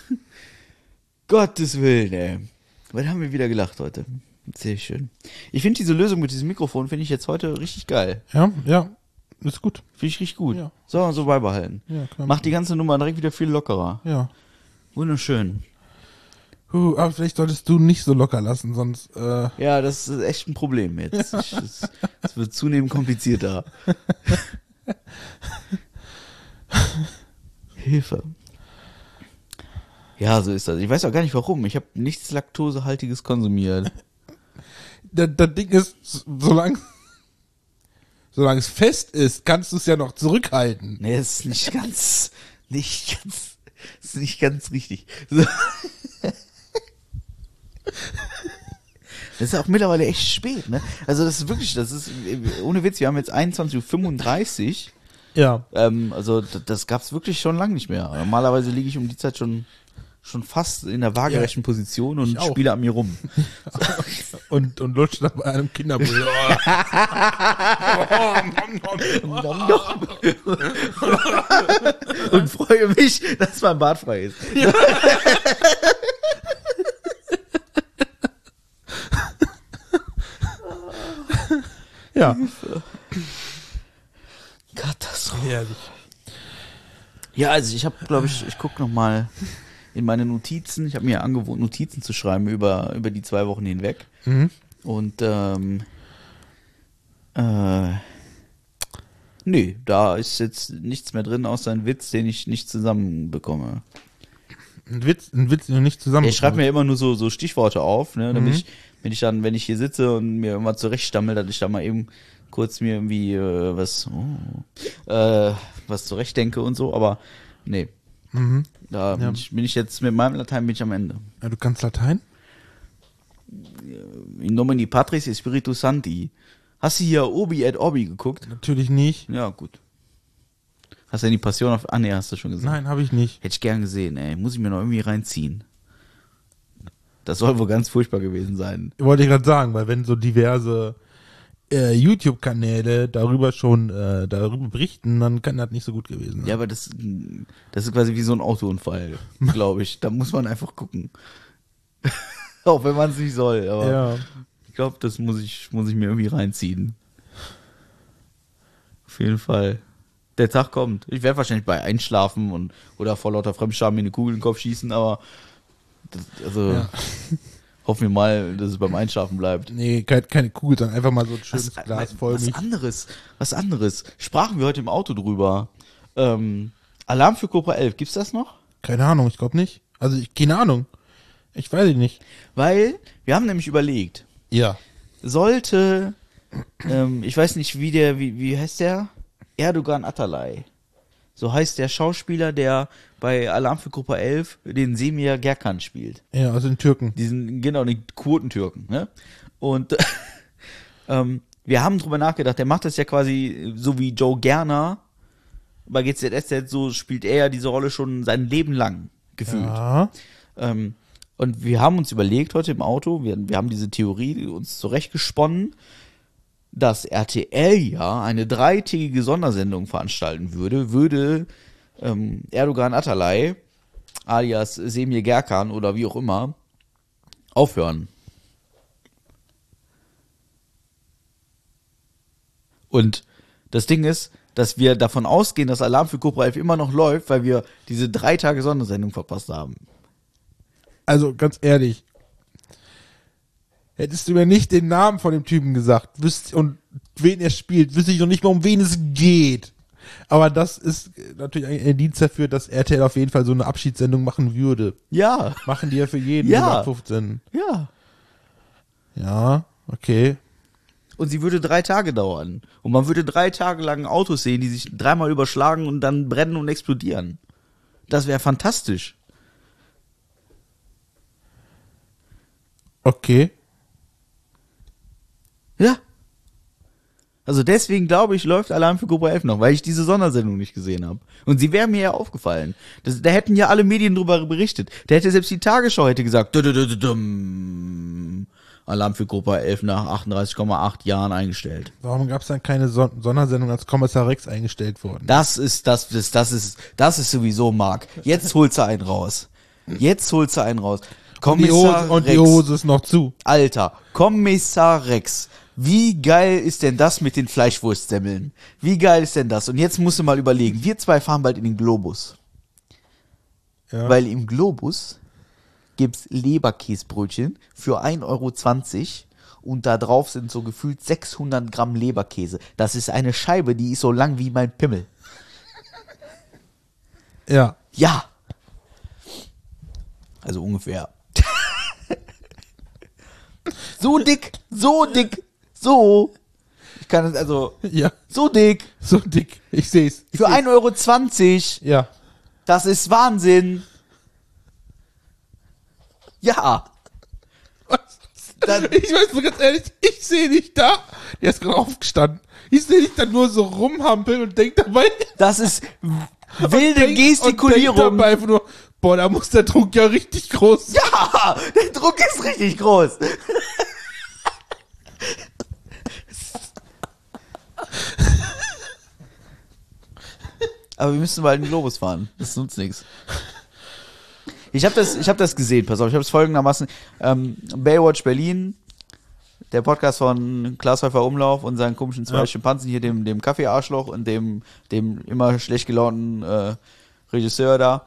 Gottes Willen, ey. Was haben wir wieder gelacht heute? Sehr schön. Ich finde diese Lösung mit diesem Mikrofon, finde ich jetzt heute richtig geil. Ja. Ist gut. Finde ich richtig gut. Ja. So beibehalten. Ja, klar. Macht die ganze Nummer direkt wieder viel lockerer. Ja. Wunderschön. Aber vielleicht solltest du nicht so locker lassen, sonst, Ja, das ist echt ein Problem jetzt. Es wird zunehmend komplizierter. Hilfe. Ja, so ist das. Ich weiß auch gar nicht warum. Ich habe nichts Laktosehaltiges konsumiert. das Ding ist, solange es fest ist, kannst du es ja noch zurückhalten. Nee, das ist nicht ganz richtig. So. Das ist auch mittlerweile echt spät, ne? Also das ist ohne Witz, wir haben jetzt 21:35 Uhr. Ja. Also das gab's wirklich schon lange nicht mehr. Normalerweise liege ich um die Zeit schon fast in der waagerechten Position und spiele an mir rum. Und lutscht nach einem Kinderbull. Und freue mich, dass mein Bart frei ist. Ja. Katastrophe. Herrlich. Ja, also ich habe, glaube ich gucke nochmal in meine Notizen. Ich habe mir angewohnt, Notizen zu schreiben über die 2 Wochen hinweg. Mhm. Und nee, da ist jetzt nichts mehr drin, außer ein Witz, den ich nicht zusammenbekomme. Ein Witz, den du nicht zusammen. Ich schreibe mir immer nur so Stichworte auf, ne, damit wenn ich hier sitze und mir immer zurechtstammel, dass ich da mal eben kurz mir irgendwie was zurechtdenke und so, aber nee. Da bin ich jetzt mit meinem Latein bin ich am Ende. Ja, du kannst Latein? In nomine Patris et Spiritus Sancti. Hast du hier Obi et Obi geguckt? Natürlich nicht. Ja, gut. Hast du denn die Passion auf... Ah, nee, hast du schon gesagt. Nein, habe ich nicht. Hätte ich gern gesehen, ey. Muss ich mir noch irgendwie reinziehen. Das soll wohl ganz furchtbar gewesen sein. Wollte ich gerade sagen, weil wenn so diverse YouTube-Kanäle darüber berichten, dann kann das nicht so gut gewesen sein. Ja, aber das ist quasi wie so ein Autounfall, glaube ich. Da muss man einfach gucken. Auch wenn man es nicht soll, aber Ja. ich glaube, das muss ich mir irgendwie reinziehen. Auf jeden Fall. Der Tag kommt. Ich werde wahrscheinlich bei Einschlafen oder vor lauter Fremdscham mir eine Kugel in den Kopf schießen, aber Hoffen wir mal, dass es beim Einschlafen bleibt. Nee, keine Kugel, sondern einfach mal so ein schönes Glas Vollmilch. Was anderes. Sprachen wir heute im Auto drüber. Alarm für Cobra 11, gibt's das noch? Keine Ahnung, ich glaube nicht. Also, keine Ahnung. Ich weiß nicht. Weil, wir haben nämlich überlegt, Ja. sollte, ich weiß nicht, wie heißt der? Erdogan Atalay. So heißt der Schauspieler, der bei Alarm für Cobra 11 den Semir Gerkan spielt. Ja, also den Türken. Den Quotentürken, ne? Und wir haben drüber nachgedacht, der macht das ja quasi so wie Joe Gerner bei GZSZ, so spielt er ja diese Rolle schon sein Leben lang gefühlt. Ja. Und wir haben uns überlegt heute im Auto, wir haben diese Theorie uns zurechtgesponnen, dass RTL ja eine 3-tägige Sondersendung veranstalten würde Erdogan Atalay, alias Semir Gerkan oder wie auch immer, aufhören. Und das Ding ist, dass wir davon ausgehen, dass Alarm für Cobra 11 immer noch läuft, weil wir diese 3 Tage Sondersendung verpasst haben. Also, ganz ehrlich. Hättest du mir nicht den Namen von dem Typen gesagt und wen er spielt, wüsste ich noch nicht mal, um wen es geht. Aber das ist natürlich ein Indiz dafür, dass RTL auf jeden Fall so eine Abschiedssendung machen würde. Ja. Machen die ja für jeden Ja. 15. Ja. Ja, okay. Und sie würde 3 Tage dauern. Und man würde 3 Tage lang Autos sehen, die sich 3-mal überschlagen und dann brennen und explodieren. Das wäre fantastisch. Okay. Ja. Also deswegen glaube ich, läuft Alarm für Cobra 11 noch, weil ich diese Sondersendung nicht gesehen habe. Und sie wäre mir ja aufgefallen. Da hätten ja alle Medien drüber berichtet. Da hätte selbst die Tagesschau hätte gesagt, Alarm für Cobra 11 nach 38,8 Jahren eingestellt. Warum gab es dann keine Sondersendung, als Kommissar Rex eingestellt worden? Das ist sowieso Marc. Jetzt holst du einen raus. Kommissar Und die Rex. Hose ist noch zu. Alter, Kommissar Rex. Wie geil ist denn das mit den Fleischwurstsemmeln? Wie geil ist denn das? Und jetzt musst du mal überlegen, wir 2 fahren bald in den Globus. Ja. Weil im Globus gibt's Leberkäsbrötchen für 1,20 € und da drauf sind so gefühlt 600 Gramm Leberkäse. Das ist eine Scheibe, die ist so lang wie mein Pimmel. Ja. Ja. Also ungefähr. So dick. Ich kann es also, Ja. so dick. So dick. Ich seh's. Für 1,20 €. Ja. Das ist Wahnsinn. Ja. Dann, Ich weiß so ganz ehrlich, ich sehe dich da. Der ist gerade aufgestanden. Ich sehe dich dann nur so rumhampeln und denk dabei. das ist wilde Und denk Gestikulierung. dabei einfach nur, boah, da muss der Druck ja richtig groß sein. Ja, der Druck ist richtig groß. Aber wir müssen mal in den Globus fahren. Das nutzt nichts. Ich hab das gesehen, pass auf, ich habe es folgendermaßen. Baywatch Berlin, der Podcast von Klaas Häufer Umlauf und seinen komischen 2 Schimpansen hier, dem Kaffee-Arschloch und dem immer schlecht gelaunten Regisseur da.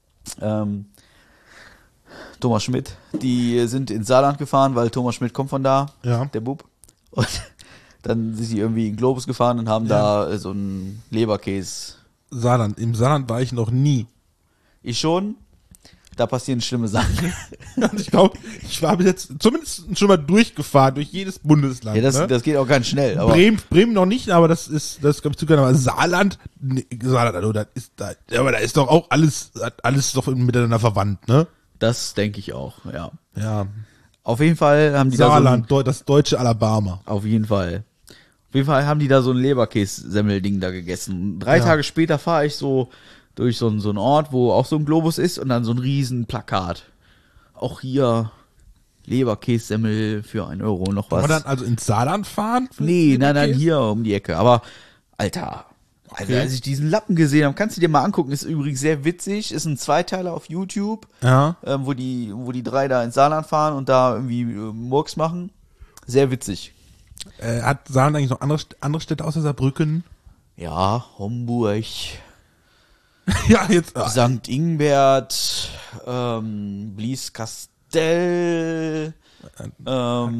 Thomas Schmidt, die sind ins Saarland gefahren, weil Thomas Schmidt kommt von da, Ja. der Bub. Und dann sind sie irgendwie in den Globus gefahren und haben da so einen Leberkäse. Saarland. Im Saarland war ich noch nie. Ich schon, da passieren schlimme Sachen. Und ich glaube, ich war bis jetzt zumindest schon mal durchgefahren, durch jedes Bundesland. Ja, ne? das geht auch ganz schnell. Aber Bremen noch nicht, aber das glaube ich zu können. Aber Saarland, nee, Saarland, also, aber da ist doch auch alles doch miteinander verwandt, ne? das denke ich auch, ja. Ja. Auf jeden Fall haben die Saarland, das deutsche Alabama. Auf jeden Fall haben die da so ein Leberkäse-Semmelding da gegessen. 3 Tage später fahre ich so durch so einen Ort, wo auch so ein Globus ist und dann so ein riesen Plakat. Auch hier Leberkässemmel für 1 € noch was. Kann man dann also ins Saarland fahren? Nee, nein, hier um die Ecke. Aber, Alter, also als ich diesen Lappen gesehen habe, kannst du dir mal angucken, ist übrigens sehr witzig, ist ein Zweiteiler auf YouTube, Ja. wo die 3 da ins Saarland fahren und da irgendwie Murks machen. Sehr witzig. Hat Saarland eigentlich noch andere Städte außer Saarbrücken? Ja, Homburg, Ja, jetzt. St. Ingbert, Blieskastel, Aber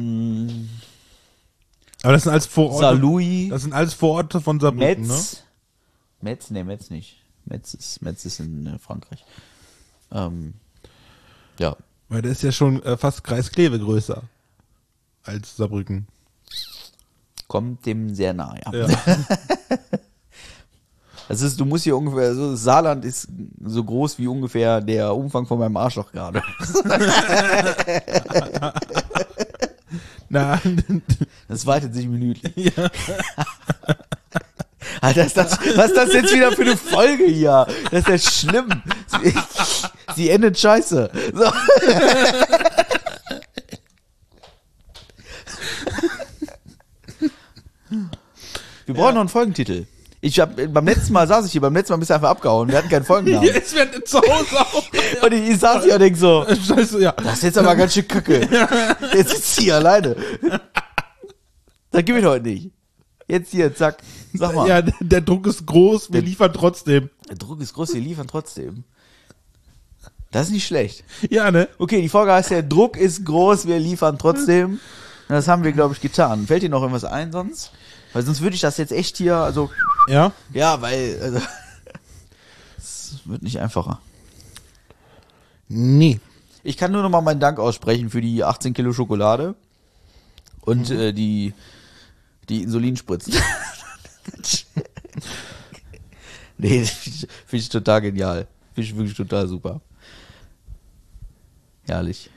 das sind alles Vororte. Saarlouis. Das sind alles Vororte von Saarbrücken, Metz. Metz, nee, Metz nicht. Metz ist in Frankreich. Ja. ne? Weil der ist ja schon fast Kreis Kleve größer als Saarbrücken. Kommt dem sehr nah, ja. Ja. Das ist, du musst hier ungefähr, so Saarland ist so groß wie ungefähr der Umfang von meinem Arschloch gerade. Na, Das weitet sich minütlich. Ja. Alter, was ist das jetzt wieder für eine Folge hier? Das ist ja schlimm. Sie endet scheiße. So. Wir brauchen noch einen Folgentitel. Beim letzten Mal bist du einfach abgehauen. Wir hatten keinen Folgennamen. jetzt wird zu Hause auch. Und ich saß hier und denk so, Scheiße, ja. das ist jetzt aber ganz schön kacke. Jetzt sitzt sie alleine. Das gib ich heute nicht. Jetzt hier, zack. Sag mal. Ja, der Druck ist groß, wir liefern trotzdem. Der Druck ist groß, wir liefern trotzdem. Das ist nicht schlecht. Ja, ne? Okay, die Folge heißt ja, Druck ist groß, wir liefern trotzdem. Das haben wir, glaube ich, getan. Fällt dir noch irgendwas ein sonst? Weil sonst würde ich das jetzt echt hier, also, Ja. ja, weil, also, es wird nicht einfacher. Nee. Ich kann nur noch mal meinen Dank aussprechen für die 18 Kilo Schokolade und die Insulinspritzen. Nee, finde ich total genial. Finde ich wirklich total super. Herrlich.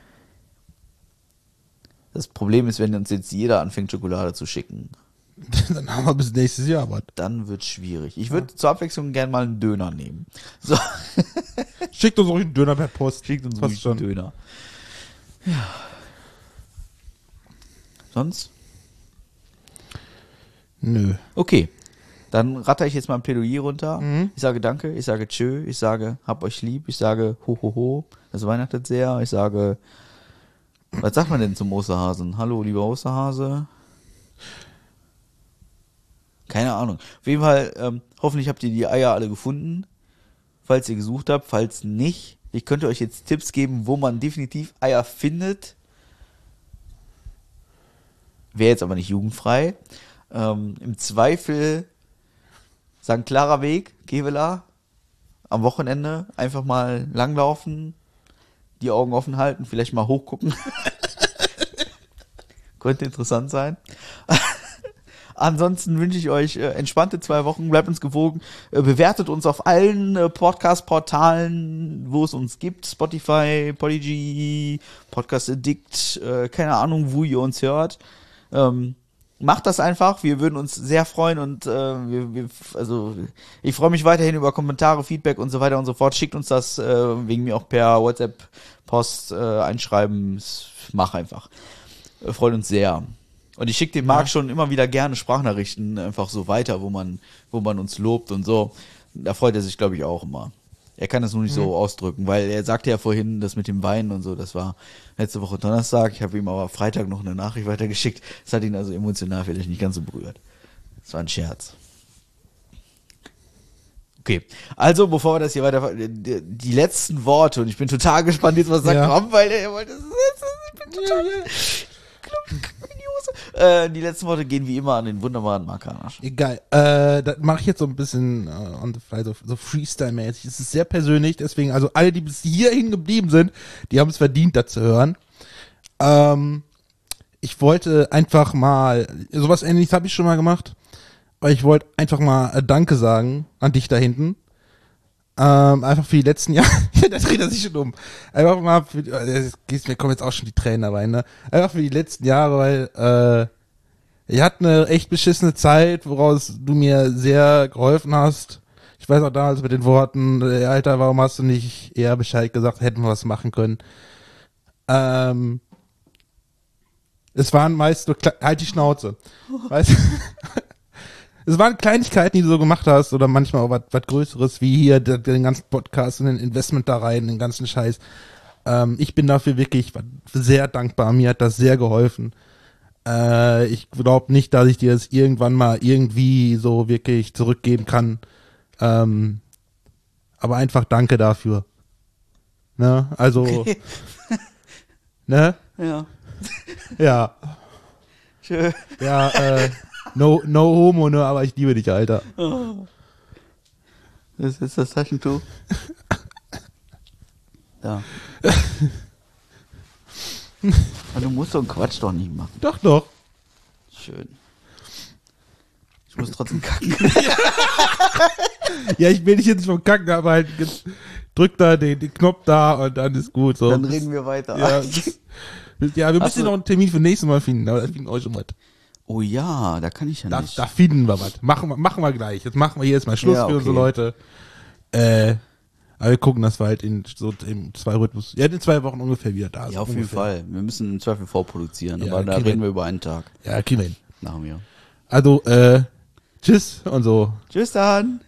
Das Problem ist, wenn uns jetzt jeder anfängt, Schokolade zu schicken, Dann haben wir bis nächstes Jahr was. dann wird es schwierig. Ich würde zur Abwechslung gerne mal einen Döner nehmen. So, Schickt uns ruhig einen Döner per Post. schickt uns Passt ruhig schon. einen Döner. Ja. Sonst? Nö. Okay. Dann ratter ich jetzt mal ein Plädoyer runter. Ich sage danke, ich sage tschö, ich sage hab euch lieb, ich sage ho ho ho, es weihnachtet sehr, ich sage, was sagt man denn zum Osterhasen? Hallo, lieber Osterhase. Keine Ahnung. Auf jeden Fall, hoffentlich habt ihr die Eier alle gefunden, falls ihr gesucht habt. Falls nicht, ich könnte euch jetzt Tipps geben, wo man definitiv Eier findet. Wäre jetzt aber nicht jugendfrei. Im Zweifel St. Clara Weg, Kevela, am Wochenende einfach mal langlaufen, die Augen offen halten, vielleicht mal hochgucken. Könnte interessant sein. Ansonsten wünsche ich euch entspannte 2 Wochen, bleibt uns gewogen, bewertet uns auf allen Podcast-Portalen, wo es uns gibt, Spotify, Podigy, Podcast Addict, keine Ahnung, wo ihr uns hört. Macht das einfach, wir würden uns sehr freuen und also ich freue mich weiterhin über Kommentare, Feedback und so weiter und so fort. Schickt uns das wegen mir auch per WhatsApp, Post einschreiben, mach einfach. Freut uns sehr. Und ich schicke dem Marc schon immer wieder gerne Sprachnachrichten einfach so weiter, wo man uns lobt und so. Da freut er sich, glaube ich, auch immer. Er kann es nur nicht so ausdrücken, weil er sagte ja vorhin, das mit dem Weinen und so, das war letzte Woche Donnerstag. Ich habe ihm aber Freitag noch eine Nachricht weitergeschickt. Das hat ihn also emotional vielleicht nicht ganz so berührt. Das war ein Scherz. Okay, also bevor wir das hier weiter, die letzten Worte, und ich bin total gespannt jetzt, was sagt Ram, weil er wollte, ich bin total, die letzten Worte gehen wie immer an den wunderbaren Marc Hanasch. Egal. Das mache ich jetzt so ein bisschen on the fly, so Freestyle-mäßig. Es ist sehr persönlich, deswegen, also alle, die bis hierhin geblieben sind, die haben es verdient, das zu hören. Ich wollte einfach mal, sowas Ähnliches habe ich schon mal gemacht, aber ich wollte einfach mal Danke sagen an dich da hinten. Einfach für die letzten Jahre, da dreht er sich schon um. Einfach mal für, mir kommen jetzt auch schon die Tränen dabei, ne? Einfach für die letzten Jahre, weil ich hatte eine echt beschissene Zeit, woraus du mir sehr geholfen hast. Ich weiß auch damals mit den Worten, Alter, warum hast du nicht eher Bescheid gesagt, hätten wir was machen können. Es waren meist so, halt die Schnauze. Weißt du? Es waren Kleinigkeiten, die du so gemacht hast, oder manchmal auch was Größeres, wie hier den ganzen Podcast und den Investment da rein, den ganzen Scheiß. Ich bin dafür wirklich sehr dankbar. Mir hat das sehr geholfen. Ich glaube nicht, dass ich dir das irgendwann mal irgendwie so wirklich zurückgeben kann. Aber einfach danke dafür. Ne? Also, Okay. ne? Ja. Ja. Tschö. Ja, no homo, ne, aber ich liebe dich, Alter. Das ist das Taschentuch. Da. Aber du musst so einen Quatsch doch nicht machen. Doch. Schön. Ich muss trotzdem kacken. Ja, ich will dich jetzt nicht vom Kacken, aber halt drück da den Knopf da und dann ist gut. So. Dann reden wir weiter. Ja, wir müssen du- noch einen Termin für nächstes Mal finden, aber das finden wir euch schon was. Oh ja, da kann ich ja nicht. Da finden wir was. Machen wir gleich. Jetzt machen wir hier jetzt mal Schluss Ja, für unsere okay. Leute. Aber wir gucken, dass wir halt in 2 Wochen ungefähr wieder da sind. Ja, auf jeden ungefähr. Fall. Wir müssen im Zweifel vorproduzieren, Ja, aber da kriegen reden wir- wir über einen Tag. Ja, kriegen wir hin. Machen wir. Also, tschüss und so. Tschüss dann.